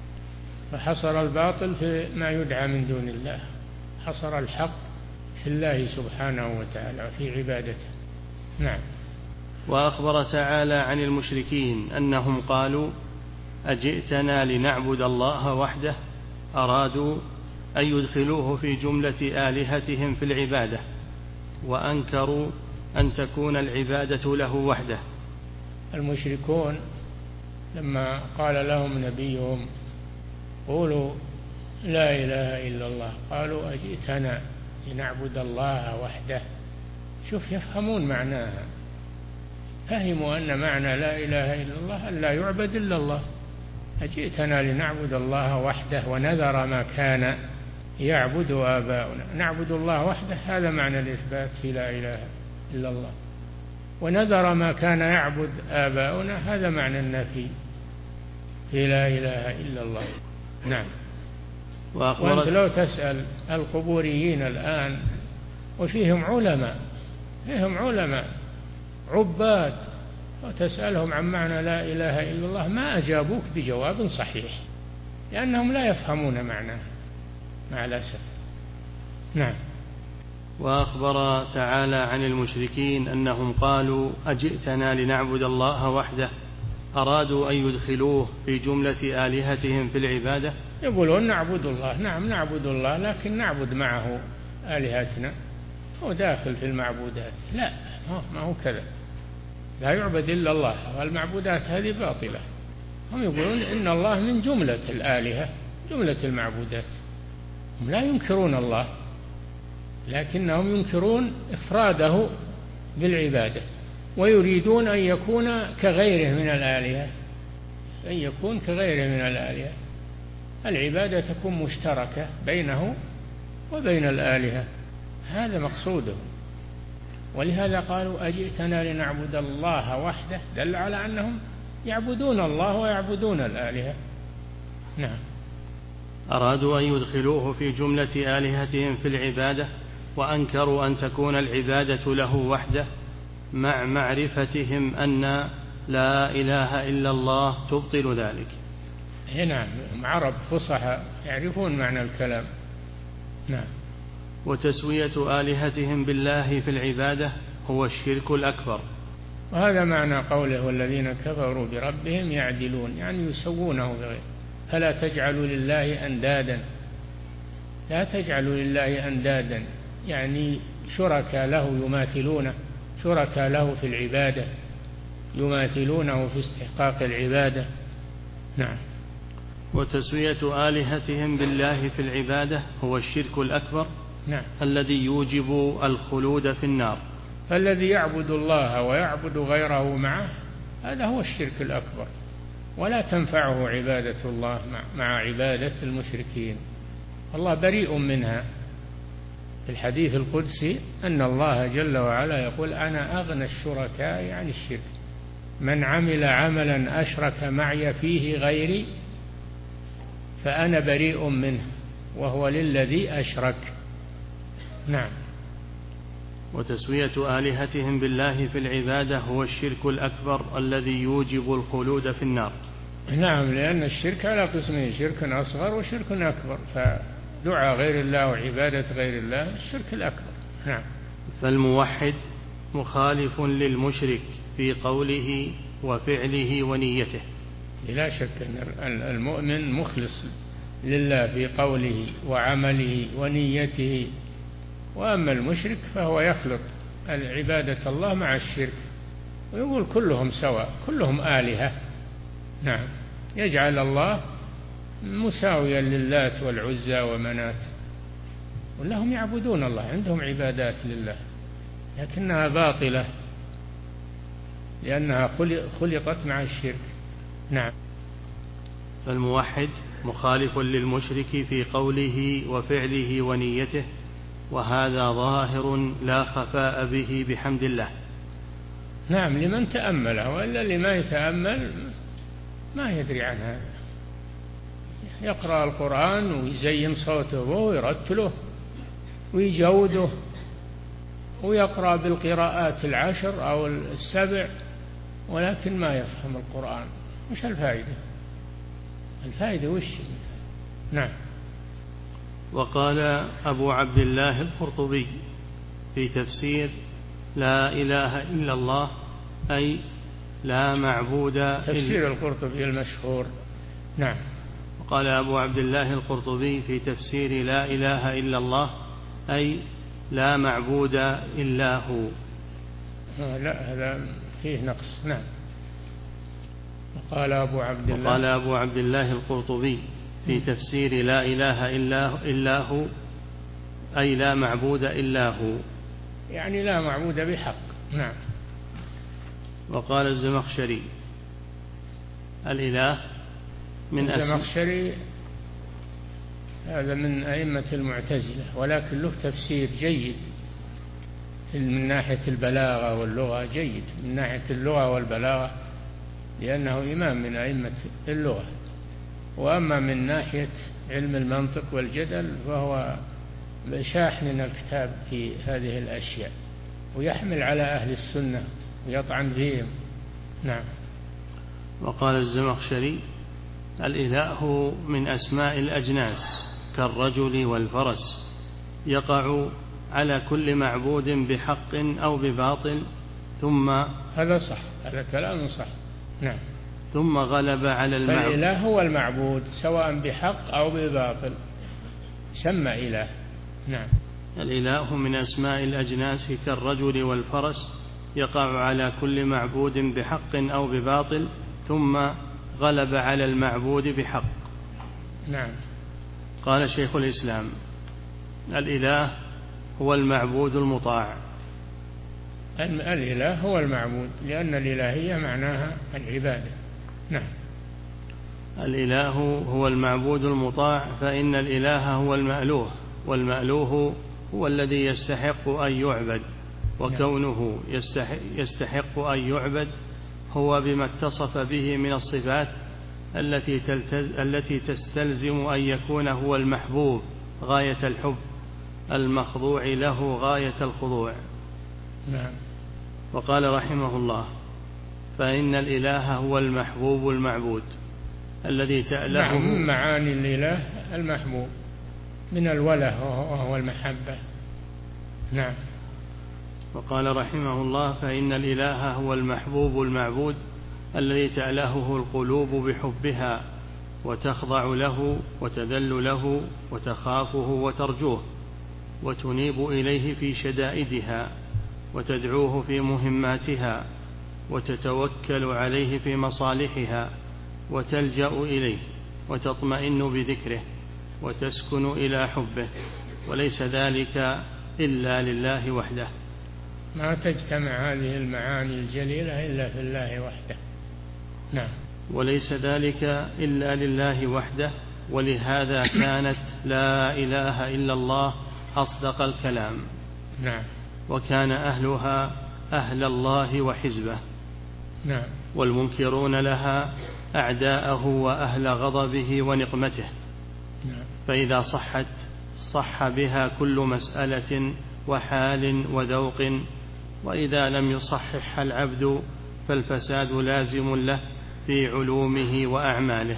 فحصر الباطل في ما يدعى من دون الله، حصر الحق في الله سبحانه وتعالى وفي عبادته. نعم. وأخبر تعالى عن المشركين أنهم قالوا أجئتنا لنعبد الله وحده، أرادوا أن يدخلوه في جملة آلهتهم في العبادة، وأنكروا أن تكون العبادة له وحده. المشركون لما قال لهم نبيهم قولوا لا إله إلا الله، قالوا أجئتنا لنعبد الله وحده. شوف يفهمون معناها، فهموا أن معنى لا إله إلا الله أن لا يعبد إلا الله. أجئتنا لنعبد الله وحده ونذر ما كان يعبد آباؤنا. نعبد الله وحده هذا معنى الإثبات في لا إله إلا الله، ونذر ما كان يعبد آباؤنا هذا معنى النفي في لا إله إلا الله. نعم. وأنت لو تسأل القبوريين الآن وفيهم علماء، فيهم علماء عباد، وتسألهم عن معنى لا إله إلا الله ما أجابوك بجواب صحيح، لأنهم لا يفهمون معناه مع الأسف. نعم. وأخبر تعالى عن المشركين أنهم قالوا أجئتنا لنعبد الله وحده، أرادوا أن يدخلوه في جملة آلهتهم في العبادة؟ يقولون نعبد الله، نعم نعبد الله، لكن نعبد معه آلهتنا، هو داخل في المعبودات. لا، ما هو كذا، لا يعبد إلا الله، والمعبودات هذه باطلة. هم يقولون إن الله من جملة الآلهة، جملة المعبودات. هم لا ينكرون الله، لكنهم ينكرون إفراده بالعبادة، ويريدون أن يكون كغيره من الآلهة، أن يكون كغيره من الآلهة. العبادة تكون مشتركة بينه وبين الآلهة، هذا مقصوده. ولهذا قالوا أجئتنا لنعبد الله وحده، دل على أنهم يعبدون الله ويعبدون الآلهة. نعم. أرادوا أن يدخلوه في جملة آلهتهم في العبادة، وأنكروا أن تكون العبادة له وحده، مع معرفتهم أن لا إله إلا الله تبطل ذلك. نعم، عرب فصحى يعرفون معنى الكلام. نعم. وتسوية آلهتهم بالله في العبادة هو الشرك الأكبر. وهذا معنى قوله والذين كفروا بربهم يعدلون، يعني يسوونه بغيره. فلا تجعلوا لله أندادا، لا تجعلوا لله أندادا، يعني شركاء له يماثلونه، شركاء له في العبادة، يماثلونه في استحقاق العبادة. نعم. وتسوية آلهتهم بالله في العبادة هو الشرك الأكبر. نعم. الذي يوجب الخلود في النار. فالذي يعبد الله ويعبد غيره معه، هذا هو الشرك الأكبر، ولا تنفعه عبادة الله مع عبادة المشركين. الله بريء منها. في الحديث القدسي أن الله جل وعلا يقول أنا أغنى الشركاء عن الشرك، من عمل عملا أشرك معي فيه غيري فأنا بريء منه وهو للذي أشرك. نعم. وتسوية آلهتهم بالله في العبادة هو الشرك الأكبر الذي يوجب الخلود في النار. نعم، لأن الشرك على قسمين، شرك أصغر وشرك أكبر، فدعاء غير الله وعبادة غير الله الشرك الأكبر. نعم. فالموحد مخالف للمشرك في قوله وفعله ونيته. لا شك أن المؤمن مخلص لله في قوله وعمله ونيته، وأما المشرك فهو يخلط عبادة الله مع الشرك، ويقول كلهم سواء، كلهم آلهة. نعم، يجعل الله مساويا للات والعزى ومنات، ولهم يعبدون الله، عندهم عبادات لله لكنها باطلة لأنها خلطت مع الشرك. نعم. فالموحد مخالف للمشرك في قوله وفعله ونيته، وهذا ظاهر لا خفاء به بحمد الله. نعم، لمن تأمله، وإلا اللي ما يتأمل ما يدري عن هذا. يقرأ القرآن ويزين صوته ويرتله ويجوده ويقرأ بالقراءات 10 أو 7، ولكن ما يفهم القرآن. وش الفائدة؟ الفائدة وش؟ نعم. وقال أبو عبد الله القرطبي في تفسير لا إله إلا الله أي لا معبود تفسير القرطبي المشهور. نعم. وقال أبو عبد الله القرطبي في تفسير لا إله إلا الله أي لا معبود إلا هو. لا، هذا فيه نقص. نعم. وقال أبو عبد الله القرطبي في تفسير لا إله إلا هو أي لا معبود إلا هو، يعني لا معبود بحق. نعم. وقال الزمخشري الإله من الزمخشري هذا من أئمة المعتزلة، ولكن له تفسير جيد من ناحية البلاغة واللغة، جيد من ناحية اللغة والبلاغة، لأنه إمام من أئمة اللغة. وأما من ناحية علم المنطق والجدل فهو شاحن الكتاب في هذه الأشياء، ويحمل على أهل السنة ويطعن فيهم. نعم. وقال الزمخشري الإله من أسماء الأجناس كالرجل والفرس، يقع على كل معبود بحق أو بباطل. ثم هذا صح، هذا كلام صح. نعم. ثم غلب على المعبود. فالإله هو المعبود سواء بحق أو بباطل سمى إله. نعم. الإله من أسماء الأجناس كالرجل والفرس، يقع على كل معبود بحق أو بباطل، ثم غلب على المعبود بحق. نعم. قال شيخ الإسلام: الإله هو المعبود المطاع. الإله هو المعبود، لأن الإلهية معناها العبادة. نعم. الإله هو المعبود المطاع، فإن الإله هو المألوه، والمألوه هو الذي يستحق أن يعبد، وكونه يستحق أن يعبد هو بما اتصف به من الصفات التي تستلزم أن يكون هو المحبوب غاية الحب، المخضوع له غاية الخضوع. نعم. وقال رحمه الله: فإن الإله هو المحبوب المعبود الذي تأله. نعم، معاني الإله المحبوب من الوله وهو المحبة. نعم. وقال رحمه الله: فإن الإله هو المحبوب المعبود الذي تألهه القلوب بحبها، وتخضع له وتذل له وتخافه وترجوه، وتنيب إليه في شدائدها، وتدعوه في مهماتها، وتتوكل عليه في مصالحها، وتلجأ إليه، وتطمئن بذكره، وتسكن إلى حبه، وليس ذلك إلا لله وحده. ما تجتمع هذه المعاني الجليلة إلا في الله وحده. نعم. وليس ذلك إلا لله وحده، ولهذا كانت لا إله إلا الله أصدق الكلام. نعم. وكان أهلها أهل الله وحزبه. نعم. والمنكرون لها أعداءه وأهل غضبه ونقمته. نعم. فإذا صحت صح بها كل مسألة وحال وذوق، وإذا لم يصحح العبد فالفساد لازم له في علومه وأعماله.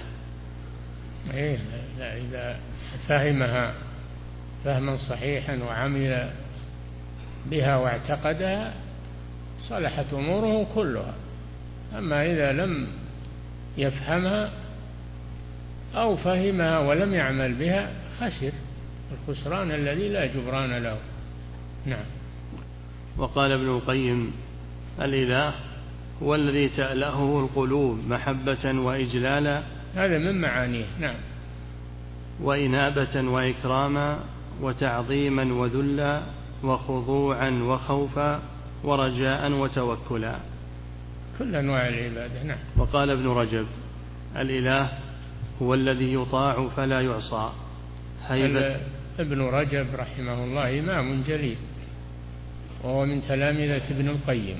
إذا فهمها فهما صحيحا وعمل بها واعتقدها صلحت أموره كلها. أما إذا لم يفهمها أو فهمها ولم يعمل بها خسر الخسران الذي لا جبران له. نعم. وقال ابن القيم: الإله هو الذي تألهه القلوب محبة وإجلالا، هذا من معانيه. نعم. وإنابة وإكراما وتعظيما وذلا وخضوعا وخوفا ورجاء وتوكلا، كل أنواع العبادة. نعم. وقال ابن رجب: الإله هو الذي يطاع فلا يعصى. ابن رجب رحمه الله إمام جليل، وهو من تلامذة ابن القيم،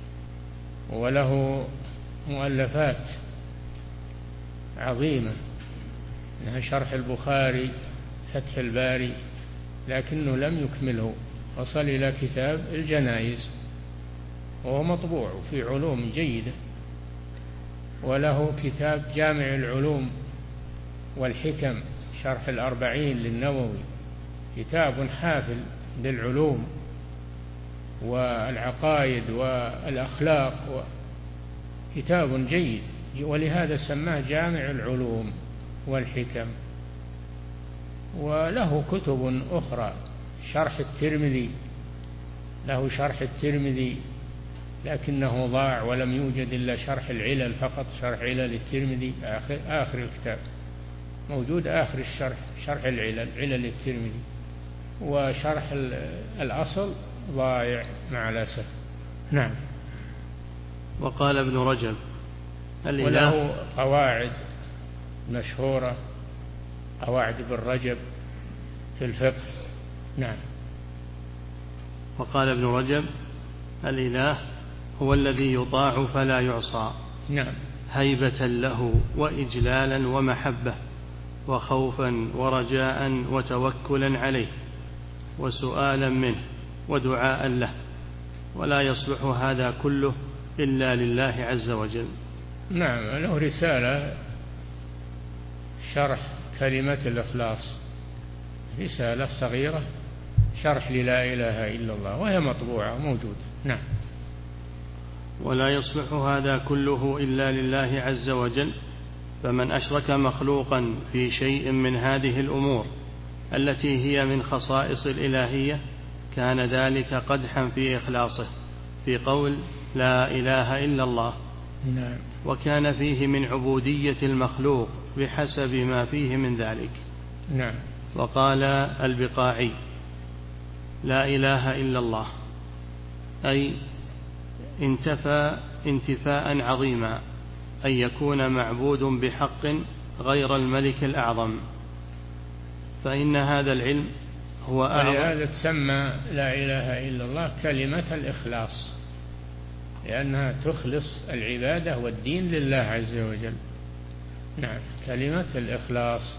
وله مؤلفات عظيمة منها شرح البخاري، فتح الباري، لكنه لم يكمله، وصل إلى كتاب الجنائز وهو مطبوع في علوم جيدة. وله كتاب جامع العلوم والحكم، شرح الأربعين للنووي، كتاب حافل بالعلوم والعقائد والأخلاق، كتاب جيد، ولهذا سماه جامع العلوم والحكم. وله كتب أخرى، شرح الترمذي، له شرح الترمذي لكنه ضاع ولم يوجد إلا شرح العلل فقط، شرح علل الترمذي آخر الكتاب موجود، آخر الشرح شرح العلل، علل الترمذي، وشرح الأصل ضايع مع الأسف. نعم. وقال ابن رجب: وله قواعد مشهورة، قواعد ابن رجب في الفقه. نعم. وقال ابن رجب: الإله هو الذي يطاع فلا يعصى. نعم. هيبة له وإجلالا ومحبة وخوفا ورجاء وتوكلا عليه وسؤالا منه ودعاء له، ولا يصلح هذا كله إلا لله عز وجل. نعم. له رسالة شرح كلمة الإخلاص، رسالة صغيرة شرح للا إله إلا الله، وهي مطبوعة موجودة. نعم. ولا يصلح هذا كله إلا لله عز وجل، فمن أشرك مخلوقا في شيء من هذه الأمور التي هي من خصائص الإلهية كان ذلك قدحا في إخلاصه في قول لا إله إلا الله. نعم. وكان فيه من عبودية المخلوق بحسب ما فيه من ذلك. نعم. وقال البقاعي لا إله إلا الله أي انتفى انتفاء عظيما أن يكون معبود بحق غير الملك الأعظم، فإن هذا العلم هو أعظم. ولهذا تسمى لا إله إلا الله كلمة الإخلاص، لأنها تخلص العبادة والدين لله عز وجل. نعم، كلمة الإخلاص.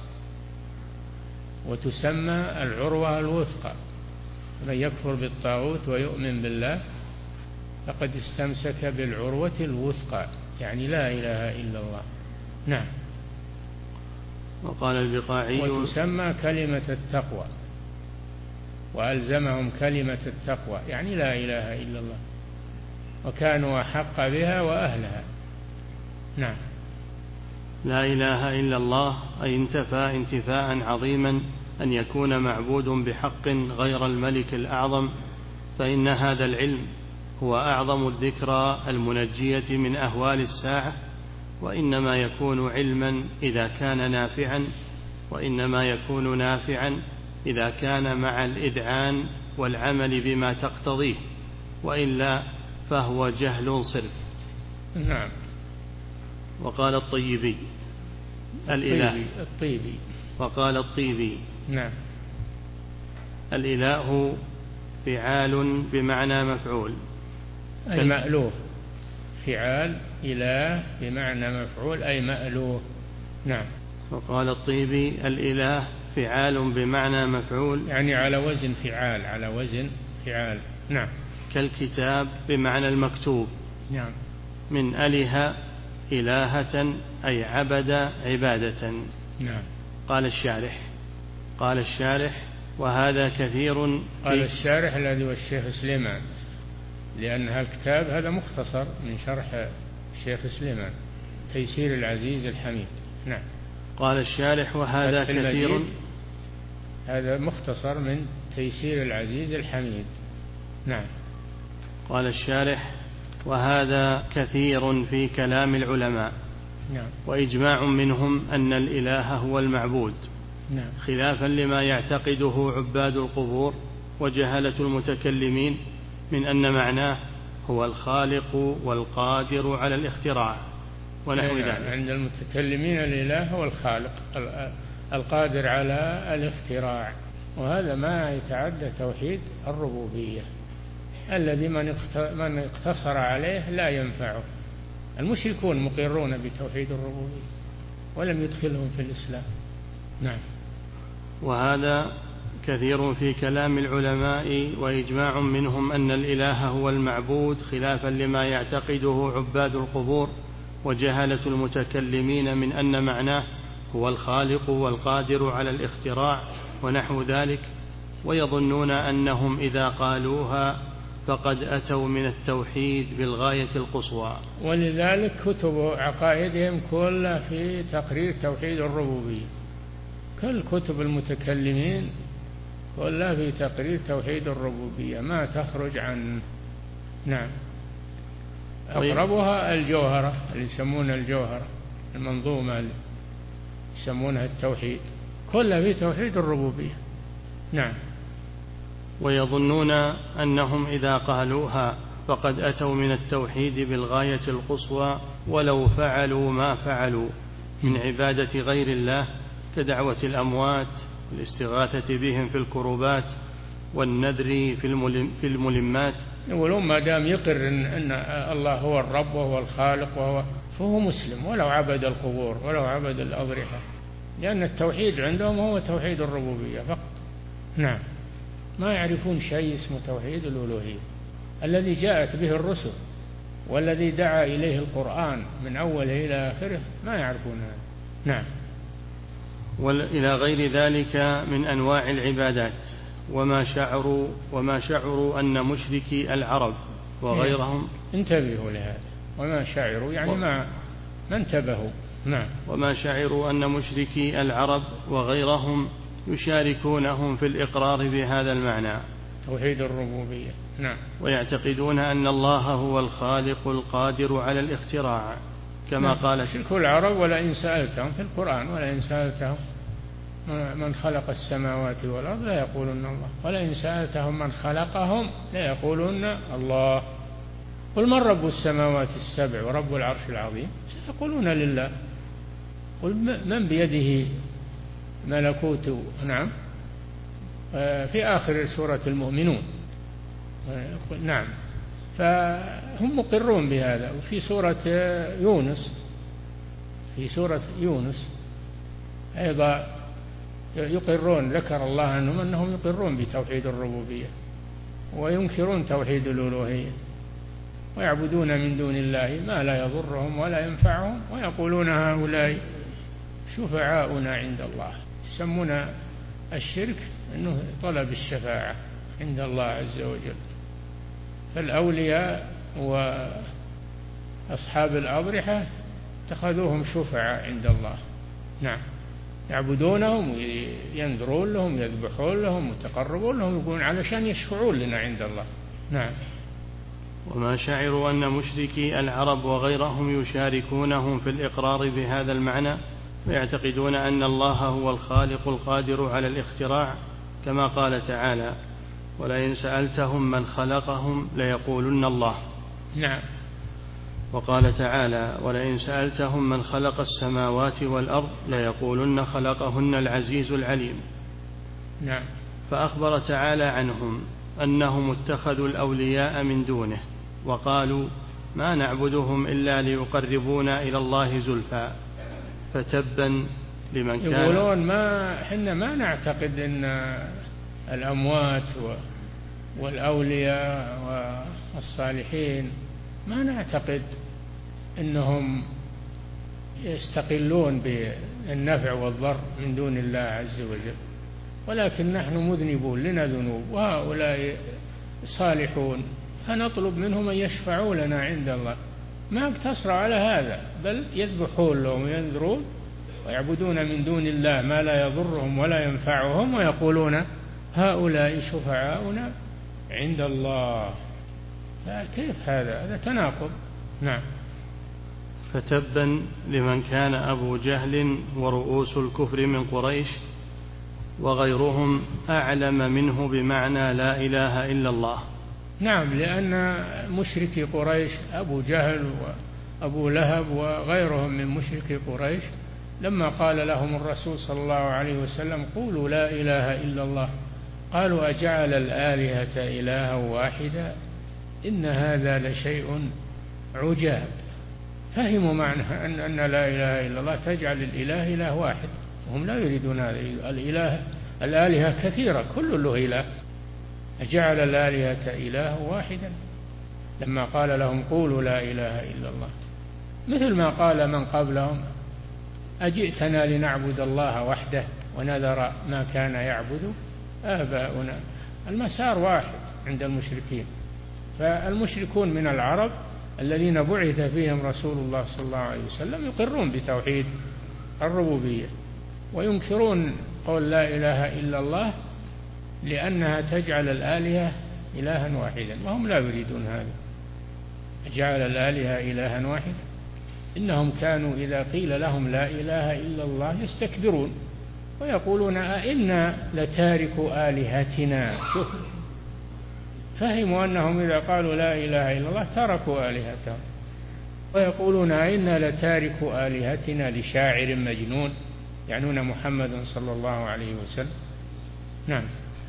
وتسمى العروة الوثقى، من يكفر بالطاغوت ويؤمن بالله فقد استمسك بالعروة الوثقى، يعني لا إله إلا الله. نعم. وقال البقاعي وتسمى كلمة التقوى، وألزمهم كلمة التقوى يعني لا إله إلا الله، وكانوا أحق بها وأهلها. نعم. لا إله إلا الله أي انتفى انتفاء عظيما أن يكون معبود بحق غير الملك الأعظم، فإن هذا العلم هو أعظم الذكرى المنجية من أهوال الساعة، وإنما يكون علما إذا كان نافعا، وإنما يكون نافعا إذا كان مع الإذعان والعمل بما تقتضيه، وإلا فهو جهل صرف. نعم. وقال الطيبي الإله الطيبي. وقال الطيبي نعم. الإله فعال بمعنى مفعول أي مألوه، فعال إله بمعنى مفعول أي مألوه. نعم. وقال الطيبي الإله فعال بمعنى مفعول يعني على وزن فعال، على وزن فعال. نعم. كالكتاب بمعنى المكتوب. نعم. من أله إلهة أي عبد عبادة. نعم. قال الشارح وهذا كثير. قال الشارح الذي هو الشيخ سليمان، لأن هالكتاب هذا مختصر من شرح الشيخ سليمان تيسير العزيز الحميد. نعم. قال الشارح وهذا كثير، هذا مختصر من تيسير العزيز الحميد. نعم. قال الشارح وهذا كثير في كلام العلماء. نعم. وإجماع منهم أن الإله هو المعبود. نعم. خلافا لما يعتقده عباد القبور وجهلة المتكلمين من أن معناه هو الخالق والقادر على الاختراع ونحو ذلك. عند المتكلمين الإله هو الخالق القادر على الاختراع، وهذا ما يتعدى توحيد الربوبية الذي من اقتصر عليه لا ينفعه. المشركون مقرون بتوحيد الربوبية ولم يدخلهم في الإسلام. نعم. وهذا كثير في كلام العلماء وإجماع منهم أن الإله هو المعبود خلافا لما يعتقده عباد القبور وجهلة المتكلمين من أن معناه هو الخالق والقادر على الاختراع ونحو ذلك، ويظنون أنهم إذا قالوها فقد أتوا من التوحيد بالغاية القصوى. ولذلك كتب عقائدهم كلها في تقرير توحيد الربوبية، كل كتب المتكلمين كلها في تقرير توحيد الربوبية ما تخرج عن. نعم. أقربها الجوهرة اللي يسمونها الجوهرة، المنظومة اللي يسمونها التوحيد، كلها في توحيد الربوبية. نعم. ويظنون أنهم إذا قالوها فقد أتوا من التوحيد بالغاية القصوى ولو فعلوا ما فعلوا من عبادة غير الله كدعوة الأموات والاستغاثة بهم في الكربات والنذر في الملمات. يقولون ما دام يقر أن الله هو الرب وهو الخالق فهو مسلم ولو عبد القبور ولو عبد الأضرحة، لأن التوحيد عندهم هو توحيد الربوبية فقط. نعم. ما يعرفون شيء اسمه توحيد الألوهية الذي جاءت به الرسل والذي دعا إليه القرآن من أوله إلى آخره، ما يعرفونها. نعم. وإلى غير ذلك من أنواع العبادات، وما شعروا أن مشركي العرب وغيرهم. انتبهوا لهذا. وما شعروا يعني ما انتبهوا. نعم. وما شعروا أن مشركي العرب وغيرهم يشاركونهم في الإقرار بهذا المعنى، توحيد الربوبية. نعم. ويعتقدون أن الله هو الخالق القادر على الاختراع، كما قال مشركو العرب ولئن سألتهم في القرآن ولئن سألتهم من خلق السماوات والأرض لا يقولون الله، ولئن سألتهم من خلقهم لا يقولون الله. قل من رب السماوات السبع ورب العرش العظيم سيقولون لله. قل من بيده ملكوت. نعم. في آخر سورة المؤمنون. نعم. فهم مقرون بهذا. وفي سورة يونس أيضا يقرون، ذكر الله عنهم أنهم يقرون بتوحيد الربوبية وينكرون توحيد الألوهية، ويعبدون من دون الله ما لا يضرهم ولا ينفعهم، ويقولون هؤلاء شفعاؤنا عند الله. يسمون الشرك أنه طلب الشفاعة عند الله عز وجل. فالأولياء وأصحاب الأضرحة اتخذوهم شفعاء عند الله. نعم. يعبدونهم وينذرون لهم يذبحون لهم ويتقربون لهم، يقولون علشان يشفعون لنا عند الله. نعم. وما شعروا أن مشركي العرب وغيرهم يشاركونهم في الإقرار بهذا المعنى، ويعتقدون أن الله هو الخالق القادر على الاختراع، كما قال تعالى ولئن سألتهم من خلقهم ليقولن الله. نعم. وقال تعالى ولئن سألتهم من خلق السماوات والأرض ليقولن خلقهن العزيز العليم. نعم. فأخبر تعالى عنهم أنهم اتخذوا الأولياء من دونه، وقالوا ما نعبدهم إلا ليقربونا إلى الله زلفى، فتبا لمن كان يقولون إحنا ما نعتقد أن الأموات والأولياء والصالحين ما نعتقد أنهم يستقلون بالنفع والضر من دون الله عز وجل، ولكن نحن مذنبون لنا ذنوب وهؤلاء صالحون، فنطلب منهم أن يشفعوا لنا عند الله. ما اقتصروا على هذا، بل يذبحون لهم وينذرون ويعبدون من دون الله ما لا يضرهم ولا ينفعهم، ويقولون هؤلاء شفعاؤنا عند الله. كيف هذا تناقض. نعم. فتبا لمن كان أبو جهل ورؤوس الكفر من قريش وغيرهم أعلم منه بمعنى لا إله إلا الله. نعم. لأن مشركي قريش أبو جهل وأبو لهب وغيرهم من مشركي قريش لما قال لهم الرسول صلى الله عليه وسلم قولوا لا إله إلا الله، قالوا أجعل الآلهة إلها واحدا إن هذا لشيء عجاب. فهموا معنى أن لا إله إلا الله تجعل الإله إله واحد، وهم لا يريدون هذا. الآلهة كثيرة كل له إله، أجعل الآلهة إله واحدا لما قال لهم قولوا لا إله إلا الله، مثل ما قال من قبلهم أجئتنا لنعبد الله وحده ونذر ما كان يعبد آباؤنا. المسار واحد عند المشركين. فالمشركون من العرب الذين بعث فيهم رسول الله صلى الله عليه وسلم يقرون بتوحيد الربوبية وينكرون قول لا إله إلا الله لأنها تجعل الآلهة إلها واحدا، وهم لا يريدون هذا. جعل الآلهة إلها واحدا. إنهم كانوا إذا قيل لهم لا إله إلا الله يستكبرون ويقولون أئنا لتاركوا آلهتنا. شوف، فهموا أنهم إذا قالوا لا إله إلا الله تركوا آلهتهم، ويقولون أئنا لتاركوا آلهتنا لشاعر مجنون، يعنون محمد صلى الله عليه وسلم. نعم.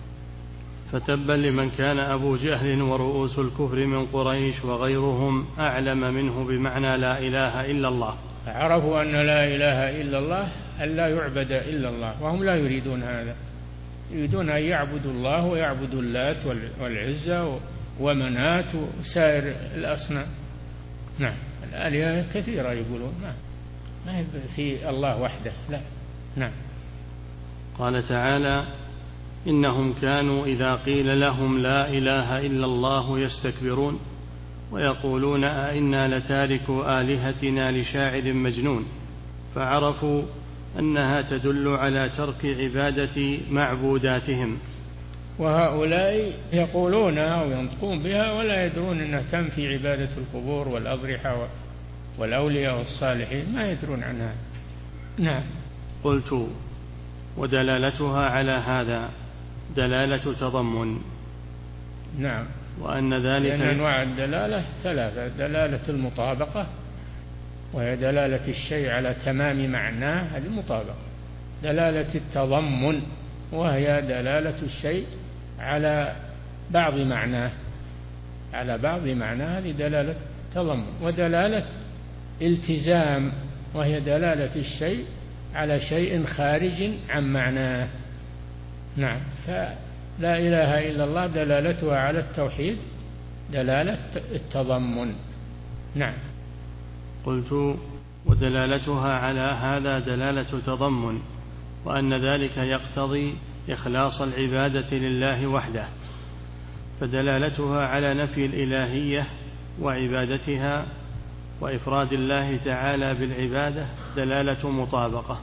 فتبا لمن كان أبو جهل ورؤوس الكفر من قريش وغيرهم أعلم منه بمعنى لا إله إلا الله. عرفوا أن لا إله إلا الله أن لا يعبد إلا الله، وهم لا يريدون هذا، يريدون أن يعبدوا الله ويعبدوا اللات والعزى ومنات وسائر الأصنام. نعم. الآلهة كثيرة يقولون ما هي في الله وحده، لا. نعم. قال تعالى إنهم كانوا إذا قيل لهم لا إله إلا الله يستكبرون ويقولون أئنا لتاركوا آلهتنا لشاعر مجنون، فعرفوا أنها تدل على ترك عبادة معبوداتهم. وهؤلاء يقولونها أو ينطقون بها ولا يدرون أنها تنفي عبادة القبور والأضرحة والأولياء والصالحين، ما يدرون عنها. نعم. قلت: ودلالتها على هذا دلالة تضمن. نعم. وأن ذلك لأن أنواع الدلالة ثلاثة: دلالة المطابقة، وهي دلالة الشيء على تمام معناه، هذه المطابقة. دلالة التضمن، وهي دلالة الشيء على بعض معناه، هذه دلالة تضمن. ودلالة التزام، وهي دلالة الشيء على شيء خارج عن معناه. نعم. فلا إله إلا الله دلالتها على التوحيد دلالة التضمن. نعم. قلت: ودلالتها على هذا دلالة تضمن، وأن ذلك يقتضي إخلاص العبادة لله وحده، فدلالتها على نفي الإلهية وعبادتها وإفراد الله تعالى بالعبادة دلالة مطابقة.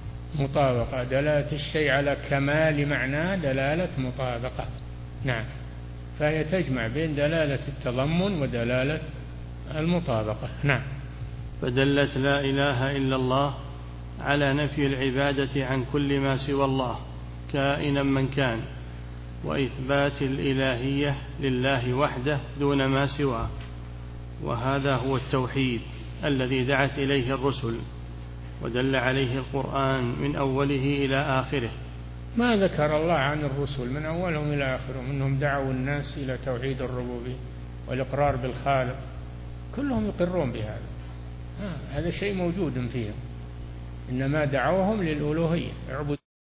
دلالة الشيء على كمال معناه دلالة مطابقة. نعم. فهي تجمع بين دلالة التضمن ودلالة المطابقة. نعم. فدلت لا إله إلا الله على نفي العبادة عن كل ما سوى الله كائنا من كان، وإثبات الإلهية لله وحده دون ما سواه، وهذا هو التوحيد الذي دعت إليه الرسل ودل عليه القرآن من أوله إلى آخره. ما ذكر الله عن الرسل من أولهم إلى آخرهم أنهم دعوا الناس إلى توحيد الربوبية والإقرار بالخالق، كلهم يقرون بهذا، هذا شيء موجود فيهم، إنما دعوهم للألوهية، اعبدوا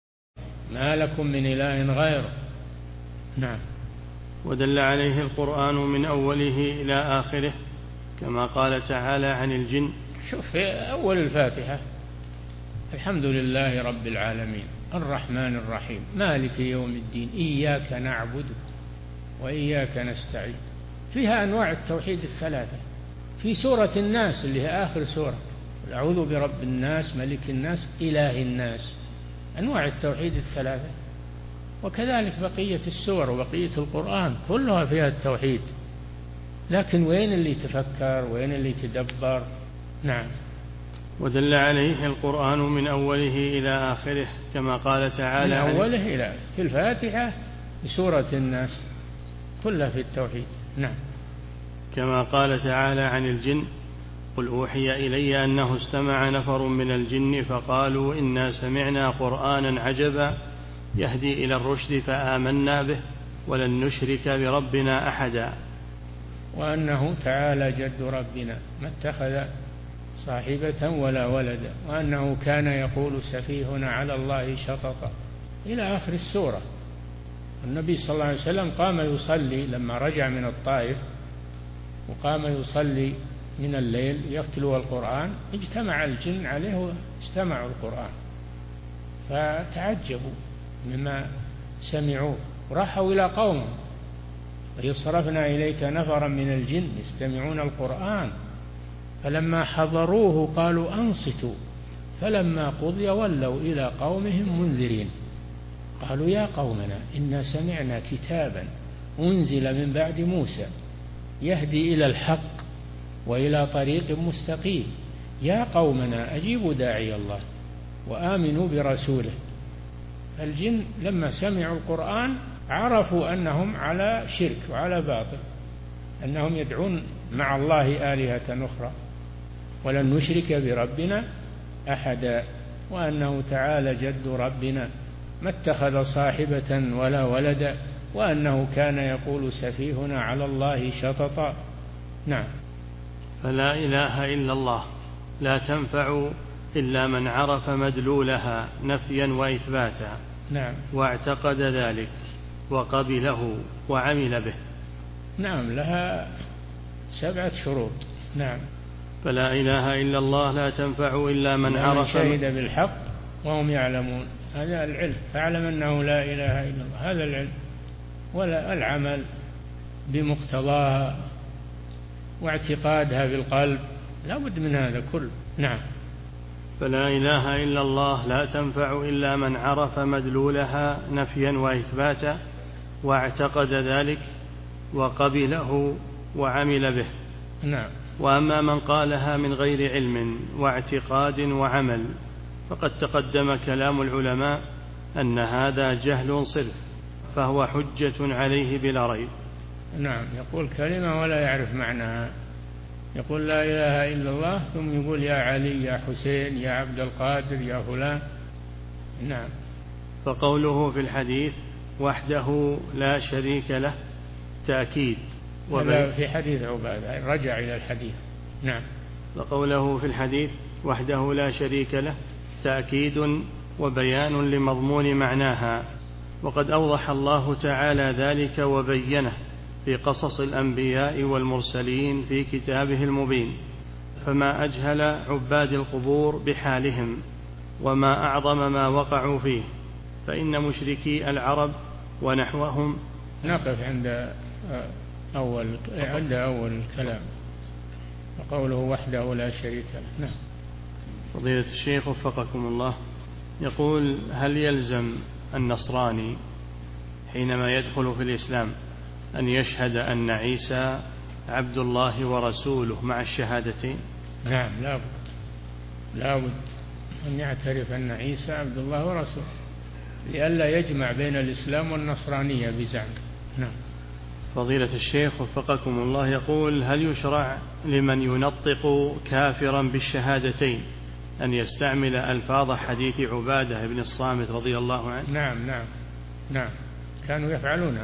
ما لكم من إله غيره. نعم. ودل عليه القرآن من أوله إلى آخره، كما قال تعالى عن الجن. شوف في أول الفاتحة: الحمد لله رب العالمين الرحمن الرحيم مالك يوم الدين إياك نعبد وإياك نستعين. فيها أنواع التوحيد الثلاثة. في سورة الناس اللي هي آخر سورة: أعوذ برب الناس ملك الناس إله الناس، أنواع التوحيد الثلاثة. وكذلك بقية السور وبقية القرآن كلها فيها التوحيد، لكن وين اللي تفكر، وين اللي تدبر. نعم. ودل عليه القرآن من أوله إلى آخره، كما قال تعالى من أوله إلى في الفاتحة بسورة الناس كلها في التوحيد. نعم. كما قال تعالى عن الجن: قل أوحي إلي أنه استمع نفر من الجن فقالوا إنا سمعنا قرآنا عجبا يهدي إلى الرشد فآمنا به ولن نشرك بربنا أحدا. وأنه تعالى جد ربنا ما اتخذ صاحبة ولا ولدا، وأنه كان يقول سفيهنا على الله شططا، إلى آخر السورة. النبي صلى الله عليه وسلم قام يصلي لما رجع من الطائف، وقام يصلي من الليل يتلو القرآن، اجتمع الجن عليه واستمعوا القرآن فتعجبوا مما سمعوه وراحوا إلى قوم: وإذ صرفنا إليك نفرا من الجن يستمعون القرآن فلما حضروه قالوا أنصتوا فلما قضي ولوا إلى قومهم منذرين قالوا يا قومنا إنا سمعنا كتابا أنزل من بعد موسى يهدي إلى الحق وإلى طريق مستقيم يا قومنا أجيبوا داعي الله وآمنوا برسوله. الجن لما سمعوا القرآن عرفوا أنهم على شرك وعلى باطل، أنهم يدعون مع الله آلهة أخرى، ولن نشرك بربنا أحدا، وأنه تعالى جد ربنا ما اتخذ صاحبة ولا ولدا، وأنه كان يقول سفيهنا على الله شططا. نعم. فلا إله إلا الله لا تنفع إلا من عرف مدلولها نفيا وإثباتا. نعم. واعتقد ذلك وقبله وعمل به. نعم. لها 7 شروط. نعم. فلا إله إلا الله لا تنفع إلا من عرف شهد بالحق وهم يعلمون، هذا العلم، فاعلم أنه لا إله إلا الله، هذا العلم، ولا العمل بمقتضاها واعتقادها بالقلب، لا بد من هذا كله. نعم. فلا إله إلا الله لا تنفع إلا من عرف مدلولها نفيا وإثباتا واعتقد ذلك وقبله وعمل به. نعم. وأما من قالها من غير علم واعتقاد وعمل فقد تقدم كلام العلماء أن هذا جهل صرف، فهو حجة عليه بلا ريب. نعم. يقول كلمة ولا يعرف معناها، يقول لا إله إلا الله ثم يقول يا علي يا حسين يا عبد القادر يا فلان. نعم. فقوله في الحديث وحده لا شريك له تأكيد هذا في حديث عبادة، رجع إلى الحديث. نعم. فقوله في الحديث وحده لا شريك له تأكيد وبيان لمضمون معناها، وقد أوضح الله تعالى ذلك وبينه في قصص الأنبياء والمرسلين في كتابه المبين، فما أجهل عباد القبور بحالهم وما أعظم ما وقعوا فيه، فإن مشركي العرب ونحوهم. نقف عند أول الكلام، وقوله وحده لا شريك له. نعم. فضيلة الشيخ وفقكم الله، يقول هل يلزم النصراني حينما يدخل في الإسلام أن يشهد أن عيسى عبد الله ورسوله مع الشهادتين؟ نعم، لا بد أن يعترف أن عيسى عبد الله ورسوله لئلا يجمع بين الإسلام والنصرانية بزعم. نعم. فضيلة الشيخ وفقكم الله، يقول هل يشرع لمن ينطق كافرا بالشهادتين أن يستعمل ألفاظ حديث عبادة بن الصامت رضي الله عنه؟ نعم. كانوا يفعلون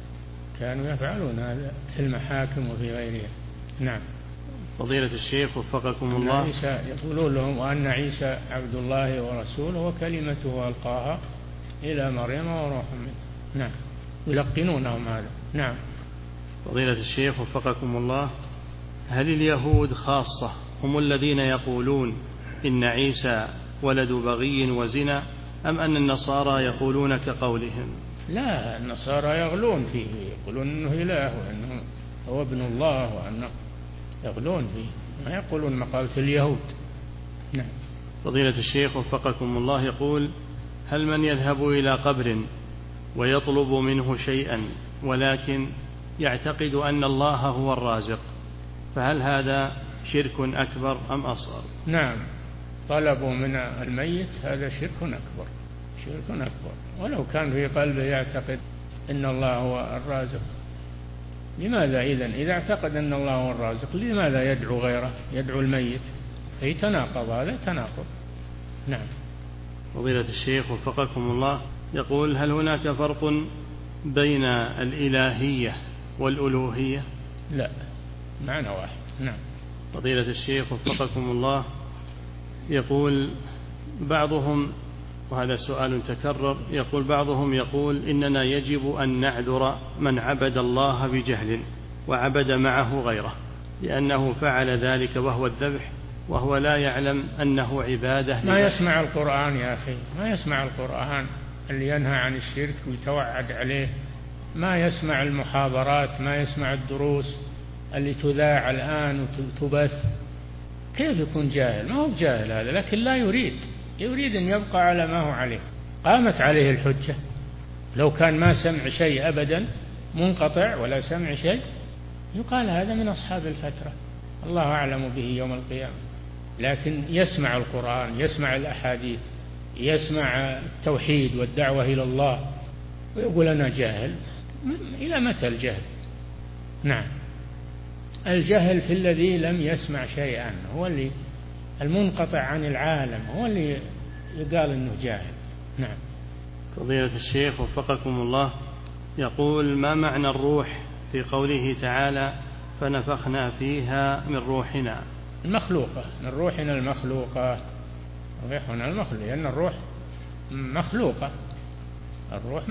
هذا في المحاكم وفي غيرها. نعم. فضيلة الشيخ وفقكم الله، يقولون لهم وأن عيسى عبد الله ورسوله وكلمته ألقاها إلى مريم وروح منه. نعم. يلقنونهم هذا. نعم. فضيلة الشيخ وفقكم الله، هل اليهود خاصة هم الذين يقولون إن عيسى ولد بغي وزنا، أم أن النصارى يقولون كقولهم؟ لا، النصارى يغلون فيه، يقولون إنه إله وأنه هو ابن الله وأنه يغلون فيه، ما يقولون مقالة اليهود. نعم. فضيلة الشيخ وفقكم الله، يقول هل من يذهب إلى قبر ويطلب منه شيئا ولكن يعتقد أن الله هو الرازق، فهل هذا شرك أكبر أم أصغر؟ نعم، طلبوا من الميت هذا شرك أكبر، ولو كان في قلبه يعتقد أن الله هو الرازق. لماذا إذا اعتقد أن الله هو الرازق لماذا يدعو غيره، يدعو الميت؟ فيتناقض، هذا تناقض. نعم. فضيلة الشيخ وفقكم الله، يقول هل هناك فرق بين الإلهية والألوهية؟ لا، معنى واحد. نعم. فضيلة الشيخ وفقكم الله، يقول بعضهم، وهذا سؤال تكرر، يقول بعضهم يقول إننا يجب أن نعذر من عبد الله بجهل وعبد معه غيره لأنه فعل ذلك وهو الذبح وهو لا يعلم أنه عبادة. ما يسمع القرآن يا أخي، ما يسمع القرآن اللي ينهى عن الشرك ويتوعد عليه، ما يسمع المحاضرات، ما يسمع الدروس اللي تذاع الآن وتبث. كيف يكون جاهل؟ ما هو بجاهل هذا، لكن لا يريد أن يبقى على ما هو عليه. قامت عليه الحجة، لو كان ما سمع شيء أبدا، منقطع ولا سمع شيء، يقال هذا من أصحاب الفترة، الله أعلم به يوم القيامة. لكن يسمع القرآن، يسمع الأحاديث، يسمع التوحيد والدعوة إلى الله، ويقول أنا جاهل. إلى متى الجهل؟ نعم. الجهل في الذي لم يسمع شيئا، هو اللي المنقطع عن العالم، هو اللي يقال أنه جاهل. نعم. فضيلة الشيخ وفقكم الله، يقول ما معنى الروح في قوله تعالى فنفخنا فيها من روحنا؟ المخلوقة، من روحنا المخلوقة، روحنا المخلوقة، لأن الروح مخلوقة، الروح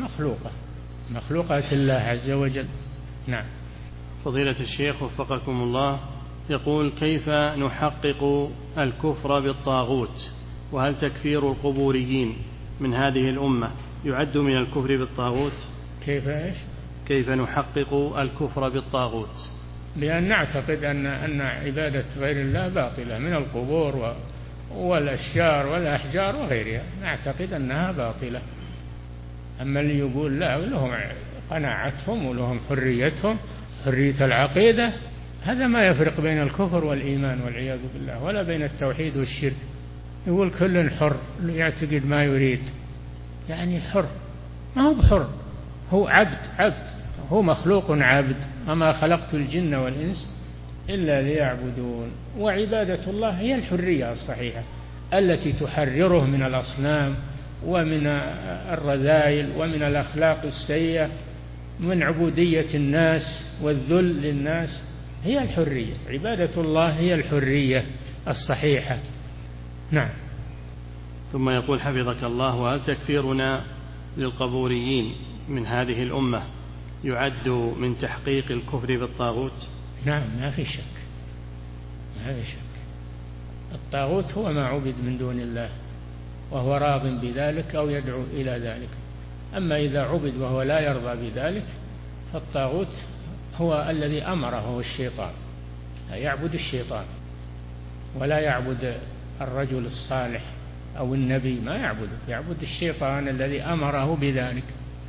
مخلوقة الله عز وجل. نعم. فضيلة الشيخ وفقكم الله، يقول كيف نحقق الكفر بالطاغوت، وهل تكفير القبوريين من هذه الأمة يعد من الكفر بالطاغوت؟ كيف نحقق الكفر بالطاغوت؟ بأن نعتقد أن عبادة غير الله باطلة من القبور والأشجار والأحجار وغيرها، نعتقد أنها باطلة. أما اللي يقول لا، لهم قناعتهم ولهم حريتهم، حرية العقيدة، هذا ما يفرق بين الكفر والإيمان والعياذ بالله، ولا بين التوحيد والشرك. يقول كل حر يعتقد ما يريد، يعني حر، ما هو بحر، هو عبد، هو مخلوق عبد. وما خلقت الجن والإنس إلا ليعبدون. وعبادة الله هي الحرية الصحيحة التي تحرره من الأصنام ومن الرذائل ومن الأخلاق السيئة، من عبودية الناس والذل للناس. هي الحرية، عبادة الله هي الحرية الصحيحة. نعم. ثم يقول حفظك الله: وهل تكفيرنا للقبوريين من هذه الأمة يعد من تحقيق الكفر بالطاغوت؟ نعم، ما في شك، ما في شك. الطاغوت هو ما عبد من دون الله وهو راض بذلك أو يدعو إلى ذلك. أما إذا عبد وهو لا يرضى بذلك فالطاغوت هو الذي أمره الشيطان، يعبد الشيطان ولا يعبد الرجل الصالح أو النبي، ما يعبد الشيطان الذي أمره بذلك.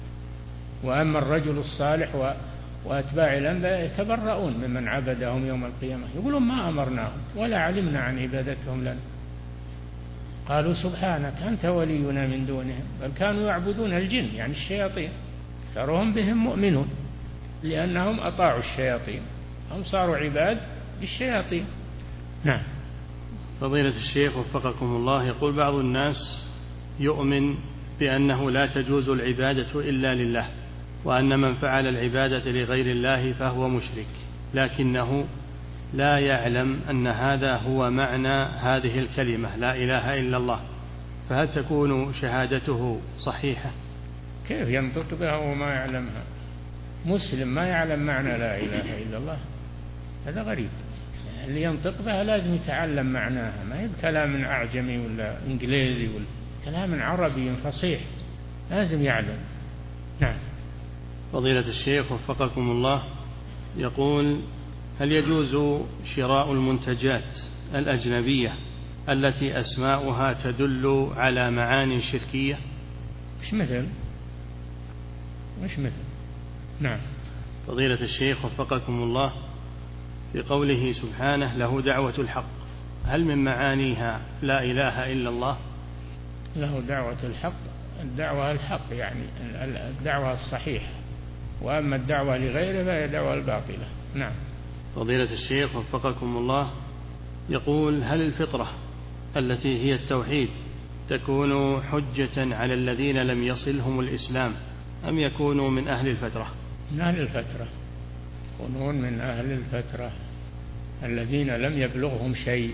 وأما الرجل الصالح وأتباع الأنبياء يتبرؤون ممن عبدهم يوم القيامة، يقولون ما أمرناهم ولا علمنا عن عبادتهم لنا. قالوا سبحانك أنت ولينا من دونهم، بل كانوا يعبدون الجن، يعني الشياطين، أكثرهم بهم مؤمنون لأنهم أطاعوا الشياطين، هم صاروا عباد للشياطين. نعم. فضيلة الشيخ وفقكم الله، يقول بعض الناس يؤمن بأنه لا تجوز العبادة إلا لله، وأن من فعل العبادة لغير الله فهو مشرك، لكنه لا يعلم أن هذا هو معنى هذه الكلمة لا إله إلا الله، فهل تكون شهادته صحيحة؟ كيف ينطق بها وما يعلمها؟ مسلم ما يعلم معنى لا إله إلا الله، هذا غريب. اللي ينطق بها لازم يتعلم معناها، ما هي كلام أعجمي ولا إنجليزي ولا كلام عربي فصيح، لازم يعلم. نعم. فضيلة الشيخ وفقكم الله، يقول: هل يجوز شراء المنتجات الأجنبية التي أسماؤها تدل على معاني شركية؟ مش مثل. نعم. فضيلة الشيخ وفقكم الله، في قوله سبحانه: له دعوة الحق، هل من معانيها لا إله إلا الله؟ له دعوة الحق، الدعوة الحق يعني الدعوة الصحيحة، وأما الدعوة لغيره فهي دعوة الباطلة. نعم. فضيلة الشيخ وفقكم الله، يقول: هل الفطرة التي هي التوحيد تكون حجة على الذين لم يصلهم الإسلام أم يكونوا من أهل الفترة؟ من أهل الفترة، يكونون من أهل الفترة الذين لم يبلغهم شيء،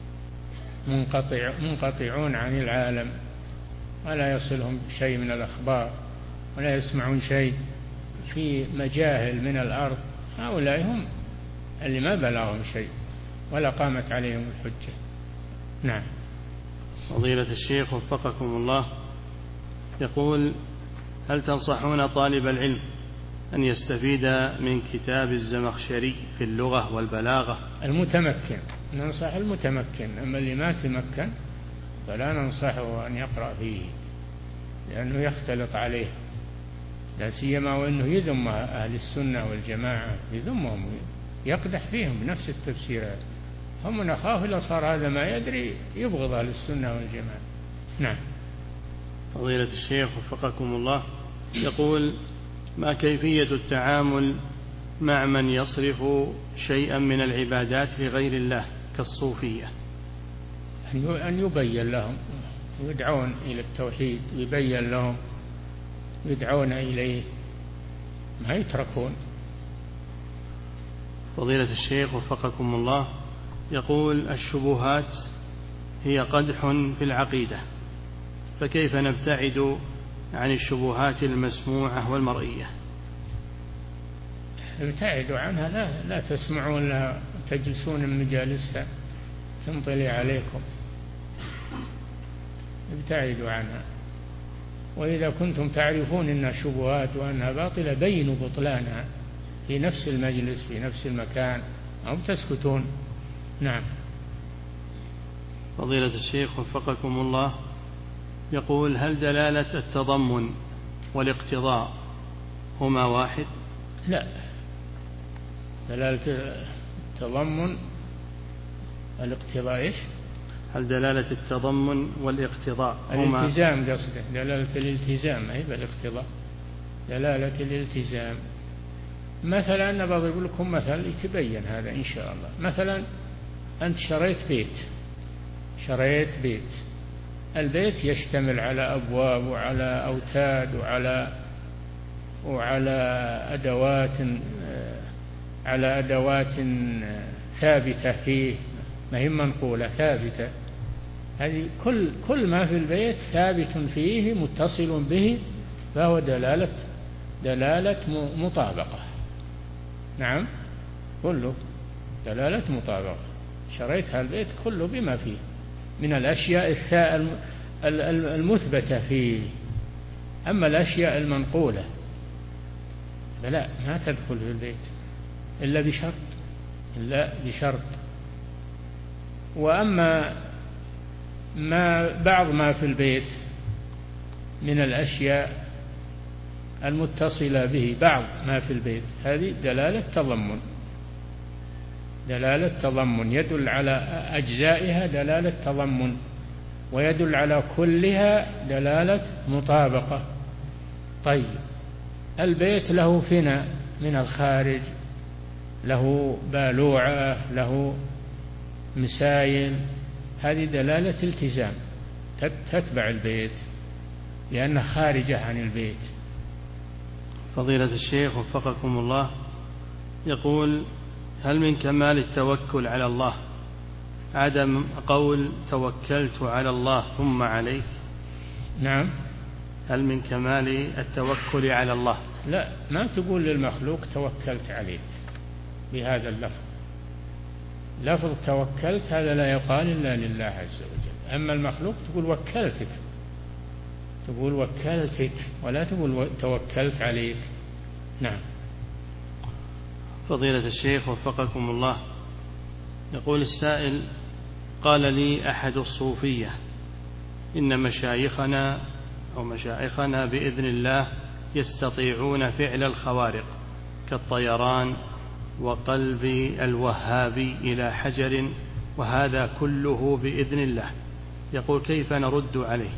منقطعون عن العالم ولا يصلهم شيء من الأخبار ولا يسمعون شيء، في مجاهل من الأرض، هؤلاء هم اللي ما بلغهم شيء ولا قامت عليهم الحجة. نعم. فضيلة الشيخ وفقكم الله، يقول: هل تنصحون طالب العلم أن يستفيد من كتاب الزمخشري في اللغة والبلاغة؟ المتمكن ننصح المتمكن، أما اللي ما تمكن فلا ننصحه أن يقرأ فيه، لأنه يختلط عليه، لا سيما وأنه يذم أهل السنة والجماعة، يذمهم يقدح فيهم بنفس التفسيرات. هم نخاف إذا صار هذا ما يدري يبغض أهل السنة والجماعة. نعم. فضيلة الشيخ وفقكم الله، يقول: ما كيفية التعامل مع من يصرف شيئا من العبادات لغير الله كالصوفية؟ أن يبين لهم، يدعون إلى التوحيد، يبين لهم، يدعون إليه، ما يتركون. فضيلة الشيخ وفقكم الله، يقول: الشبهات هي قدح في العقيدة، فكيف نبتعد عن الشبهات المسموعة والمرئية؟ ابتعدوا عنها، لا تسمعون لها، تجلسون من مجالسها تنطلي عليكم، ابتعدوا عنها. وإذا كنتم تعرفون أنها شبهات وأنها باطلة بينوا بطلانها في نفس المجلس في نفس المكان أو تسكتون. نعم. فضيلة الشيخ وفقكم الله، يقول: هل دلالة التضمن والاقتضاء هما واحد؟ لا، دلالة التضمن الاقتضاء إيش؟ هل دلالة التضمن والاقتضاء هما الالتزام؟ قصده دلالة الالتزام، أي بالاقتضاء دلالة الالتزام. مثلا أنا بضرب لكم مثل يتبين هذا إن شاء الله. مثلا أنت شريت بيت، البيت يشتمل على أبواب وعلى أوتاد وعلى أدوات ثابتة فيه، ما هي منقولة، ثابتة. هذه كل ما في البيت ثابت فيه متصل به، فهو دلالة مطابقة. نعم، كله دلالة مطابقة. شريت هالبيت كله بما فيه من الأشياء المثبتة فيه. أما الأشياء المنقولة فلا، ما تدخل في البيت إلا بشرط. وأما بعض ما في البيت من الأشياء المتصلة به، بعض ما في البيت، هذه دلالة تضمن يدل على أجزائها دلالة تضمن، ويدل على كلها دلالة مطابقة. طيب، البيت له فناء من الخارج، له بالوعة، له مسايل، هذه دلالة التزام تتبع البيت لأنها خارجة عن البيت. فضيلة الشيخ وفقكم الله، يقول: هل من كمال التوكل على الله عدم قول توكلت على الله ثم عليك؟ نعم. هل من كمال التوكل على الله؟ لا، ما تقول للمخلوق توكلت عليك بهذا اللفظ. لفظ توكلت هذا لا يقال إلا لله عز وجل. أما المخلوق تقول وكلتك ولا تقول توكلت عليك. نعم. فضيلة الشيخ وفقكم الله، يقول السائل: قال لي أحد الصوفية إن مشايخنا بإذن الله يستطيعون فعل الخوارق كالطيران وقلب الوهابي إلى حجر، وهذا كله بإذن الله. يقول: كيف نرد عليه؟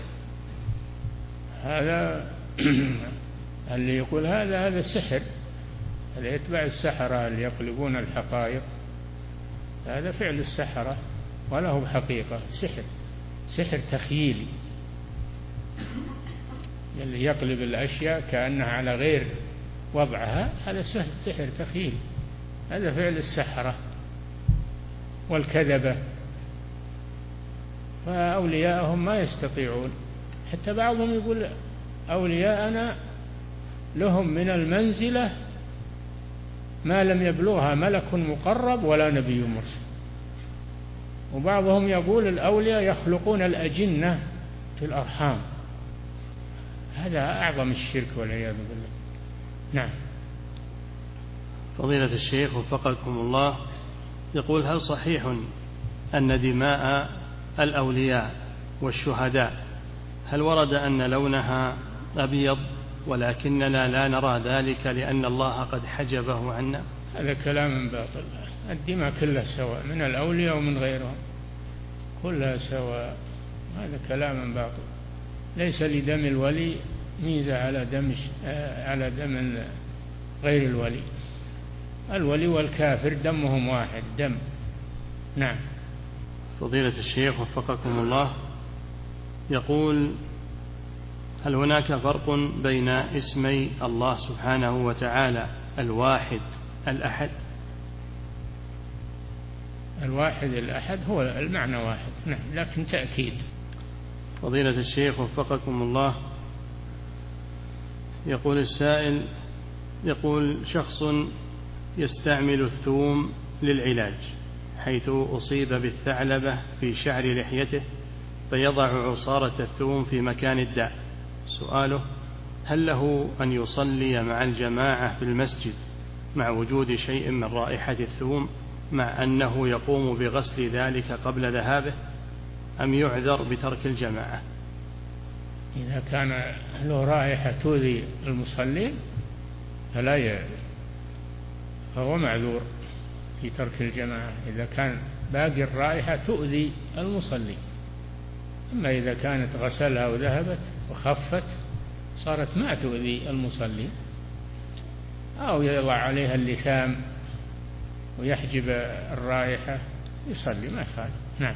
هذا اللي يقول هذا سحر، هذا يتبع السحرة اللي يقلبون الحقائق، هذا فعل السحرة ولا هو حقيقة. سحر تخييلي، اللي يقلب الأشياء كأنها على غير وضعها، هذا سحر تخييلي، هذا فعل السحرة والكذبة. فأولياءهم ما يستطيعون. حتى بعضهم يقول أولياءنا لهم من المنزلة ما لم يبلغها ملك مقرب ولا نبي مرسل. وبعضهم يقول الأولياء يخلقون الأجنة في الأرحام. هذا أعظم الشرك والعياذ بالله. نعم. فضيلة الشيخ وفقكم الله، يقول: هل صحيح أن دماء الأولياء والشهداء هل ورد أن لونها أبيض ولكننا لا نرى ذلك لأن الله قد حجبه عنا؟ هذا كلام باطل. الدماء كلها سواء من الأولياء ومن غيرهم، كلها سواء. هذا كلام باطل. ليس لدم الولي ميزة على دم غير الولي. الولي والكافر دمهم واحد دم. نعم. فضيلة الشيخ وفقكم الله، يقول: هل هناك فرق بين اسمي الله سبحانه وتعالى الواحد الأحد؟ الواحد الأحد هو المعنى واحد، نعم، لكن تأكيد. فضيلة الشيخ وفقكم الله، يقول السائل: يقول: شخص يستعمل الثوم للعلاج، حيث أصيب بالثعلبة في شعر لحيته، فيضع عصارة الثوم في مكان الداء. سؤاله: هل له أن يصلي مع الجماعة في المسجد مع وجود شيء من رائحة الثوم مع أنه يقوم بغسل ذلك قبل ذهابه، أم يعذر بترك الجماعة؟ إذا كان له رائحة تؤذي المصلين فهو معذور في ترك الجماعة إذا كان باقي الرائحة تؤذي المصلي. أما إذا كانت غسلها وذهبت وخفت صارت ما تؤذي المصلي، أو يضع عليها اللثام ويحجب الرائحة يصلي ما يخالف. نعم.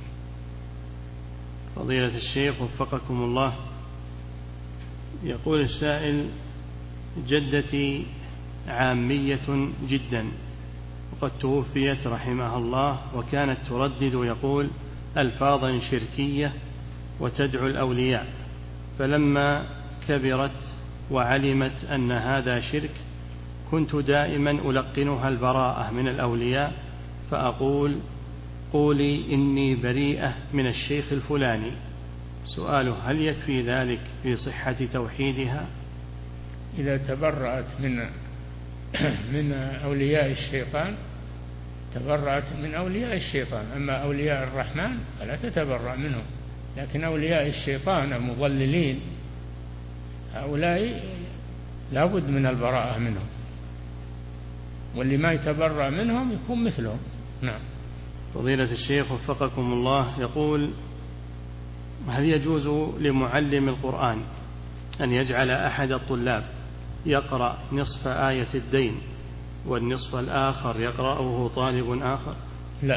فضيلة الشيخ وفقكم الله، يقول السائل: جدتي عامية جدا وقد توفيت رحمها الله، وكانت تردد يقول ألفاظا شركية وتدعو الأولياء، فلما كبرت وعلمت أن هذا شرك كنت دائما ألقنها البراءة من الأولياء، فأقول: قولي إني بريئة من الشيخ الفلاني. سؤاله: هل يكفي ذلك في صحة توحيدها؟ إذا تبرأت من أولياء الشيطان تبرأت من أولياء الشيطان، أما أولياء الرحمن فلا تتبرأ منهم، لكن أولياء الشيطان المضللين هؤلاء لا بد من البراءة منهم، واللي ما يتبرأ منهم يكون مثلهم. نعم. فضيلة الشيخ وفقكم الله، يقول: هل يجوز لمعلم القرآن أن يجعل أحد الطلاب يقرأ نصف آية الدين والنصف الآخر يقرأه طالب آخر؟ لا،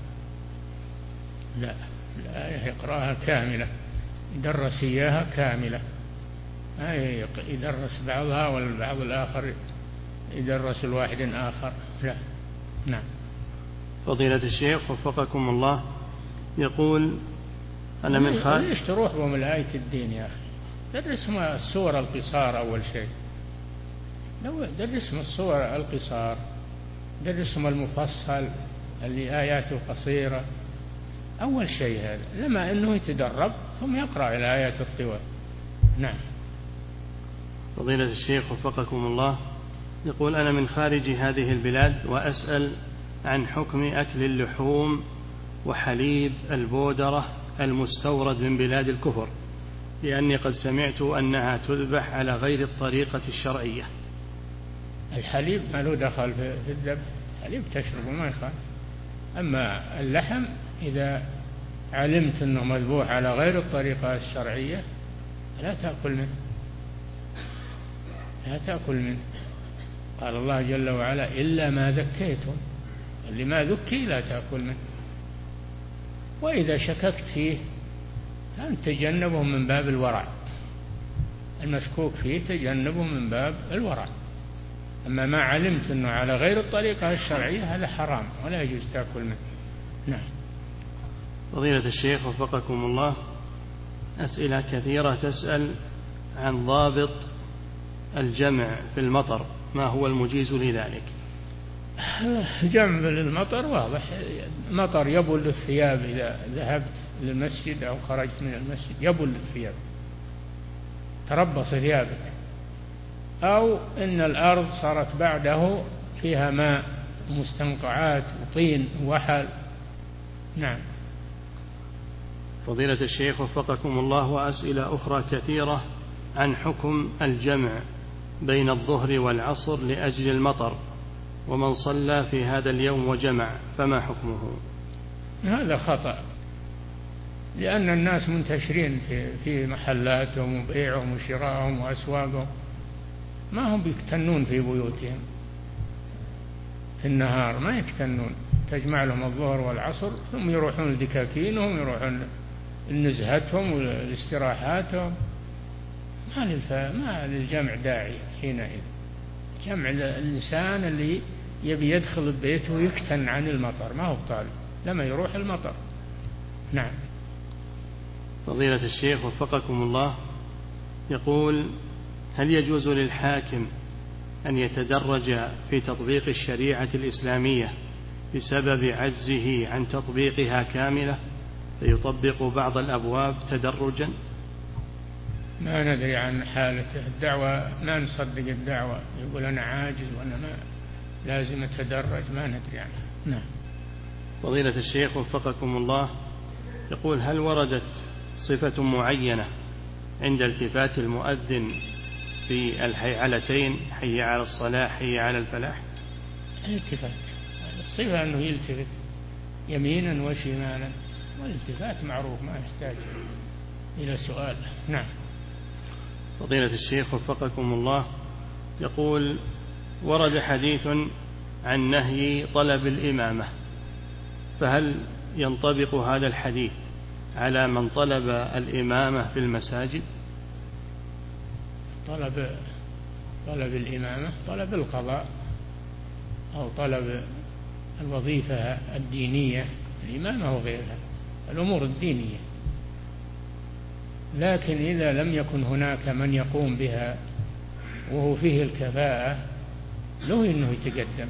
الآية يقرأها كاملة، يدرس إياها كاملة، يدرس بعضها والبعض الآخر يدرس الواحد آخر. لا. نعم. فضيلة الشيخ وفقكم الله، يقول: أنا من خارج. ليش تروح بهم الآية الدين يا أخي؟ درسهم السور القصار أول شيء، درسهم السور القصار، درسهم المفصل اللي آياته قصيرة أول شيء، هذا لما أنه يتدرب ثم يقرأ الآيات الطوال. نعم. فضيلة الشيخ وفقكم الله، يقول: أنا من خارج هذه البلاد وأسأل عن حكم أكل اللحوم وحليب البودرة المستورد من بلاد الكفر، لأني قد سمعت أنها تذبح على غير الطريقة الشرعية. الحليب ما له دخل في الذبح، الحليب تشربه ما يخالف، أما اللحم إذا علمت أنه مذبوح على غير الطريقة الشرعية لا تأكل منه. قال الله جل وعلا: إلا ما ذكيتم، اللي ما ذكي لا تأكل منه. وإذا شككت فيه فأنت تجنبه من باب الورع، المشكوك فيه تجنبه من باب الورع. أما ما علمت أنه على غير الطريقة الشرعية هذا حرام ولا يجوز تأكل منه. نعم. فضيلة الشيخ وفقكم الله، أسئلة كثيرة تسأل عن ضابط الجمع في المطر، ما هو المجيز لذلك؟ جمع للمطر واضح، مطر يبل الثياب إذا ذهبت للمسجد أو خرجت من المسجد يبل الثياب، تربص ثيابك، أو إن الأرض صارت بعده فيها ماء مستنقعات وطين ووحل. نعم. فضيلة الشيخ وفقكم الله، وأسئلة أخرى كثيرة عن حكم الجمع بين الظهر والعصر لأجل المطر، ومن صلى في هذا اليوم وجمع فما حكمه؟ هذا خطأ، لأن الناس منتشرين في محلاتهم وبيعهم وشراءهم وأسواقهم، ما هم بيكتنون في بيوتهم في النهار، ما يكتنون، تجمع لهم الظهر والعصر ثم يروحون لدكاكينهم، يروحون لنزهتهم ولاستراحاتهم، ما للجمع داعي حينئذ. جمع الإنسان اللي يبي يدخل البيت ويكتن عن المطر، ما هو طالب لما يروح المطر. نعم. فضيلة الشيخ وفقكم الله، يقول: هل يجوز للحاكم أن يتدرج في تطبيق الشريعة الإسلامية بسبب عجزه عن تطبيقها كاملة، فيطبق بعض الأبواب تدرجا؟ ما ندري عن حالته، الدعوة ما نصدق الدعوة، يقول أنا عاجز وأنا لازم يتدرج ما ندري عنه. نعم. فضيلة الشيخ وفقكم الله، يقول: هل وردت صفة معينة عند التفات المؤذن في الحيعلتين، حي على الصلاة حي على الفلاح؟ التفات الصفة أنه يلتفت يمينا وشمالا، والالتفات معروف ما يحتاج إلى سؤال. نعم. فضيلة الشيخ وفقكم الله، يقول: ورد حديث عن نهي طلب الإمامة، فهل ينطبق هذا الحديث على من طلب الإمامة في المساجد؟ طلب الإمامة، طلب القضاء أو طلب الوظيفة الدينية، الإمامة وغيرها الأمور الدينية. لكن إذا لم يكن هناك من يقوم بها وهو فيه الكفاءة له أنه يتقدم.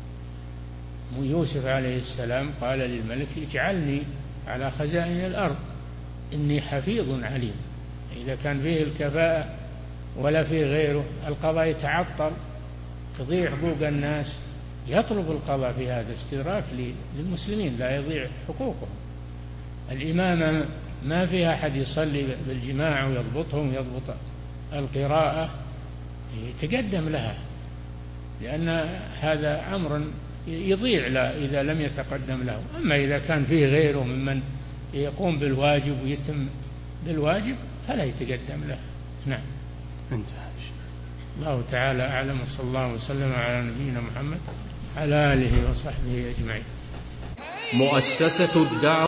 يوسف عليه السلام قال للملك: اجعلني على خزائن الأرض إني حفيظ عليم. إذا كان فيه الكفاءة ولا فيه غيره، القضاء يتعطل، تضيع حقوق الناس، يطلب القضاء في هذا استدراك للمسلمين لا يضيع حقوقهم. الإمامة ما فيها أحد يصلي بالجماعة ويضبطهم ويضبط القراءة، يتقدم لها، لأن هذا أمر يضيع إذا لم يتقدم له. أما إذا كان فيه غيره ممن يقوم بالواجب ويتم بالواجب فلا يتقدم له. نعم. انتهى. الله تعالى أعلم، وصلى الله وسلم على نبينا محمد على آله وصحبه أجمعين. مؤسسة الدعوة